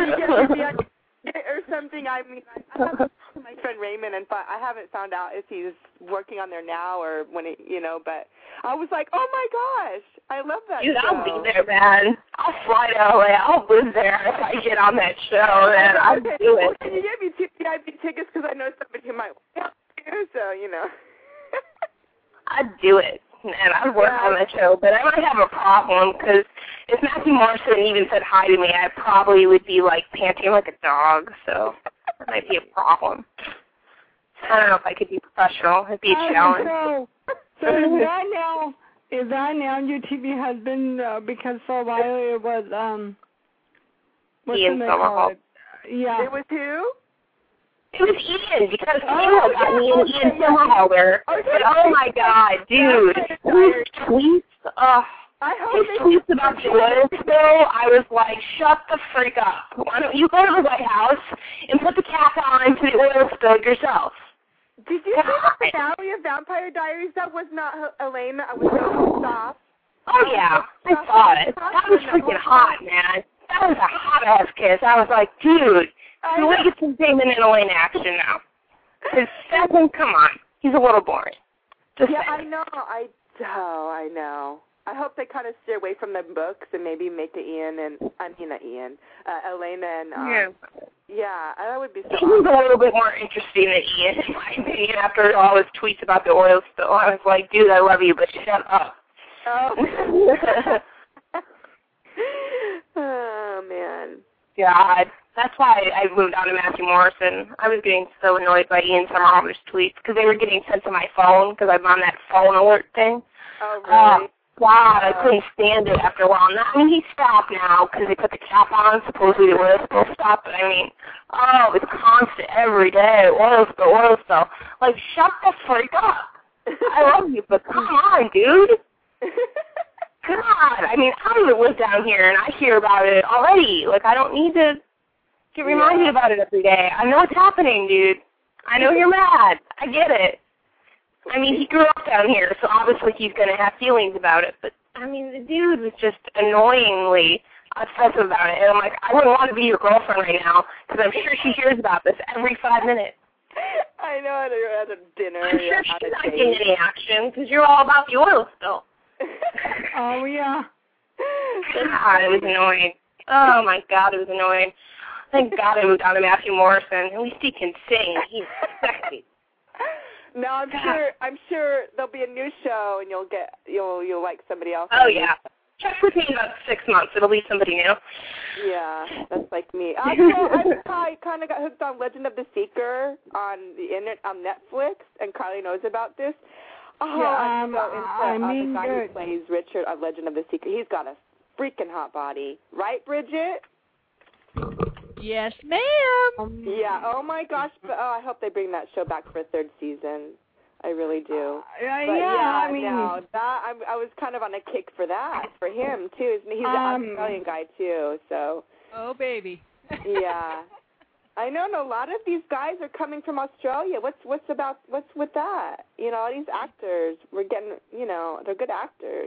S4: or something. I mean, I, I have my friend Raymond, and I haven't found out if he's working on there now or when he, you know. But I was like, oh my gosh, I love that
S8: Dude,
S4: show.
S8: I'll be there, man. I'll fly to L A. I'll live there if I get on that show, man. I'll
S4: okay.
S8: do it.
S4: Well, can you give me two V I P tickets because I know somebody who might want to, so you know.
S8: I'd do it. And I'd work
S4: yeah.
S8: on that show, but I might have a problem because if Matthew Morrison even said hi to me, I probably would be like panting like a dog, so that might be a problem. I don't know if I could be professional. It'd be a challenge.
S3: So, so is that now, is that now your T V husband, uh, because for a while it was, um, what's
S8: Ian
S3: the name called?
S8: Somerhalder.
S3: Yeah.
S4: It was who?
S8: It was Ian, because
S3: Oh,
S8: Kayla got me and
S3: okay,
S8: Ian Somerhalder.
S4: Okay.
S8: But oh my god, dude. His tweets, ugh.
S4: I hope
S8: His
S4: they
S8: tweets about the oil spill, I was like, shut the freak up. Why don't you go to the White House and put the cap on to the oil spill yourself?
S4: Did you see the finale of Vampire Diaries? That was not Elena. I was so soft.
S8: Oh yeah, I saw it. That was freaking hot, man. That was a hot-ass kiss. I was like, dude. We want to get some Damon and Elaine action now. Because Stephen, come on, he's a little boring. Just
S4: yeah,
S8: saying.
S4: I know. I oh, I know. I hope they kind of steer away from the books and maybe make the Ian and I mean not Ian, uh, Elena and um,
S8: yeah,
S4: yeah, that would be so.
S8: He was a little bit more interesting than Ian, in my opinion. After all his tweets about the oil spill, I was like, dude, I love you, but shut up.
S4: Oh. Oh man.
S8: God. That's why I moved on to Matthew Morrison. I was getting so annoyed by Ian Somerhalder's tweets because they were getting sent to my phone because I'm on that phone alert thing.
S4: Oh, really?
S8: Uh, God, I couldn't stand it after a while. Now, I mean, he stopped now because they put the cap on. Supposedly the oil spill stopped, but I mean, oh, it's constant every day. Oil spill, oil spill. Like, shut the freak up. I love you, but come on, dude. God, I mean, I don't even live down here, and I hear about it already. Like, I don't need to get reminded
S4: yeah.
S8: about it every day. I know what's happening, dude. I know you're mad. I get it. I mean, he grew up down here, so obviously he's going to have feelings about it. But, I mean, the dude was just annoyingly obsessive about it. And I'm like, I wouldn't want to be your girlfriend right now because I'm sure she hears about this every five minutes.
S4: I know at a dinner.
S8: I'm sure she's not getting any action because you're all about the oil spill.
S3: Oh, yeah.
S8: God, it was annoying. Oh, my God, it was annoying. Thank God I moved on to Matthew Morrison. At least he can sing. He's sexy.
S4: No, I'm sure. I'm sure there'll be a new show, and you'll get you'll you'll like somebody else.
S8: Oh yeah, check with me in about six months. It'll be somebody new.
S4: Yeah, that's like me. I, you know, I, I kind of got hooked on Legend of the Seeker on the internet on Netflix, and Carly knows about this. Oh,
S3: yeah,
S4: I'm
S3: um,
S4: so into
S3: I mean,
S4: uh, the guy
S3: good.
S4: who plays Richard on Legend of the Seeker. He's got a freaking hot body, right, Bridget?
S5: Yes, ma'am.
S4: Yeah. Oh my gosh. But, oh, I hope they bring that show back for a third season. I really do.
S3: Uh, yeah,
S4: but yeah,
S3: yeah, I mean,
S4: no, that I, I was kind of on a kick for that for him too. He's an
S3: um,
S4: Australian guy too, so.
S5: Oh baby.
S4: Yeah. I know, and a lot of these guys are coming from Australia. What's what's about what's with that? You know, all these actors, we're getting, you know, they're good actors.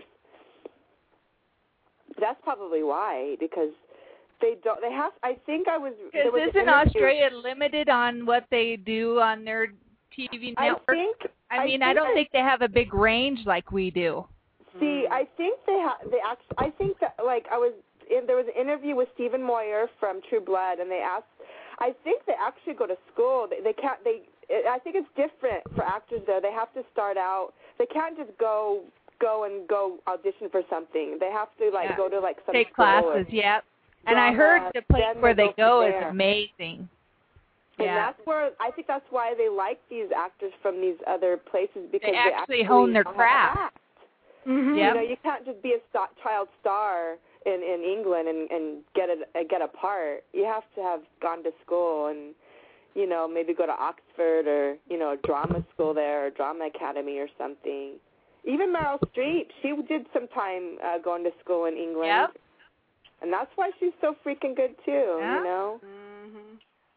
S4: That's probably why, because they don't. They have. I think I was.
S5: Because isn't Australia limited on what they do on their T V network?
S4: I think.
S5: I mean,
S4: I,
S5: I don't
S4: I,
S5: think they have a big range like we do.
S4: See, I think they have. They actually. I think that like I was. In, there was an interview with Stephen Moyer from True Blood, and they asked. I think they actually go to school. They, they can't. They. It, I think it's different for actors there. They have to start out. They can't just go go and go audition for something. They have to like
S5: yeah.
S4: go to like some
S5: take
S4: school
S5: classes. Yeah. And
S4: drama,
S5: I heard the place where they go, go is
S4: there.
S5: amazing.
S4: And
S5: yeah.
S4: that's where I think that's why they like these actors from these other places because
S5: they
S4: they
S5: actually hone their craft.
S4: Act.
S3: Mm-hmm.
S4: You know, you can't just be a st- child star in in England and and get it uh, get a part. You have to have gone to school and, you know, maybe go to Oxford or, you know, a drama school there or drama academy or something. Even Meryl Streep, she did some time uh, going to school in England.
S5: Yep.
S4: And that's why she's so freaking good, too,
S5: Yeah.
S4: you know?
S1: Mhm.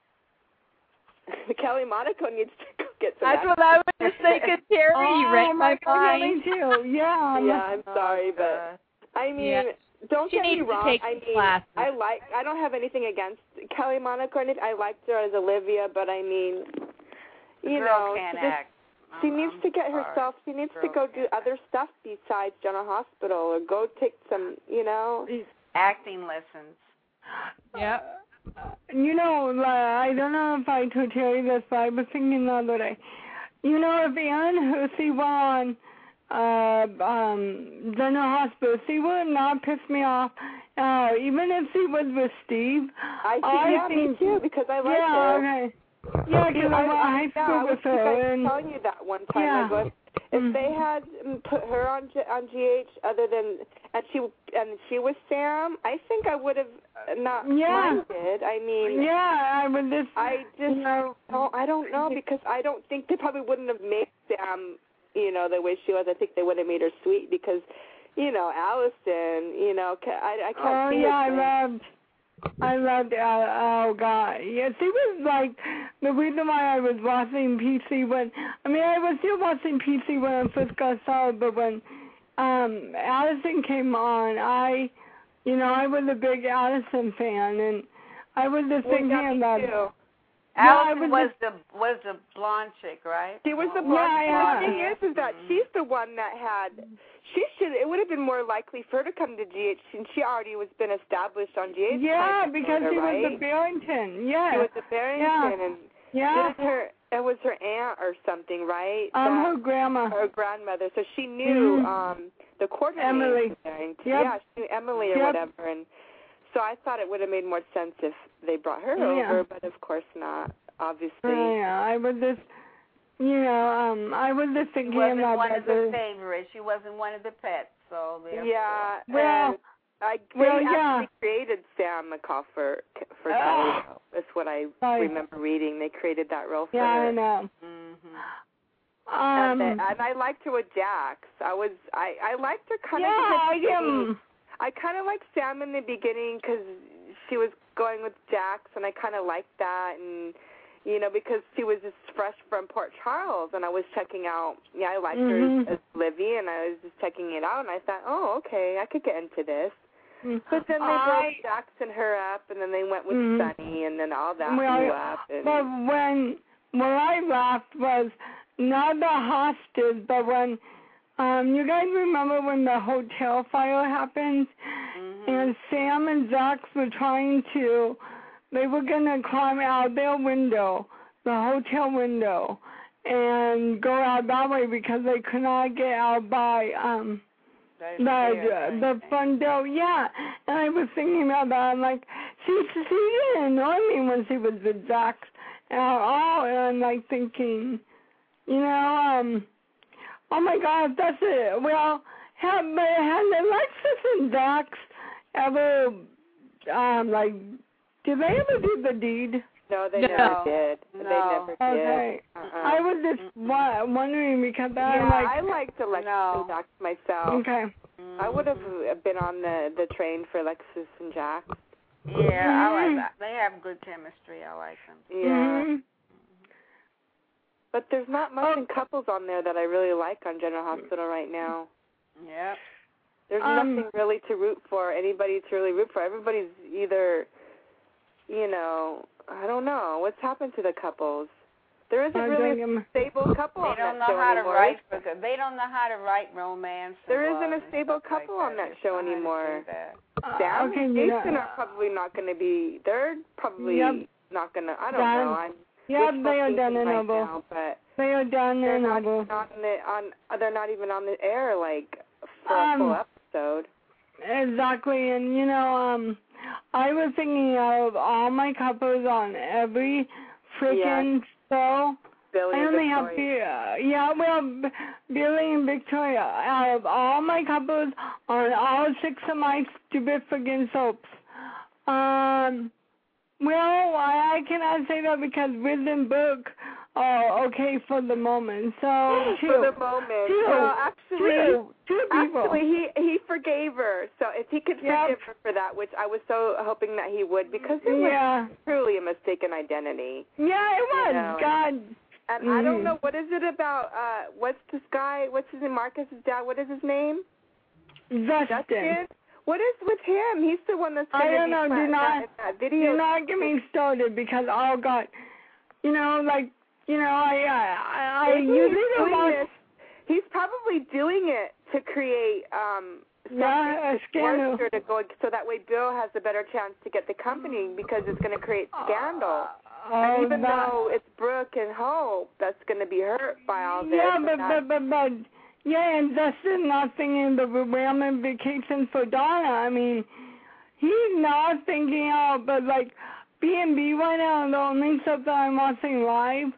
S4: Kelly Monaco needs to go get some
S5: That's what I was just thinking, Terry.
S3: Oh,
S5: You read my
S3: God,
S5: mind.
S3: me too. Yeah.
S4: Yeah, I'm
S1: Oh,
S4: sorry, but
S1: God.
S4: I mean,
S5: Yeah.
S4: don't
S5: She
S4: get me
S5: needs to
S4: wrong.
S5: take
S4: I
S5: some
S4: mean,
S5: classes.
S4: I like. I don't have anything against Kelly Monaco. I liked her as Olivia, but I mean,
S1: The
S4: you
S1: girl
S4: know,
S1: can't
S4: she, just,
S1: act.
S4: she
S1: I'm-
S4: needs
S1: I'm
S4: to get
S1: sorry.
S4: herself. She needs
S1: Girl
S4: to go do
S1: can't act.
S4: other stuff besides General Hospital, or go take some, you know.
S1: acting lessons.
S5: Yep.
S3: You know, like, I don't know if I told Terry this, but I was thinking the other day. You know, if Ann Hussey were on uh, um, General Hospital, she would not piss me off. Uh, even if she was with Steve.
S4: I think,
S3: I
S4: yeah,
S3: think,
S4: me too, because I like
S3: yeah,
S4: her.
S3: okay. Yeah, because I, I high
S4: yeah,
S3: school
S4: I was
S3: with her.
S4: I was
S3: And,
S4: telling you that one time.
S3: yeah.
S4: I go, if, if
S3: Mm.
S4: they had mm, put her on G, on G H, other than and she and she was Sam, I think I would have not
S3: Yeah.
S4: minded. I mean,
S3: yeah, I would just.
S4: I just
S3: you know,
S4: don't. I don't know because I don't think they probably wouldn't have made Sam, you know, the way she was. I think they would have made her sweet because, you know, Allison. You know, ca- I I can't
S3: Oh
S4: see
S3: yeah, I
S4: her.
S3: loved, I loved. Uh, oh God, yeah. She was like the reason why I was watching P C when. I mean, I was still watching P C when I first got started, but when um Allison came on, I, you know, I was a big Allison fan, and I was just
S4: Well,
S3: thinking
S4: yeah, me
S3: about.
S4: too.
S1: Allison
S3: was
S1: was
S3: just-
S1: the was the blonde chick, right?
S4: She was the
S3: Yeah,
S4: blonde.
S3: yeah.
S4: The thing is, is that
S1: Mhm.
S4: she's the one that had. She should. It would have been more likely for her to come to G H, since she already was been established on G H.
S3: Yeah,
S4: kind of
S3: because
S4: sorta,
S3: she
S4: right?
S3: was the Barrington. Yeah.
S4: She was the Barrington,
S3: Yeah.
S4: and
S3: Yeah.
S4: it was her. It was her aunt or something, right?
S3: Um,
S4: That-
S3: her grandma.
S4: her grandmother. So she knew
S3: Mhm.
S4: um the coordinator.
S3: Emily.
S4: Barrington.
S3: Yep.
S4: Yeah, she knew Emily or
S3: Yep.
S4: whatever, and so I thought it would have made more sense if they brought her
S3: Yeah.
S4: over, but of course not. Obviously.
S3: Oh, yeah, I was just, you know, um, I was just
S1: She
S3: thinking
S1: wasn't
S3: about
S1: one
S3: that.
S1: of the favorites. She wasn't one of the pets. So therefore.
S4: Yeah.
S3: Well,
S4: and I they
S3: well,
S4: actually
S3: yeah.
S4: created Sam McCall for for
S3: Ah.
S4: Galileo. That's what I
S3: Sorry.
S4: remember reading. They created that role for
S3: Yeah,
S4: her.
S3: I know.
S1: Mhm.
S3: Um,
S4: and, they, and I liked her with Jax. I was I I liked her kind
S3: yeah, I
S4: of.
S3: am.
S4: I kind of liked Sam in the beginning because she was going with Jax, and I kind of liked that, and you know, because she was just fresh from Port Charles, and I was checking out. Yeah, I liked
S3: Mhm.
S4: her as, as Livy, and I was just checking it out, and I thought, oh, okay, I could get into this. But then they
S3: I,
S4: broke Jax and her up, and then they went with
S3: Mhm.
S4: Sunny, and then all that
S3: Well,
S4: blew up. And
S3: but when what I laughed was not the hostage, but when um, you guys remember when the hotel fire happened,
S1: Mhm.
S3: and Sam and Jax were trying to, they were gonna climb out their window, the hotel window, and go out that way because they could not get out by um.
S1: That
S3: The,
S1: is fair,
S3: the the
S1: right?
S3: front door, yeah. And I was thinking about that. I'm like, she she didn't annoy me when she was with Jax at all. And I'm like thinking, you know, um, oh my God, that's it. Well, have but had Alexis and Jax ever, um, like, did they ever do the deed?
S4: no, they
S5: No.
S4: never did. They
S1: No.
S4: never did.
S3: Okay.
S4: Uh-uh.
S3: I was just wa- wondering because
S4: yeah,
S3: I'm like,
S4: I liked Alexis
S1: No.
S4: and Jax myself.
S3: okay.
S4: I would have been on the the train for Alexis and Jax.
S1: Yeah, I like
S3: Mhm.
S1: that. They have good chemistry. I like them.
S4: Yeah.
S3: Mhm.
S4: But there's not much
S3: Oh.
S4: in couples on there that I really like on General Hospital right now.
S1: Yep.
S4: There's
S3: Um,
S4: nothing really to root for, anybody to really root for. Everybody's either, you know, I don't know. What's happened to the couples? There isn't
S3: I
S4: really
S3: don't
S4: a
S3: get-
S4: stable couple
S1: They
S4: on
S1: don't
S4: that
S1: know
S4: show
S1: how to
S4: anymore.
S1: write because they don't know how to write romance. and
S4: There
S1: love
S4: isn't a
S1: and
S4: stable
S1: stuff like
S4: couple on that
S1: They
S4: show
S1: don't know how to
S4: anymore.
S1: do that.
S3: Uh,
S4: Sam
S3: okay,
S4: and
S3: you
S4: Jason
S3: know-
S4: are probably not going to be, they're probably
S3: Yep.
S4: not going to, I don't
S3: Done.
S4: know. I'm
S3: Yeah,
S4: wishful
S3: they are
S4: thinking
S3: done and
S4: right
S3: over.
S4: now, but
S3: They are done
S4: they're
S3: and
S4: not
S3: over.
S4: even on the, on, they're not even on the air, like, for
S3: Um,
S4: a full episode.
S3: Exactly, and you know, um, I was thinking of all my couples on every freaking show.
S4: Billy
S3: I
S4: and
S3: only have
S4: Victoria.
S3: Bi- yeah, well, B- Billy and Victoria. Out of all my couples on all six of my stupid friggin' soaps. Um, well, I, I cannot say that because Wiz and Brooke are okay for the moment. So two.
S4: For the moment.
S3: Two.
S4: Well, actually,
S3: two. Two people.
S4: Actually, he he forgave her. So if he could
S3: Yep.
S4: forgive her for that, which I was so hoping that he would, because it was
S3: Yeah.
S4: truly a mistaken identity.
S3: Yeah, it was.
S4: You know,
S3: God.
S4: And
S3: Mhm.
S4: I don't know, what is it about, uh, what's this guy, what's his name, Marcus's dad, what is his name?
S3: Justin.
S4: Justin? What is with him? He's the one that's
S3: I
S4: going to
S3: don't
S4: be
S3: know. Do
S4: in
S3: not,
S4: that, that video.
S3: do not get me started because, oh, God. You know, like, you know, I, I, I
S4: Maybe
S3: usually
S4: he's
S3: don't
S4: doing
S3: watch.
S4: this. He's probably doing it to create um
S3: Yeah, a scandal.
S4: worse to go, so that way Bill has a better chance to get the company because it's going to create scandal.
S3: Oh,
S4: and even
S3: that,
S4: though it's Brooke and Hope that's going to be hurt by all this.
S3: Yeah, but,
S4: that,
S3: but, but, but, yeah, and Justin not thinking the Wham vacation for Donna. I mean, he's not thinking out, but like B and B right now, the only stuff that I'm watching live.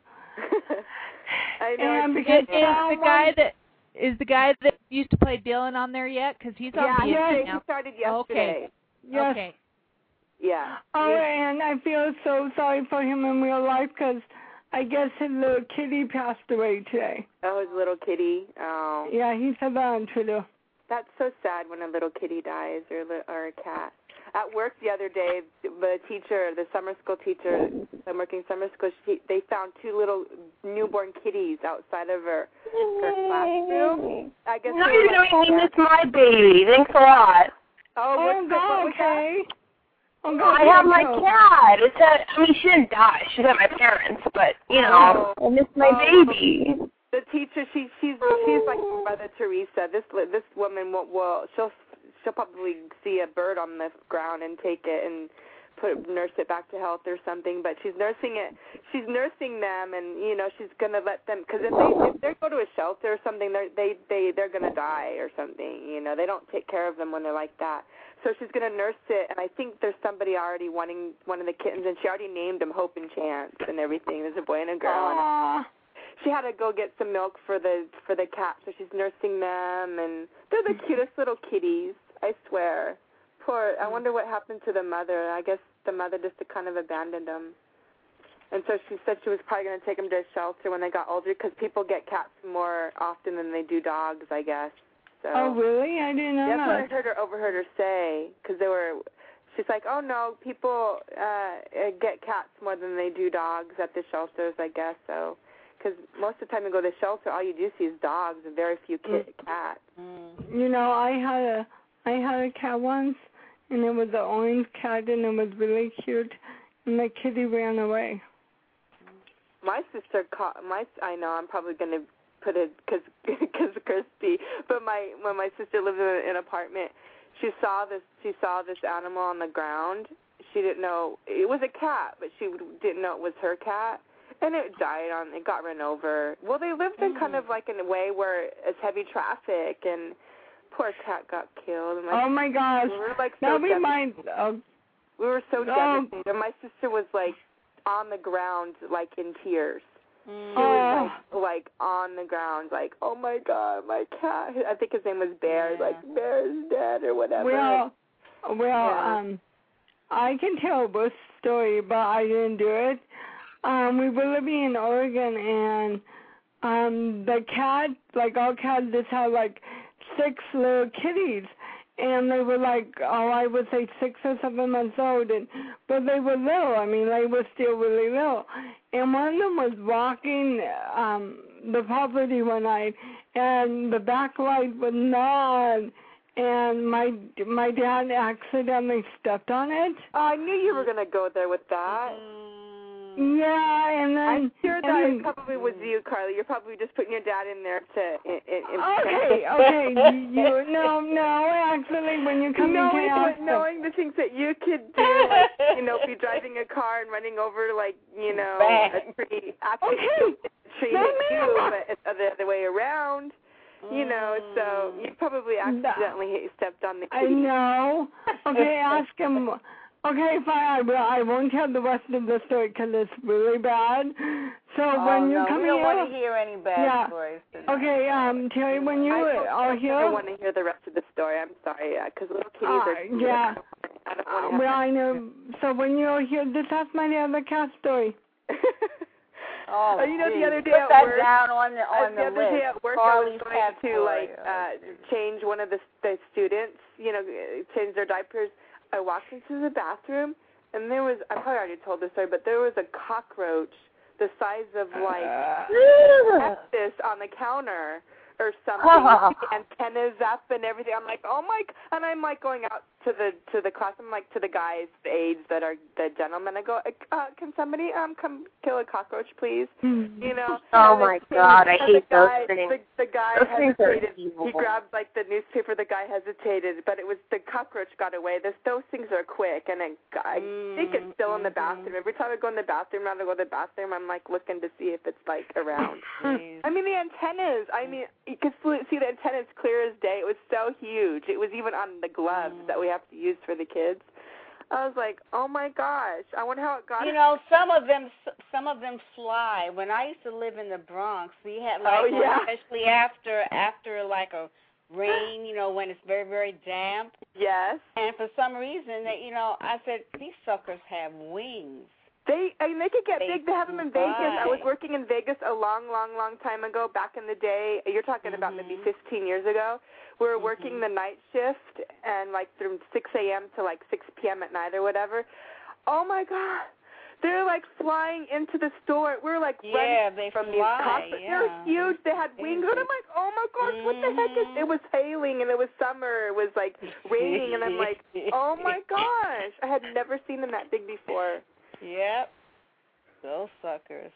S4: I know.
S3: And
S5: Is,
S3: because
S5: is the guy that is the guy that used to play Dylan on there yet? Because he's on
S4: yeah,
S5: B and B
S4: he
S5: now.
S4: started yesterday.
S5: Okay.
S3: Yes.
S5: Okay.
S4: Yeah.
S3: Oh, and I feel so sorry for him in real life because I guess his little kitty passed away today.
S4: Oh, his little kitty. Oh.
S3: Yeah, he said that on Twitter.
S4: That's so sad when a little kitty dies or li- or a cat. At work the other day, the teacher, the summer school teacher, I'm working summer school, she, they found two little newborn kitties outside of her, her classroom. I guess
S8: No,
S4: they
S8: you
S4: were like,
S8: don't mean it's my baby. Thanks a lot.
S4: Oh,
S3: Oh,
S4: what's the-
S3: God,
S4: what was that?
S3: okay. Oh, God,
S8: I have my
S3: okay.
S8: cat. It's at, I mean, she didn't die. She's at my parents, but, you know, I miss my
S4: Oh.
S8: baby.
S4: The teacher, she she's she's like Mother Teresa. This this woman will, will she'll she'll probably see a bird on the ground and take it and put nurse it back to health or something. But she's nursing it. She's nursing them, and you know she's gonna let them because if they if they go to a shelter or something, they they they they're gonna die or something. You know they don't take care of them when they're like that. So she's gonna nurse it, and I think there's somebody already wanting one of the kittens, and she already named them Hope and Chance and everything. There's a boy and a girl.
S3: Aww.
S4: And she had to go get some milk for the for the cat, so she's nursing them, and they're the cutest little kitties. I swear. Poor. I wonder what happened to the mother. I guess the mother just kind of abandoned them. And so she said she was probably going to take them to a shelter when they got older, because people get cats more often than they do dogs, I guess. So.
S3: Oh, really? I didn't know
S4: That's what I
S3: that.
S4: heard her overheard her say, because they were. She's like, oh no, people uh, get cats more than they do dogs at the shelters, I guess. So, because most of the time you go to the shelter, all you do see is dogs and very few kit- cats.
S3: You know, I had a I had a cat once, and it was an orange cat, and it was really cute, and the kitty ran away.
S4: My sister caught my. I know I'm probably gonna put it because because Christy, but my when my sister lived in an apartment, she saw this she saw this animal on the ground. She didn't know it was a cat, but she didn't know it was her cat, and it died on. It got run over. Well, they lived in kind of like in a way where it's heavy traffic, and poor cat got killed. And my
S3: Oh my gosh!
S4: we were like so
S3: That reminds.
S4: devastated.
S3: Oh,
S4: We were so
S3: Oh.
S4: devastated. My sister was like on the ground, like in tears. She
S3: Oh.
S4: was like, like on the ground, like, oh my God, my cat. I think his name was Bear.
S1: Yeah.
S4: Like Bear's dead or whatever.
S3: well, well,
S4: Yeah.
S3: um, I can tell a bush story, but I didn't do it. Um, we were living in Oregon, and um, the cat, like all cats, just had like six little kitties. And they were like, oh, I would say six or seven months old, and but they were little. I mean, they were still really little. And one of them was walking um, the property one night, and the back light was not on, and my my dad accidentally stepped on it.
S4: Oh, I knew you were gonna go there with that.
S3: Yeah, and then
S4: I'm sure that
S3: and
S4: it probably was you, Carly. You're probably just putting your dad in there to. In, in, in
S3: okay, okay, you no, no, actually, when you come
S4: knowing,
S3: into
S4: what, knowing the things that you could do, like, you know, be driving a car and running over, like, you know, a tree. Actually,
S3: Okay.
S4: a tree
S3: No,
S4: hit
S3: ma'am.
S4: you, but it's the other way around. You know, so you probably accidentally hit, stepped on the
S3: I
S4: kitty.
S3: know. Okay, ask him. Okay, fine. I will. I won't tell the rest of the story because it's really bad. So
S1: oh,
S3: when you
S1: no,
S3: come
S1: we don't
S3: here,
S1: want to hear any bad
S3: yeah.
S1: stories. Tonight.
S3: Okay, um, Terry, when you
S4: I
S3: are here,
S4: I want to hear the rest of the story. I'm sorry, because little kitties
S3: uh,
S4: are.
S3: yeah.
S4: I don't
S3: Uh,
S4: want to.
S3: well, I know. So when you're here, just ask my other cat story.
S1: Oh,
S4: oh, you know,
S1: geez.
S4: the other day
S1: Put
S4: at
S1: that
S4: work,
S1: down on the on
S4: uh,
S1: the,
S4: the other
S1: list.
S4: day at work,
S1: Carly's
S4: I was going
S1: cat
S4: to
S1: story.
S4: like uh, change one of the the students, you know, change their diapers. I walked into the bathroom, and there was, I probably already told this story, but there was a cockroach the size of like Texas on the counter or something. Antennas up and everything. I'm like, oh my! And I'm like going out to the to the class. I'm like to the guys, the aides that are the gentlemen. I go, uh, can somebody um come kill a cockroach, please?
S3: Mm-hmm.
S4: You know.
S9: Oh my God, I hate
S4: the guy,
S9: those things.
S4: The, the guy
S9: those
S4: hesitated.
S9: Things are
S4: He grabbed like the newspaper. The guy hesitated, but it was the cockroach got away. This those things are quick, and I, I think it's still in the bathroom. Every time I go in the bathroom, now to go to the bathroom, I'm like looking to see if it's like around. I mean the antennas. I mean you could see the antennas clear as day. It was so huge. It was even on the gloves mm. that we have to use for the kids. I was like, oh my gosh! I wonder how it got.
S1: You know, some of them, some of them fly. When I used to live in the Bronx, we had like,
S4: oh, yeah.
S1: especially after after like a rain, you know, when it's very very damp.
S4: Yes.
S1: And for some reason, that you know, I said these suckers have wings.
S4: They, I mean, they could get
S1: they
S4: big. They have them in Vegas. I was working in Vegas a long, long, long time ago, back in the day. You're talking
S1: mm-hmm.
S4: about maybe fifteen years ago. We were
S1: mm-hmm.
S4: working the night shift, and like from six a.m. to like six p.m. at night or whatever. Oh my God, they're like flying into the store. We're like
S1: yeah,
S4: running
S1: they
S4: from
S1: fly,
S4: these cops.
S1: yeah.
S4: They're huge. They had wings, and I'm like, oh my gosh, what the heck is? It was hailing, and it was summer. It was like raining, and I'm like, oh my gosh, I had never seen them that big before.
S1: Yep. Those suckers.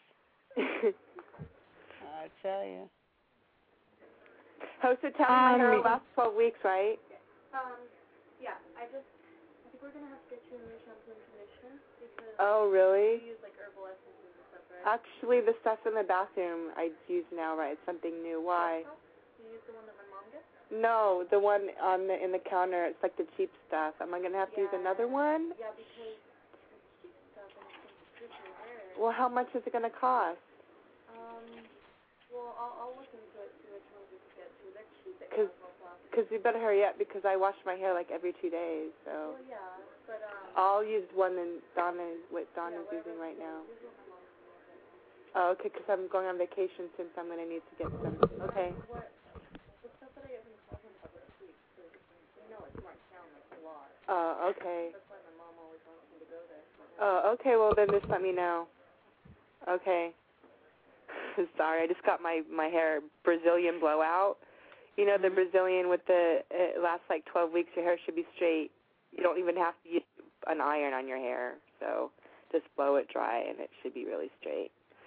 S1: I tell you.
S4: Hosted telling
S3: um,
S4: my hair will last twelve weeks, right?
S11: Um, yeah. I just, I think we're going to have to get you a new shampoo and conditioner because
S4: oh, really?
S11: we use like herbal essences and stuff, right?
S4: Actually, the stuff in the bathroom I use now, right? It's something new. Why?
S11: You use the one that my mom gets?
S4: No, the one on the in the counter. It's like the cheap stuff. Am I going to have to
S11: yeah.
S4: use another one?
S11: Yeah, because it's cheap stuff and it's going to good for your hair.
S4: Well, how much is it going to cost?
S11: Um, well, I'll, I'll look into it, see which ones we can get to. They're cheap.
S4: Because because you better hurry up because I wash my hair like every two days. So.
S11: Well, yeah, but um.
S4: I'll use one that Donna, what Donna's
S11: yeah,
S4: using right now. Oh, okay, because I'm going on vacation since I'm going to need to get some. Okay.
S11: What, the stuff that I haven't called him about this week, so you know it's marked down like a lot.
S4: Oh, okay.
S11: That's why my mom always wants me to go there.
S4: Oh, okay, well then just let me know. Okay. Sorry, I just got my, my hair Brazilian blowout. You know, the Brazilian with the, it lasts like twelve weeks, your hair should be straight. You don't even have to use an iron on your hair. So just blow it dry and it should be really straight.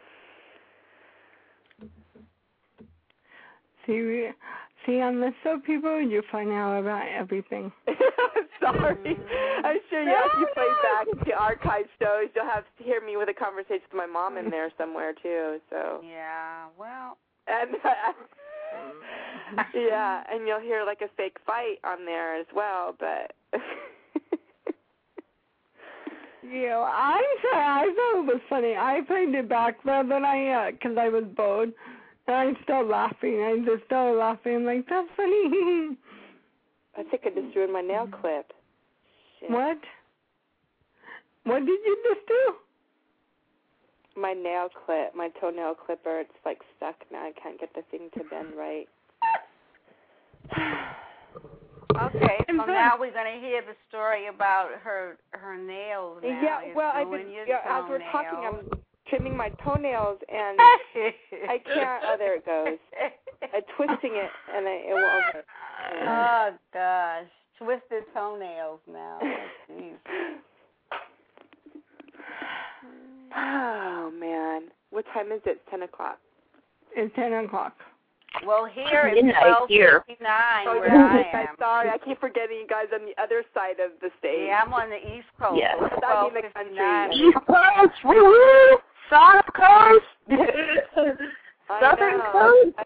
S3: See, see, on the Soap People, you find out about everything.
S4: Sorry. I'm sure you, if you play back the archive shows, you'll have to hear me with a conversation with my mom in there somewhere, too. So.
S1: Yeah, well.
S4: And uh, yeah, and you'll hear like a fake fight on there as well, but.
S3: Yeah, I'm sorry. I thought it was funny. I played it back, but then I, because uh, I was bored, and I started laughing. I just started laughing. I'm like, that's funny.
S4: I think I just ruined my nail clip. Shit.
S3: What? What did you just do?
S4: My nail clip, my toenail clipper, it's like stuck now. I can't get the thing to bend right.
S1: Okay, so now we're going to hear the story about her her nails now.
S4: Yeah,
S1: You're
S4: well, I've been, yeah, as we're talking, I'm trimming my toenails, and I can't, oh, there it goes. I'm twisting it, and I, it won't.
S1: Oh, gosh. Twisted toenails now. Jeez.
S4: Oh, man. What time is it? It's ten o'clock.
S3: It's ten o'clock.
S1: Well, here it's twelve fifty-nine
S4: oh,
S1: where
S4: yeah,
S1: I am.
S4: I'm sorry. I keep forgetting you guys on the other side of the state.
S1: Yeah, I'm on the East Coast.
S9: Yeah.
S1: So it's twelve fifty-nine.
S9: East Coast, woo-woo! South Coast! Southern Coast!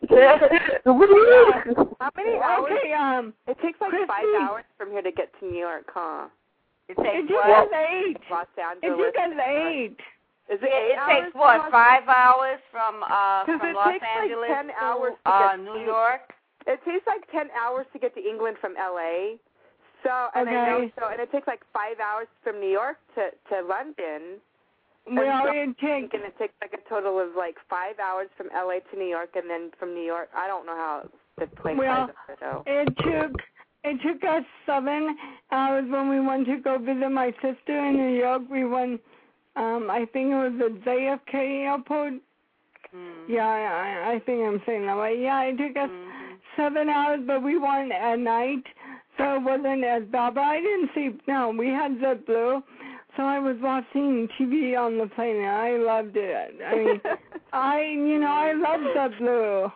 S4: How many hours?
S3: Okay, um,
S4: it takes like
S3: Christy.
S4: five hours from here to get to New York, huh?
S1: It takes
S3: It took
S1: what?
S3: us eight.
S4: Los
S3: It
S4: Angeles.
S3: took us eight.
S4: Is it
S1: It,
S4: eight
S1: it
S4: hours
S1: takes what?
S4: to Los
S1: Five hours from uh
S4: 'Cause
S1: from
S4: it
S1: Los
S4: takes, like,
S1: Angeles
S4: ten
S1: to
S4: hours to
S1: uh
S4: get
S1: New
S4: to-
S1: York.
S4: It takes like ten hours to get to England from L A. So and I know
S3: Okay.
S4: so and it takes like five hours from New York to to London.
S3: Well,
S4: so
S3: it takes.
S4: And it takes like a total of like five hours from L A to New York, and then from New York, I don't know how the plane
S3: Well,
S4: flies over though.
S3: It took it took us seven hours when we went to go visit my sister in New York. We went, um, I think it was the J F K airport.
S1: Mm.
S3: Yeah, I, I think I'm saying that right. Yeah, it took us
S1: Mm-hmm.
S3: seven hours, but we went at night, so it wasn't as bad. But I didn't see. No, we had JetBlue, so I was watching T V on the plane, and I loved it. I mean, I, you know, I love JetBlue.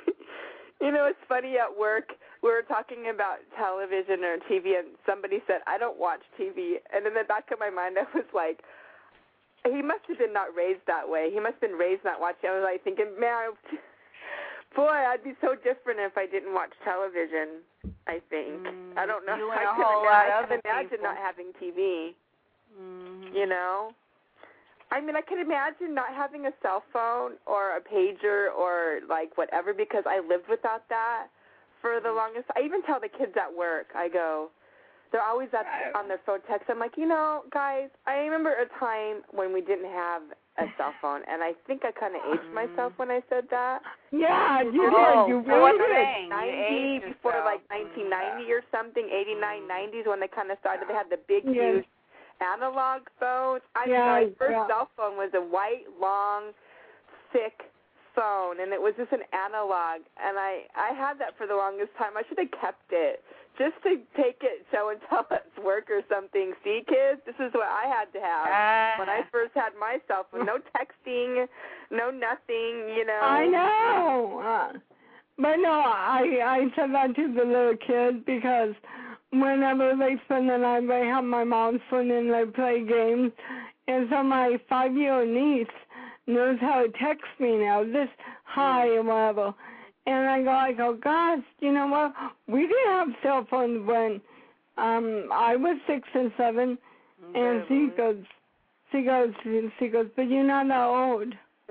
S4: You know, it's funny at work. We were talking about television or T V, and somebody said, I don't watch T V. And in the back of my mind, I was like, he must have been not raised that way. He must have been raised not watching. I was like thinking, man, boy, I'd be so different if I didn't watch television, I think.
S1: Mm,
S4: I don't know.
S1: you and
S4: I
S1: a
S4: can
S1: whole
S4: ima-
S1: lot
S4: I
S1: of
S4: can
S1: other
S4: imagine
S1: people.
S4: not having T V,
S1: Mm-hmm.
S4: you know? I mean, I can imagine not having a cell phone or a pager or, like, whatever, because I lived without that for the longest. I even tell the kids at work, I go, they're always up on their phone text. I'm like, you know, guys, I remember a time when we didn't have a cell phone, and I think I kind of aged myself when I said that.
S3: Yeah, you
S1: Oh,
S3: did. You
S1: so
S3: really
S1: what's
S3: did.
S1: saying? You
S4: ninety,
S1: aged
S4: before
S1: yourself.
S4: like nineteen ninety or something, eighty-nine, nineties, when they kind of started. They had the big,
S3: Yes.
S4: huge analog phones. I mean,
S3: Yeah,
S4: my first
S3: yeah.
S4: cell phone was a white, long, thick phone, and it was just an analog. And I, I had that for the longest time. I should have kept it just to take it show and tell at work or something. See, kids, this is what I had to have
S1: Ah.
S4: when I first had my cell phone. No texting, no nothing, you know.
S3: I know. Uh, but no, I I said that to the little kids because whenever they spend the night, they have my mom's phone and they play games. And so my five-year-old niece knows how to text me now, this hi or whatever. And I go, I go, gosh, you know what? We didn't have cell phones when um I was six and seven. And she goes, she goes, she goes, but you're not that old.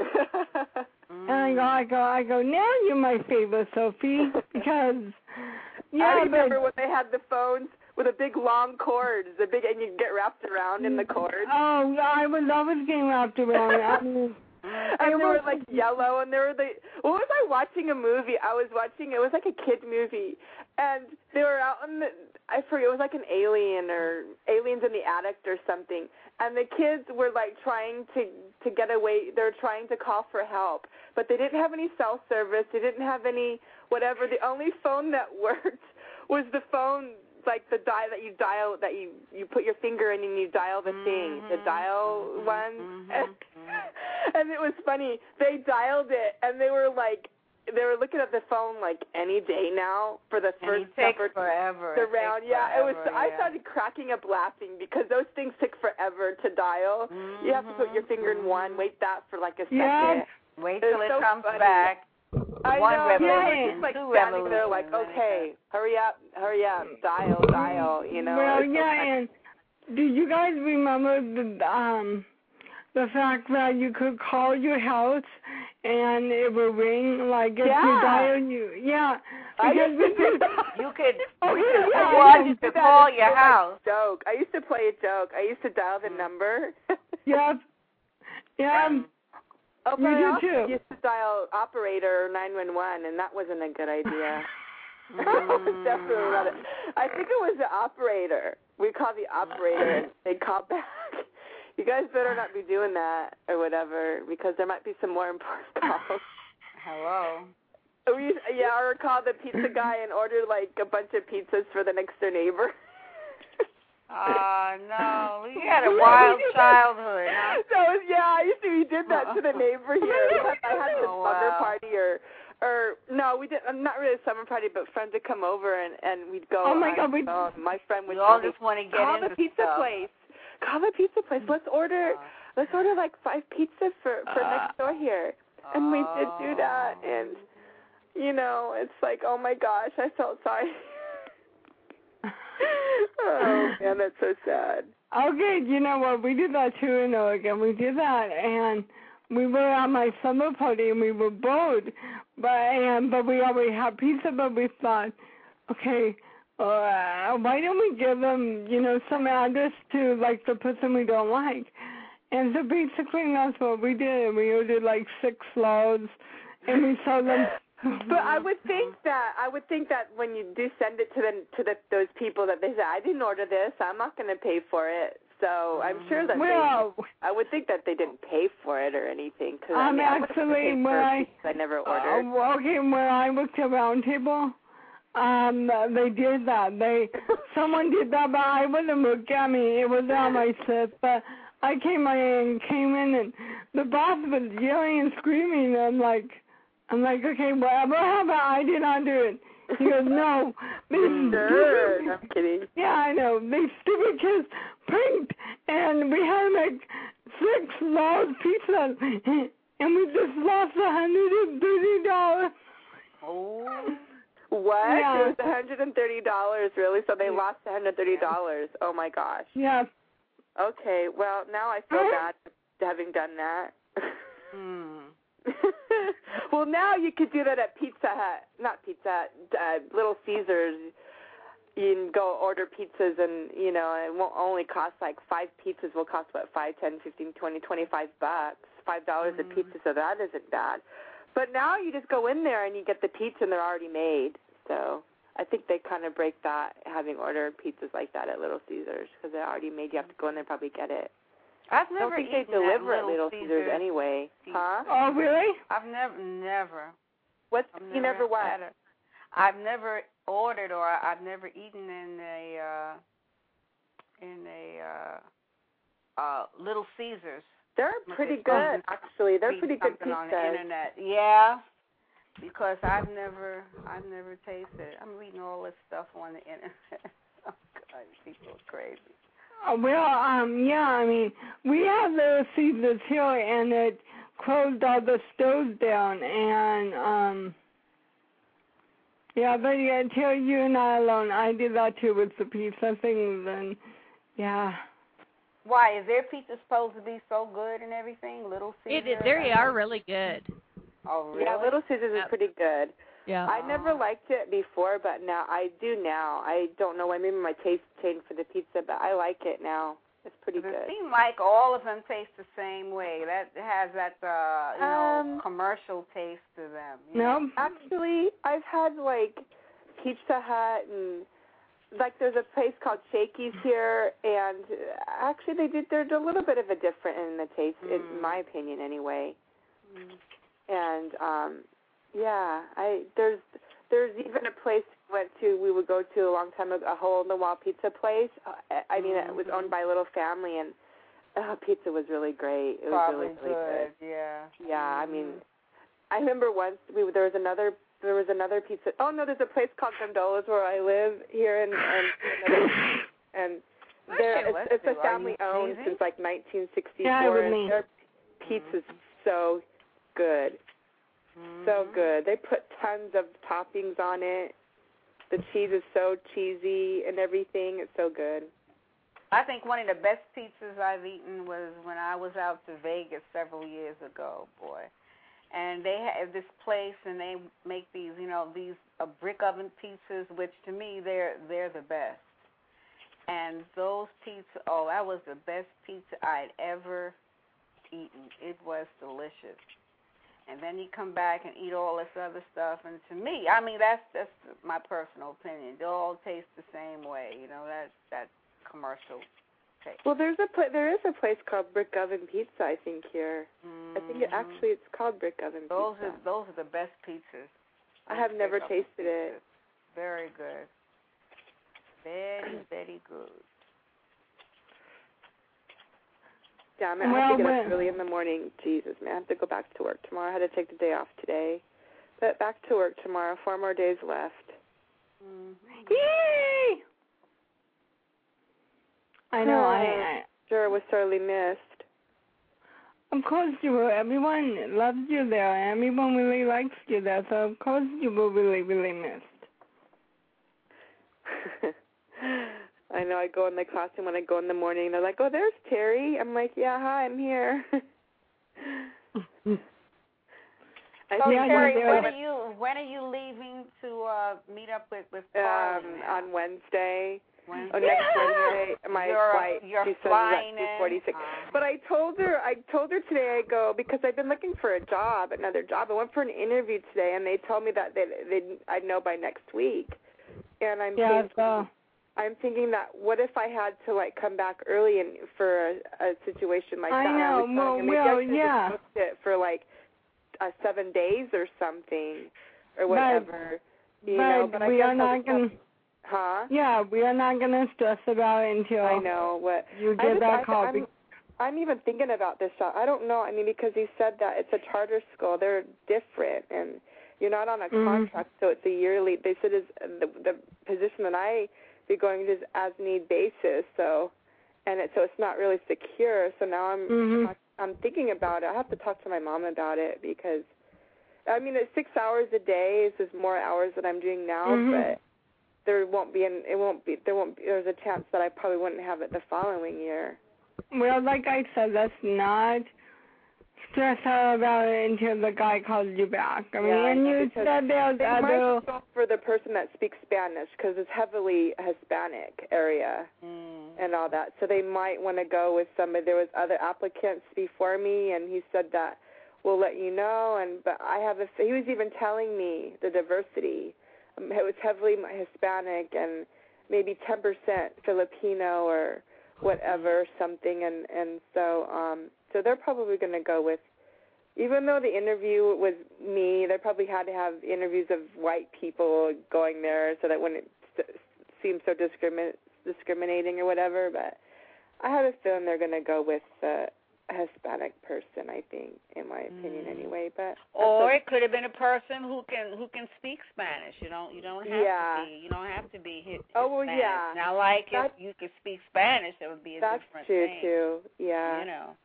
S3: And I go, I go, I go, now you're my favorite, Sophie, because, yeah,
S4: I remember
S3: but,
S4: when they had the phones with a big long cord, the big, and you get wrapped around in the cord.
S3: oh, I was always getting wrapped around. I mean,
S4: And they were like yellow, and they were the. What was I watching a movie? I was watching. It was like a kid movie, and they were out in the. I forget. It was like an alien or aliens in the attic or something. And the kids were like trying to to get away. They were trying to call for help, but they didn't have any cell service. They didn't have any whatever. The only phone that worked was the phone. Like the dial that you dial, that you, you put your finger in and you dial the thing, the dial
S1: mm-hmm,
S4: one.
S1: mm-hmm,
S4: mm-hmm. And it was funny. They dialed it, and they were like, they were looking at the phone like any day now for the
S1: and
S4: first
S1: it takes
S4: number
S1: forever.
S4: the
S1: It
S4: round.
S1: takes
S4: Yeah, it was.
S1: forever,
S4: I
S1: yeah.
S4: started cracking up laughing because those things took forever to dial.
S1: Mm-hmm,
S4: You have to put your finger in one, wait that for like a second.
S3: Yeah.
S1: Wait
S4: It's
S1: till it
S4: so
S1: comes
S4: funny.
S1: back.
S4: I
S1: One
S4: know.
S1: revolution,
S4: They were just like
S1: two
S4: standing there, like,
S1: revolutions,
S4: okay, hurry up, hurry up, dial, dial. You know.
S3: well,
S4: It's so
S3: yeah,
S4: funny.
S3: and do you guys remember the um the fact that you could call your house and it would ring, like if
S4: Yeah.
S3: you dial you, yeah,
S4: I
S3: because
S4: used to
S3: we
S4: do
S3: could.
S4: that.
S1: You could,
S3: Oh,
S1: you
S3: yeah,
S1: could
S3: yeah,
S1: afford
S3: yeah.
S1: you to
S4: That
S1: call
S4: is
S1: your
S4: so
S1: house.
S4: Like joke. I used to play a joke. I used to dial the number.
S3: Yep. Yeah.
S4: Oh, but
S3: You
S4: I
S3: do
S4: also
S3: too.
S4: used to dial operator nine one one, and that wasn't a good idea. Definitely not. A, I think it was the operator. We called the operator, and they called back. You guys better not be doing that or whatever, because there might be some more important calls.
S1: Hello.
S4: We used, yeah, or call the pizza guy and order like a bunch of pizzas for the next door neighbor.
S1: Oh, no. You had a wild childhood, huh?
S4: So, yeah, I used to, we did that to the neighbor here. I had this
S1: Oh,
S4: summer
S1: wow.
S4: party or, or, no, we didn't, not really a summer party, but friends would come over and, and we'd go.
S3: Oh, my
S4: on
S3: God, we-
S4: the phone. My friend would
S1: We all
S4: tell me,
S1: just want to get
S4: call
S1: into
S4: the pizza
S1: stuff.
S4: place. Call the pizza place. Let's order, let's order like five pizzas for, for
S3: Uh,
S4: next door here. And we did do that. And, you know, it's like, oh, my gosh, I felt sorry. Oh, man, that's so sad.
S3: Okay, you know what? We did that too in Oregon. We did that, and we were at my summer party, and we were bored. But and but we already had pizza, but we thought, okay, uh, why don't we give them, you know, some address to like the person we don't like? And so basically that's what we did. We ordered like six loaves, and we sold them.
S4: But I would think that I would think that when you do send it to the to the those people that they say, I didn't order this, I'm not going to pay for it. So I'm sure that
S3: well,
S4: they, I would think that they didn't pay for it or anything. Cause,
S3: um,
S4: I mean,
S3: actually,
S4: I
S3: when I
S4: I never ordered.
S3: Uh, well, okay, when I worked at Round Table, um, they did that. They someone did that, but I wouldn't look at me. It was on my set, but I came in came in and the boss was yelling and screaming. And I'm like, I'm like, okay, whatever happened, I did not do it. He goes, no. They
S4: sure. I'm kidding.
S3: Yeah, I know. They stupid kids pranked, and we had to make six large pizzas, and we just lost one hundred thirty dollars.
S4: Oh. What?
S3: Yeah.
S4: It was one hundred thirty dollars, really? So they lost one hundred thirty dollars. Oh, my gosh.
S3: Yeah.
S4: Okay, well, now I feel bad having done that.
S1: Hmm.
S4: Well, now you could do that at Pizza Hut. Not Pizza Hut, uh, Little Caesars. You can go order pizzas and, you know, it won't only cost like five pizzas will cost, what, five, ten, fifteen, twenty, twenty-five bucks, five dollars mm-hmm. a pizza, so that isn't bad. But now you just go in there and you get the pizza and they're already made. So I think they kind of break that, having ordered pizzas like that at Little Caesars, because they're already made. You have to go in there and probably get it.
S1: I've
S4: I
S1: never
S4: don't think
S1: eaten
S4: they deliver
S1: at
S4: at Little
S1: Caesars,
S4: Caesars anyway. Huh?
S3: Oh, really?
S1: I've never, never.
S4: What's
S1: I've
S4: you never what?
S1: had a- I've never ordered or I've never eaten in a uh, in a uh, uh, Little Caesars.
S4: They're pretty good, actually. They're pretty good
S1: something on the
S4: pizzas.
S1: internet. Yeah, because I've never, I've never tasted it. I'm reading all this stuff on the internet. Oh God, people are crazy.
S3: Oh, well, um, yeah, I mean, we have Little Caesars here, and it closed all the stores down, and, um, yeah, but yeah, tell you and I alone, I did that too with the pizza things, and, yeah.
S1: Why, is their pizza supposed to be so good and everything? Little Caesars?
S5: It is. They are really good.
S1: Oh, really?
S4: Yeah, Little Caesars is pretty good.
S5: Yeah.
S4: I never liked it before, but now I do now. I don't know why. Maybe my taste changed for the pizza, but I like it now. It's pretty
S1: Does
S4: good.
S1: it seem like all of them taste the same way? That has that, uh, you
S4: Um,
S1: know, commercial taste to them. you
S3: No.
S1: know?
S4: Actually, I've had, like, Pizza Hut and, like, there's a place called Shakey's here, and actually they did, there's a little bit of a difference in the taste,
S1: Mm.
S4: in my opinion anyway.
S1: Mm.
S4: And, um, yeah, I there's there's even a place we went to, we would go to a long time ago, a hole-in-the-wall pizza place. Uh, I mean,
S1: Mm-hmm.
S4: it was owned by a little family, and uh, pizza was really great. It was
S1: Probably
S4: really, really good.
S1: good, yeah.
S4: Yeah,
S1: mm-hmm.
S4: I mean, I remember once we there was another there was another pizza. Oh no, there's a place called Gondolas where I live here, in, and and there it's, it's a family owned since like nineteen sixty-four,
S3: Yeah,
S4: and their pizza's so good. So good. They put tons of toppings on it. The cheese is so cheesy and everything. It's so good.
S1: I think one of the best pizzas I've eaten was when I was out to Vegas several years ago, boy. And they have this place, and they make these, you know, these uh, brick oven pizzas, which to me they're they're the best. And those pizza, oh, that was the best pizza I'd ever eaten. It was delicious. And then you come back and eat all this other stuff, and to me, I mean, that's that's my personal opinion. They all taste the same way, you know, that that commercial taste.
S4: Well, there's a pla- there is a place called Brick Oven Pizza, I think here.
S1: Mm-hmm.
S4: I think it actually it's called Brick Oven
S1: Those
S4: Pizza.
S1: are those are the best pizzas.
S4: I have never tasted it.
S1: Very good. Very very good.
S4: Damn it, I
S3: Well,
S4: have to get
S3: when-
S4: up early in the morning. Jesus, man, I have to go back to work tomorrow. I had to take the day off today. But back to work tomorrow. Four more days left.
S1: Mm-hmm.
S3: Yay! I know, I, I
S4: sure was sorely missed.
S3: Of course you will. Everyone loves you there. Everyone really likes you there, so of course you will really, really missed.
S4: I know. I go in the classroom when I go in the morning. They're like, "Oh, there's Terry." I'm like, "Yeah, hi, I'm here." I
S1: So
S4: think
S1: Terry,
S4: one-
S1: when are you when are you leaving to uh, meet up with with Carly
S4: um,
S1: now?
S4: on Wednesday.
S1: Wednesday.
S4: Oh, next Wednesday, my
S1: You're-
S4: flight.
S1: you're
S4: she says
S1: flying
S4: is at
S1: in?
S4: two forty-six.
S1: Uh-huh.
S4: But I told her, I told her today I go because I've been looking for a job, another job. I went for an interview today, and they told me that they, they I'd know by next week. And I'm
S3: Yeah,
S4: thinking,
S3: so.
S4: I'm thinking that what if I had to like come back early and for a, a situation like
S3: I
S4: that?
S3: know.
S4: I was
S3: Well,
S4: telling her, maybe
S3: well,
S4: I should
S3: yeah.
S4: have booked it for like uh, seven days or something, or
S3: But-
S4: whatever. you
S3: but
S4: know, but I
S3: we
S4: guess
S3: are
S4: I'll
S3: not
S4: just
S3: going
S4: have-
S3: to.
S4: Huh?
S3: Yeah, we are not going to stress about it until
S4: I know what
S3: you
S4: I
S3: get
S4: just,
S3: that
S4: I,
S3: call.
S4: I'm, I'm even thinking about this. I don't know. I mean, because he said that it's a charter school, they're different, and you're not on a
S3: Mhm.
S4: contract, so it's a yearly. They said is the the position that I be going to is as need basis. So, and it so it's not really secure. So now I'm
S3: Mhm.
S4: I'm thinking about it. I have to talk to my mom about it because, I mean, it's six hours a day. This is more hours than I'm doing now,
S3: Mhm.
S4: but there won't be an it won't be there won't be, there's a chance that I probably wouldn't have it the following year.
S3: Well, like I said, let's not stress out about it until the guy calls you back. I mean,
S4: Yeah,
S3: and you
S4: because
S3: said there's
S4: they might
S3: other.
S4: just go for the person that speaks Spanish because it's heavily Hispanic area
S1: Mm.
S4: and all that. So they might want to go with somebody. There was other applicants before me, and he said that we'll let you know. And but I have a. He was even telling me the diversity. Um, it was heavily Hispanic and maybe ten percent Filipino or whatever or something. And and so um so they're probably going to go with. Even though the interview was me, they probably had to have interviews of white people going there so that wouldn't s- seem so discrimin- discriminating or whatever. But I have a feeling they're going to go with uh, a Hispanic person, I think, in my opinion,
S1: Mm.
S4: anyway. But
S1: Or
S4: that's
S1: it could have been a person who can who can speak Spanish. You don't you don't have
S4: Yeah.
S1: to be you don't have to be hit.
S4: Oh, well,
S1: Hispanic.
S4: yeah.
S1: Now, like
S4: That-
S1: if you could speak Spanish, it would be a
S4: that's
S1: different
S4: true
S1: thing.
S4: too. Yeah.
S1: You know.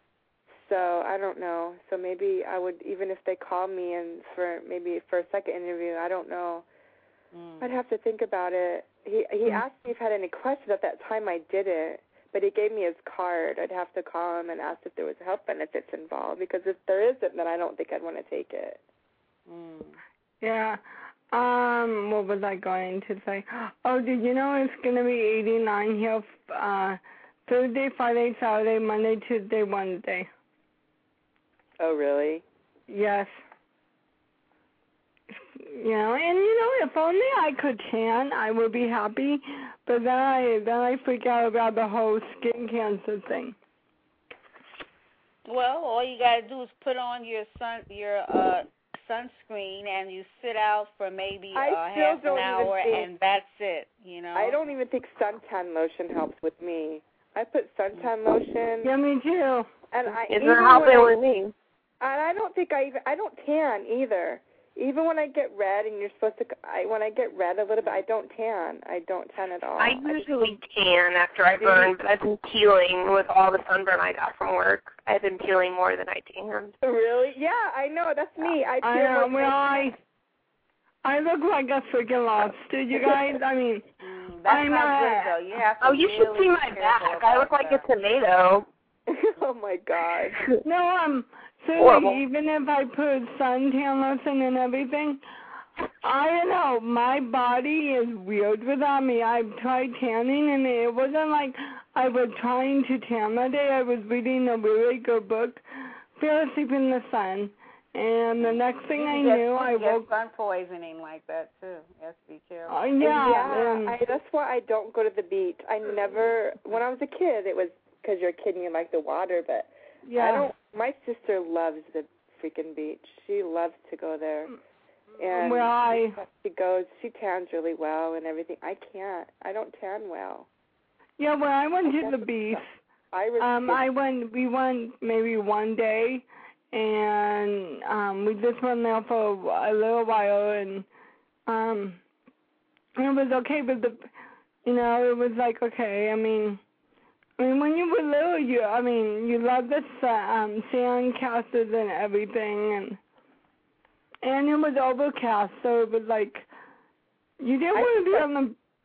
S4: So I don't know. So maybe I would, even if they call me and for maybe for a second interview, I don't know.
S1: Mm.
S4: I'd have to think about it. He he
S3: Mm.
S4: asked me if I had any questions. At that time, I didn't, but he gave me his card. I'd have to call him and ask if there was health benefits involved, because if there isn't, then I don't think I'd want to take it.
S1: Mm.
S3: Yeah. Um. What was I going to say? Oh, did you know it's gonna be eighty-nine here? Uh, Thursday, Friday, Saturday, Monday, Tuesday, Wednesday.
S4: Oh, really?
S3: Yes. You know, and you know, if only I could tan, I would be happy. But then I then I freak out about the whole skin cancer thing.
S1: Well, all you gotta do is put on your sun your uh sunscreen and you sit out for maybe
S4: I
S1: uh,
S4: still
S1: half an
S4: don't even
S1: hour
S4: think-
S1: and that's it. You know.
S4: I don't even think suntan lotion helps with me. I put suntan lotion.
S3: Yeah, me too.
S4: And I
S9: It's
S4: even
S9: not
S4: when
S9: helping
S4: I-
S9: with me.
S4: And I don't think I even I don't tan either. Even when I get red, and you're supposed to, I, when I get red a little bit, I don't tan. I don't tan at all.
S9: I usually tan after I burn, but I've been peeling with all the sunburn I got from work. I've been peeling more than I tanned.
S4: Really? Yeah, I know. That's me. I
S3: I
S4: peel
S3: know.
S4: more
S3: Well,
S4: than
S3: I I look like a freaking lobster, you guys. I mean,
S1: Mm, that's
S3: I'm
S1: not
S3: uh,
S1: good though. You have to
S9: Oh, you should
S1: really
S9: see
S1: be
S9: my
S1: careful
S9: back. I look
S1: about
S9: like
S1: that.
S9: a tomato.
S4: Oh my God.
S3: no, um, so
S9: Horrible.
S3: even if I put suntan lotion and everything, I don't know. My body is weird without me. I've tried tanning, and it wasn't like I was trying to tan that day. I was reading a really good book, Fell Asleep in the Sun, and the next thing
S1: you
S3: I
S1: can get,
S3: knew,
S1: you
S3: I
S1: can get
S3: woke.
S1: sun poisoning like that too. You have to be careful.
S3: Uh, yeah,
S4: yeah.
S3: and-
S4: I, that's why I don't go to the beach. I never. When I was a kid, it was because you're a kid and you like the water, but
S3: yeah.
S4: I don't. My sister loves the freaking beach. She loves to go there. And
S3: Well, I-
S4: she goes, she tans really well and everything. I can't. I don't tan well.
S3: Yeah, when I went to the beach,
S4: Irish
S3: um,
S4: kids-
S3: I went. We went maybe one day, and um, we just went there for a little while, and um, it was okay. But the, you know, it was like okay. I mean, I mean, when you were little, you, I mean, you loved the sa- um, sand castles and everything, and and it was overcast, so it was like you didn't
S4: I
S3: want to be
S4: think
S3: on the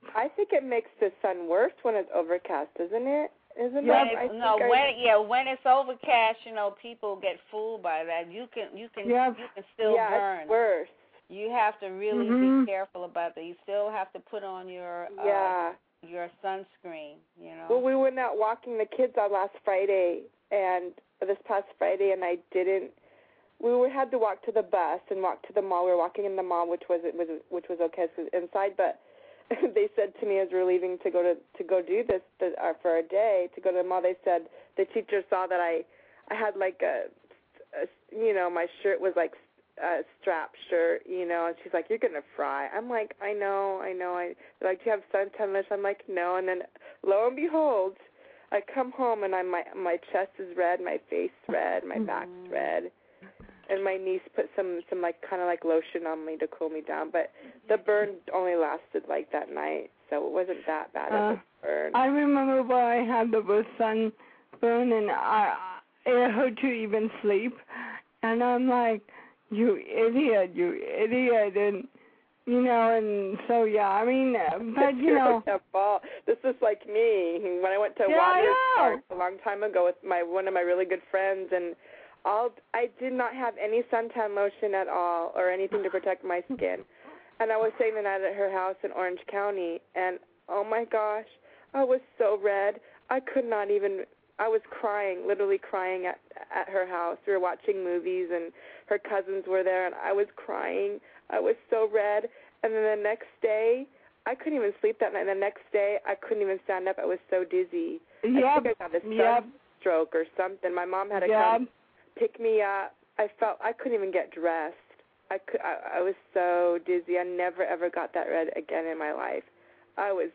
S4: I think it makes the sun worse when it's overcast, isn't it? Isn't
S1: when
S4: it?
S1: It's, no,
S4: I,
S1: when yeah, when it's overcast, you know, people get fooled by that. You can you can
S3: Yep.
S1: you can still
S4: yeah,
S1: burn.
S4: It's worse.
S1: You have to really
S3: mm-hmm.
S1: be careful about that. You still have to put on your uh,
S4: yeah.
S1: your sunscreen, you know.
S4: Well, we went out walking the kids on last Friday and this past Friday, and I didn't. We were, had to walk to the bus and walk to the mall. We were walking in the mall, which was was which was okay, cause inside. But they said to me as we were leaving to go to to go do this the, uh, for a day to go to the mall. They said the teacher saw that I I had like a, a you know my shirt was like a strap shirt, you know, and she's like, you're gonna fry. I'm like, I know, I know. I they're like, do you have suntan lotion? I'm like, no. And then lo and behold, I come home and I'm my my chest is red, my face red, my back's red. And my niece put some, some like kind of like lotion on me to cool me down, but the burn only lasted like that night, so it wasn't that bad
S3: uh,
S4: of a burn.
S3: I remember when I had the worst sunburn, and I it hurt to even sleep, and I'm like, you idiot, you idiot, and you know, and so yeah, I mean, but you know,
S4: this is like me when I went to
S3: yeah,
S4: Waters Park a long time ago with my one of my really good friends, and. All, I did not have any suntan lotion at all or anything to protect my skin. And I was staying the night at her house in Orange County, and oh my gosh, I was so red. I could not even, I was crying, literally crying at, at her house. We were watching movies, and her cousins were there, and I was crying. I was so red. And then the next day, I couldn't even sleep that night. And the next day, I couldn't even stand up. I was so dizzy.
S3: Yep.
S4: I think I had a
S3: Yep.
S4: sunstroke or something. My mom had to
S3: yep.
S4: come pick me up. I felt I couldn't even get dressed. I could. I, I was so dizzy. I never ever got that red again in my life. I was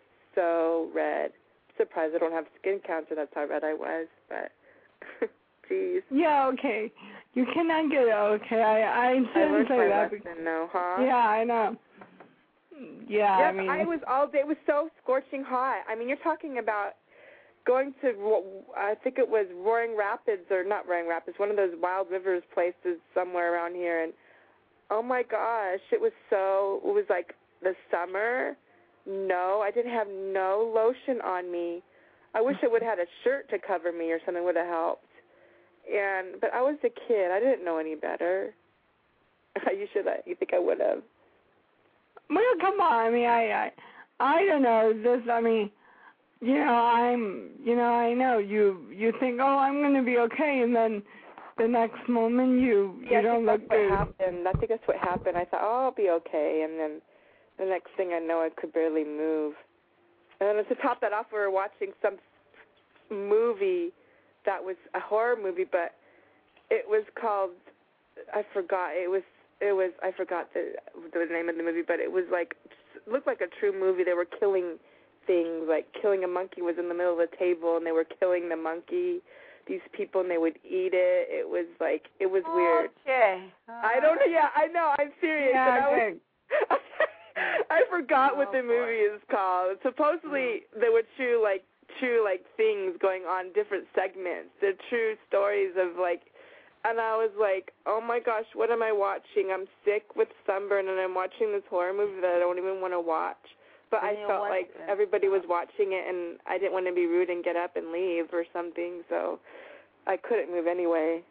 S4: so red. Surprised I don't have skin cancer. That's how red I was. But jeez.
S3: Yeah. Okay. You cannot get okay. I I shouldn't
S4: I
S3: say that.
S4: lesson, no, huh?
S3: Yeah, I know. Yeah.
S4: Yep,
S3: I mean,
S4: I was all day. It was so scorching hot. I mean, you're talking about. Going to, I think it was Roaring Rapids, or not Roaring Rapids, one of those Wild Rivers places somewhere around here, and oh my gosh, it was so, it was like the summer. No, I didn't have no lotion on me. I wish I would have had a shirt to cover me or something would have helped. And but I was a kid. I didn't know any better. You should. You think I would have?
S3: Well, come on. I mean, I, I, I don't know. This. I mean. You know, I'm, you know, I know you, you think, oh, I'm going to be okay, and then the next moment you,
S4: yeah,
S3: you don't
S4: I
S3: look
S4: think
S3: good.
S4: that's what happened. I think that's what happened. I thought, oh, I'll be okay, and then the next thing I know, I could barely move. And then to top that off, we were watching some movie that was a horror movie, but it was called, I forgot, it was, it was, I forgot the, the name of the movie, but it was like, it looked like a true movie. They were killing things, like killing a monkey was in the middle of the table, and they were killing the monkey, these people, and they would eat it. It was like, it was weird.
S1: Okay. Uh,
S4: I don't know, yeah, I know, I'm serious.
S3: Yeah,
S4: and I, was, I forgot what the movie is called. Supposedly, there were true, like, true, like, things going on, different segments. The true stories of, like, and I was like, oh my gosh, what am I watching? I'm sick with sunburn, and I'm watching this horror movie that I don't even want to watch. But I felt like everybody was watching it, and I didn't want to be rude and get up and leave or something, so I couldn't move anyway.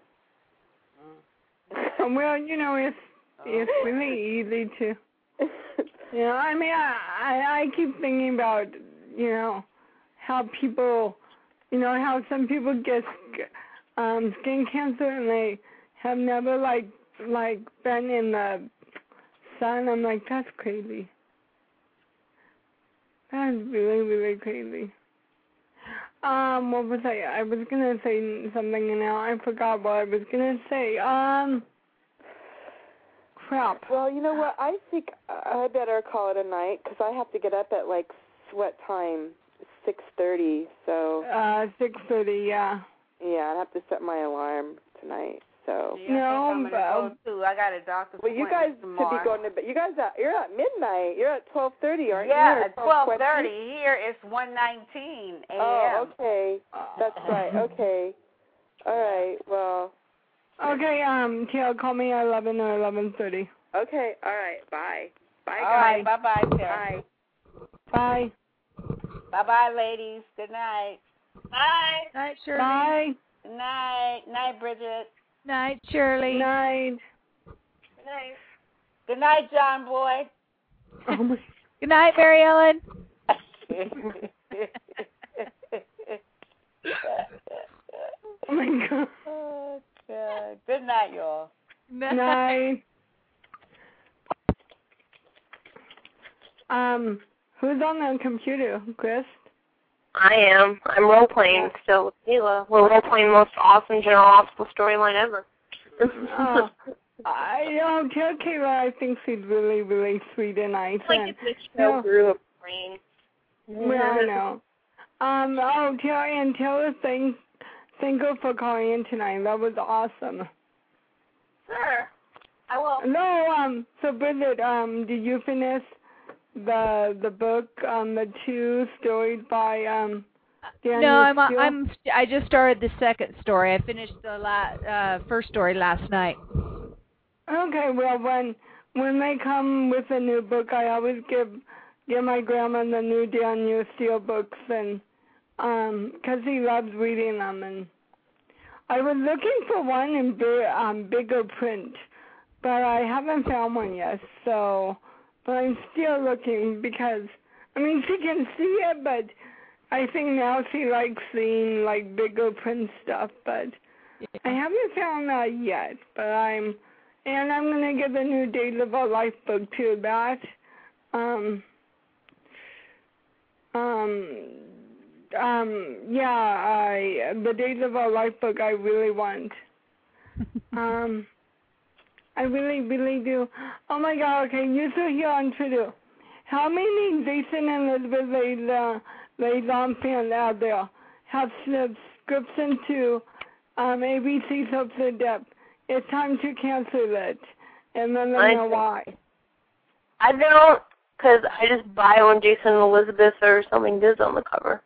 S3: Well, you know, it's it's really easy to, you know, I mean, I, I, I keep thinking about, you know, how people, you know, how some people get um, skin cancer and they have never, like, like been in the sun. I'm like, that's crazy. That's really, really crazy. Um, what was I? I was gonna say something, and now I forgot what I was gonna say. Um, crap.
S4: Well, you know what? I think I better call it a night because I have to get up at like what time? Six thirty. So.
S3: Uh, six thirty. Yeah.
S4: Yeah, I have to set my alarm tonight. So.
S1: Yeah,
S3: no,
S1: I'm gonna go too. I got a doctor's
S4: Well, you guys
S1: tomorrow.
S4: should be going to bed. You guys, are, you're at midnight. You're at twelve thirty, aren't
S1: yeah,
S4: you?
S1: Yeah, at twelve thirty. Here it's one nineteen a.m.
S4: Oh, okay. That's right. Okay. All right. Well.
S3: Okay. Um, Tail, call me at eleven or eleven thirty.
S4: Okay. All right. Bye. Bye,
S1: All
S4: guys.
S1: right. Bye, bye, Tail.
S4: Bye.
S3: Bye.
S1: Bye-bye, ladies. Good night.
S8: Bye.
S5: Night, Shirley.
S3: Bye.
S1: Good night. Night, Bridget.
S5: Night, Shirley.
S3: Night.
S8: Good night.
S1: Good night, John Boy.
S3: Oh my.
S5: Good night, Mary Ellen.
S3: Oh my God.
S1: Oh, God. Good night, y'all.
S5: Night.
S3: Night. Um, who's on the computer, Chris?
S8: I am. I'm role playing still with Kayla. We're role playing the most awesome General Hospital storyline ever.
S3: Oh, I don't tell Kayla. I think she's really, really sweet and nice.
S8: Like
S3: and,
S8: if this show
S3: no,
S8: grew a brain.
S3: Well, I know. Um, oh, tell and tell her thank, thank her for calling in tonight. That was awesome.
S8: Sure. I will.
S3: No, um, so Bridget, um, did you finish the the book, um, the two stories by um? Daniel
S5: No, I'm
S3: Steele?
S5: I'm I just started the second story. I finished the la- uh, first story last night.
S3: Okay, well when when they come with a new book, I always give give my grandma the new Daniel Steele books, and um, 'cause he loves reading them. And I was looking for one in big, um bigger print, but I haven't found one yet. So, but I'm still looking because I mean she can see it, but I think now she likes seeing like bigger print stuff. But
S5: Yeah.
S3: I haven't found that yet. But I'm and I'm gonna get the new Days of Our Life book too. That um um um yeah I the Days of Our Life book I really want. um. I really, really do. Oh my God, okay, you two here on Twitter. How many Jason and Elizabeth Liaison, Liaison fans out there have subscription to um, A B C Soaps in Depth? It's time to cancel it. And then I know why.
S8: I don't, because I just buy when Jason and Elizabeth or something does on the cover.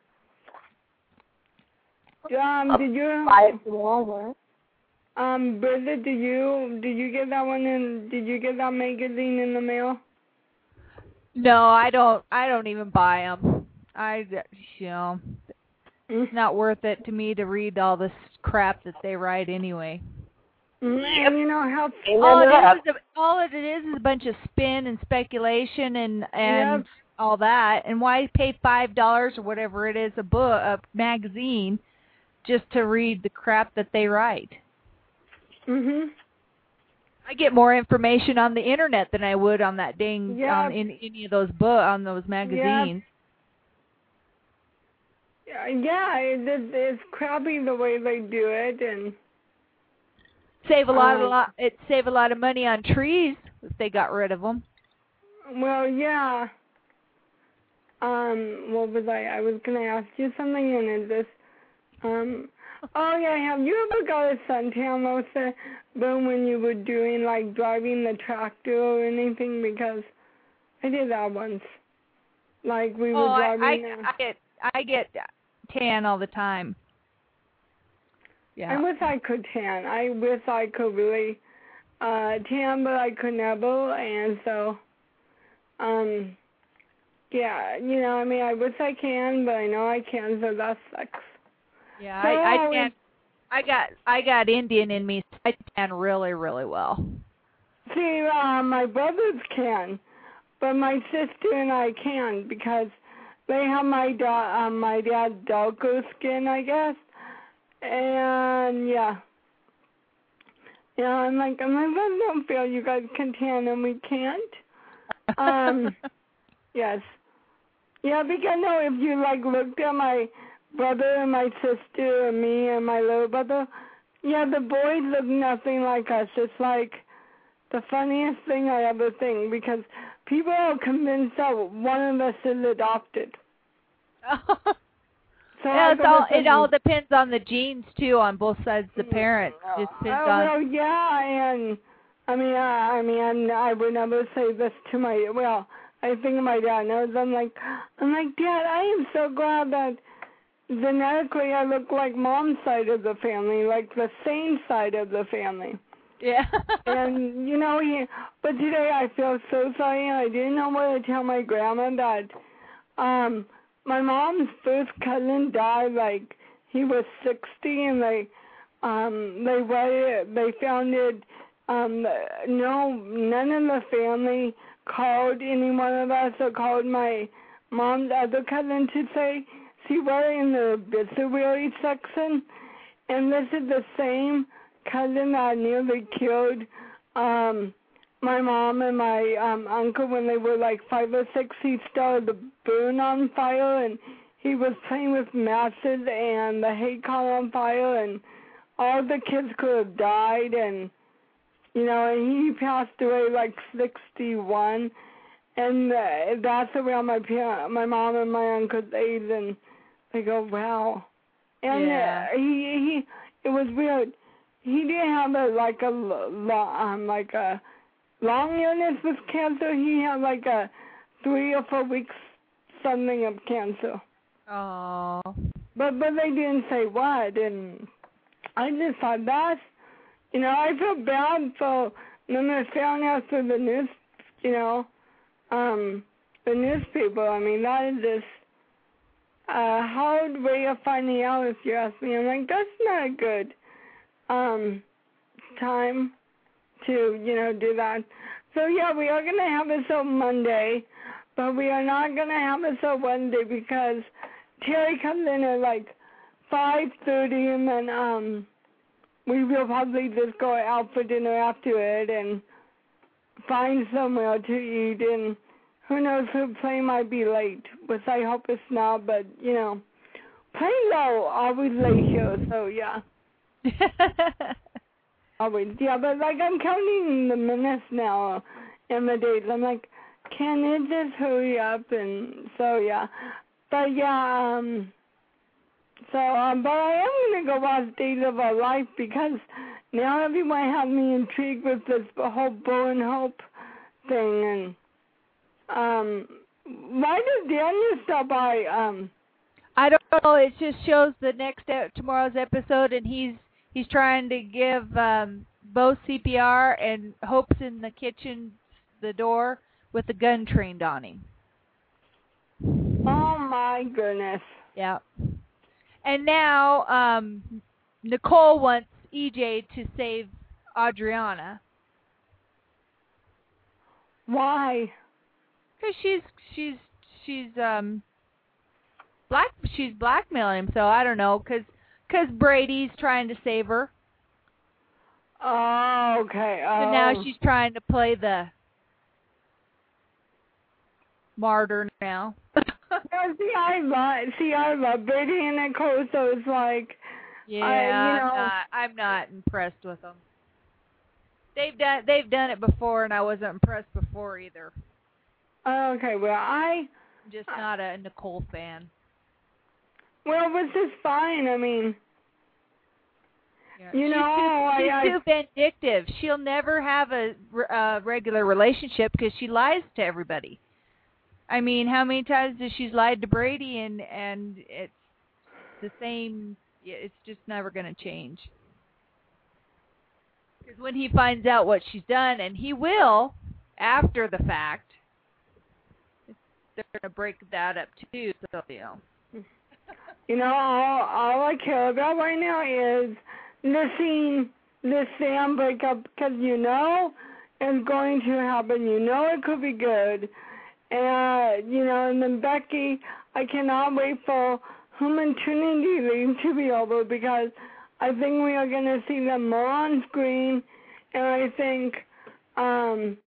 S3: Um, did you
S8: buy it from Walmart?
S3: Um, Bridget, did you did you get that one in? Did you get that magazine in the mail?
S5: No, I don't. I don't even buy them. I, you know, it's not worth it to me to read all this crap that they write anyway.
S3: Mm, and you know how
S5: all it is, is a, all it is is a bunch of spin and speculation and and
S3: Yep.
S5: all that. And why pay five dollars or whatever it is a book, a magazine, just to read the crap that they write?
S3: Mhm.
S5: I get more information on the internet than I would on that dang
S3: Yep.
S5: on in any of those book on those magazines.
S3: Yeah, yeah, it, it, it's crappy the way they do it, and
S5: Save a lot,
S3: Um,
S5: of lot. It save a lot of money on trees if they got rid of them.
S3: well, yeah. Um, what was I? I was gonna ask you something, and it just um. Oh yeah, have you ever got a suntan lotion burn when you were doing like driving the tractor or anything? Because I did that once. Like we were
S5: Oh, I,
S3: driving.
S5: I,
S3: uh,
S5: I get I get tan all the time. Yeah.
S3: I wish I could tan. I wish I could really uh, tan, but I could never, and so, um, yeah, you know, I mean, I wish I can, but I know I can, so that sucks.
S5: Yeah,
S3: So,
S5: I, I tan. I got I got Indian in me. So I tan really really well.
S3: See, uh, my brothers can, but my sister and I can because they have my da- uh, my dad's darker skin, I guess. And yeah, yeah, I'm like, I'm like, I don't feel you guys can tan and we can't. Um, yes, yeah, because no, if you like looked at my brother and my sister and me and my little brother, yeah, the boys look nothing like us. It's like the funniest thing I ever think because people are convinced that one of us is adopted. So
S5: yeah, it's
S3: I
S5: all,
S3: go
S5: it all depends on the genes too, on both sides of the parents. Just depends
S3: Oh,
S5: on.
S3: well, yeah, and I mean, I, I mean, I would never say this to my. Well, I think my dad knows. I'm like, I'm like, Dad, I am so glad that genetically I look like Mom's side of the family, like the sane side of the family.
S5: Yeah.
S3: And you know, he, but today I feel so sorry, and I didn't know what to tell my grandma that um, my mom's first cousin died, like, he was sixty, and they, um, they waited, they found it, um, no, none of the family called any one of us or called my mom's other cousin to say, see, we're in the obituary section, and this is the same cousin that nearly killed, um, my mom and my um, uncle when they were like five or six. He started the burn on fire, and he was playing with matches, and the hay caught on fire, and all the kids could have died, and you know, and he passed away like sixty-one, and uh, that's around my parent, my mom and my uncle's age, and they go, wow, and
S5: yeah.
S3: uh, he he it was weird. He didn't have a like a um like a long illness with cancer. He had like a three or four weeks something of cancer.
S5: Oh.
S3: But but they didn't say what, and I just thought that's, you know, I feel bad for them that found out through the news, you know, um, the newspaper. I mean, that is just a hard way of finding out, if you ask me. I'm like, that's not a good um time to, you know, do that. So, yeah, we are going to have it on Monday, but we are not going to have it on Wednesday because Terry comes in at, like, five thirty, and then um, we will probably just go out for dinner after it and find somewhere to eat, and who knows, her plane might be late, which I hope it's not, but, you know, planes are always late here, so, yeah. Always, yeah, but like I'm counting the minutes now and the days. I'm like, can it just hurry up? And so yeah, but yeah, um, so um, but I am gonna go watch Days of Our Life because now everyone has me intrigued with this whole Bo and Hope thing. And um, why does Daniel stop by? Um,
S5: I don't know. It just shows the next e- tomorrow's episode, and he's. He's trying to give um, both C P R, and Hope's in the kitchen, the door, with the gun trained on him.
S3: Oh, my goodness.
S5: Yeah. And now um, Nicole wants E J to save Adriana.
S3: Why?
S5: Because she's she's she's um black she's blackmailing him. So I don't know. Because. Because Brady's trying to save her.
S3: Oh, okay. Oh.
S5: So now she's trying to play the martyr now.
S3: Yeah, see, I love, see, I love Brady and Nicole, so it's like,
S5: yeah,
S3: I, you know,
S5: I'm not, I'm not impressed with them. They've done, they've done it before, and I wasn't impressed before either.
S3: Okay, well, I...
S5: I'm just not a Nicole fan.
S3: Well, which is fine. I mean,
S5: yeah.
S3: you
S5: she's
S3: know,
S5: too, she's
S3: I,
S5: too vindictive. She'll never have a, a regular relationship because she lies to everybody. I mean, how many times has she lied to Brady, and and it's the same. It's just never going to change. Because when he finds out what she's done, and he will after the fact, they're going to break that up too. So you know.
S3: You know, all, all I care about right now is the scene, the Sam breakup, because you know it's going to happen. You know it could be good. And, you know, and then Becky, I cannot wait for her maternity leave to be over because I think we are going to see them more on screen. And I think um,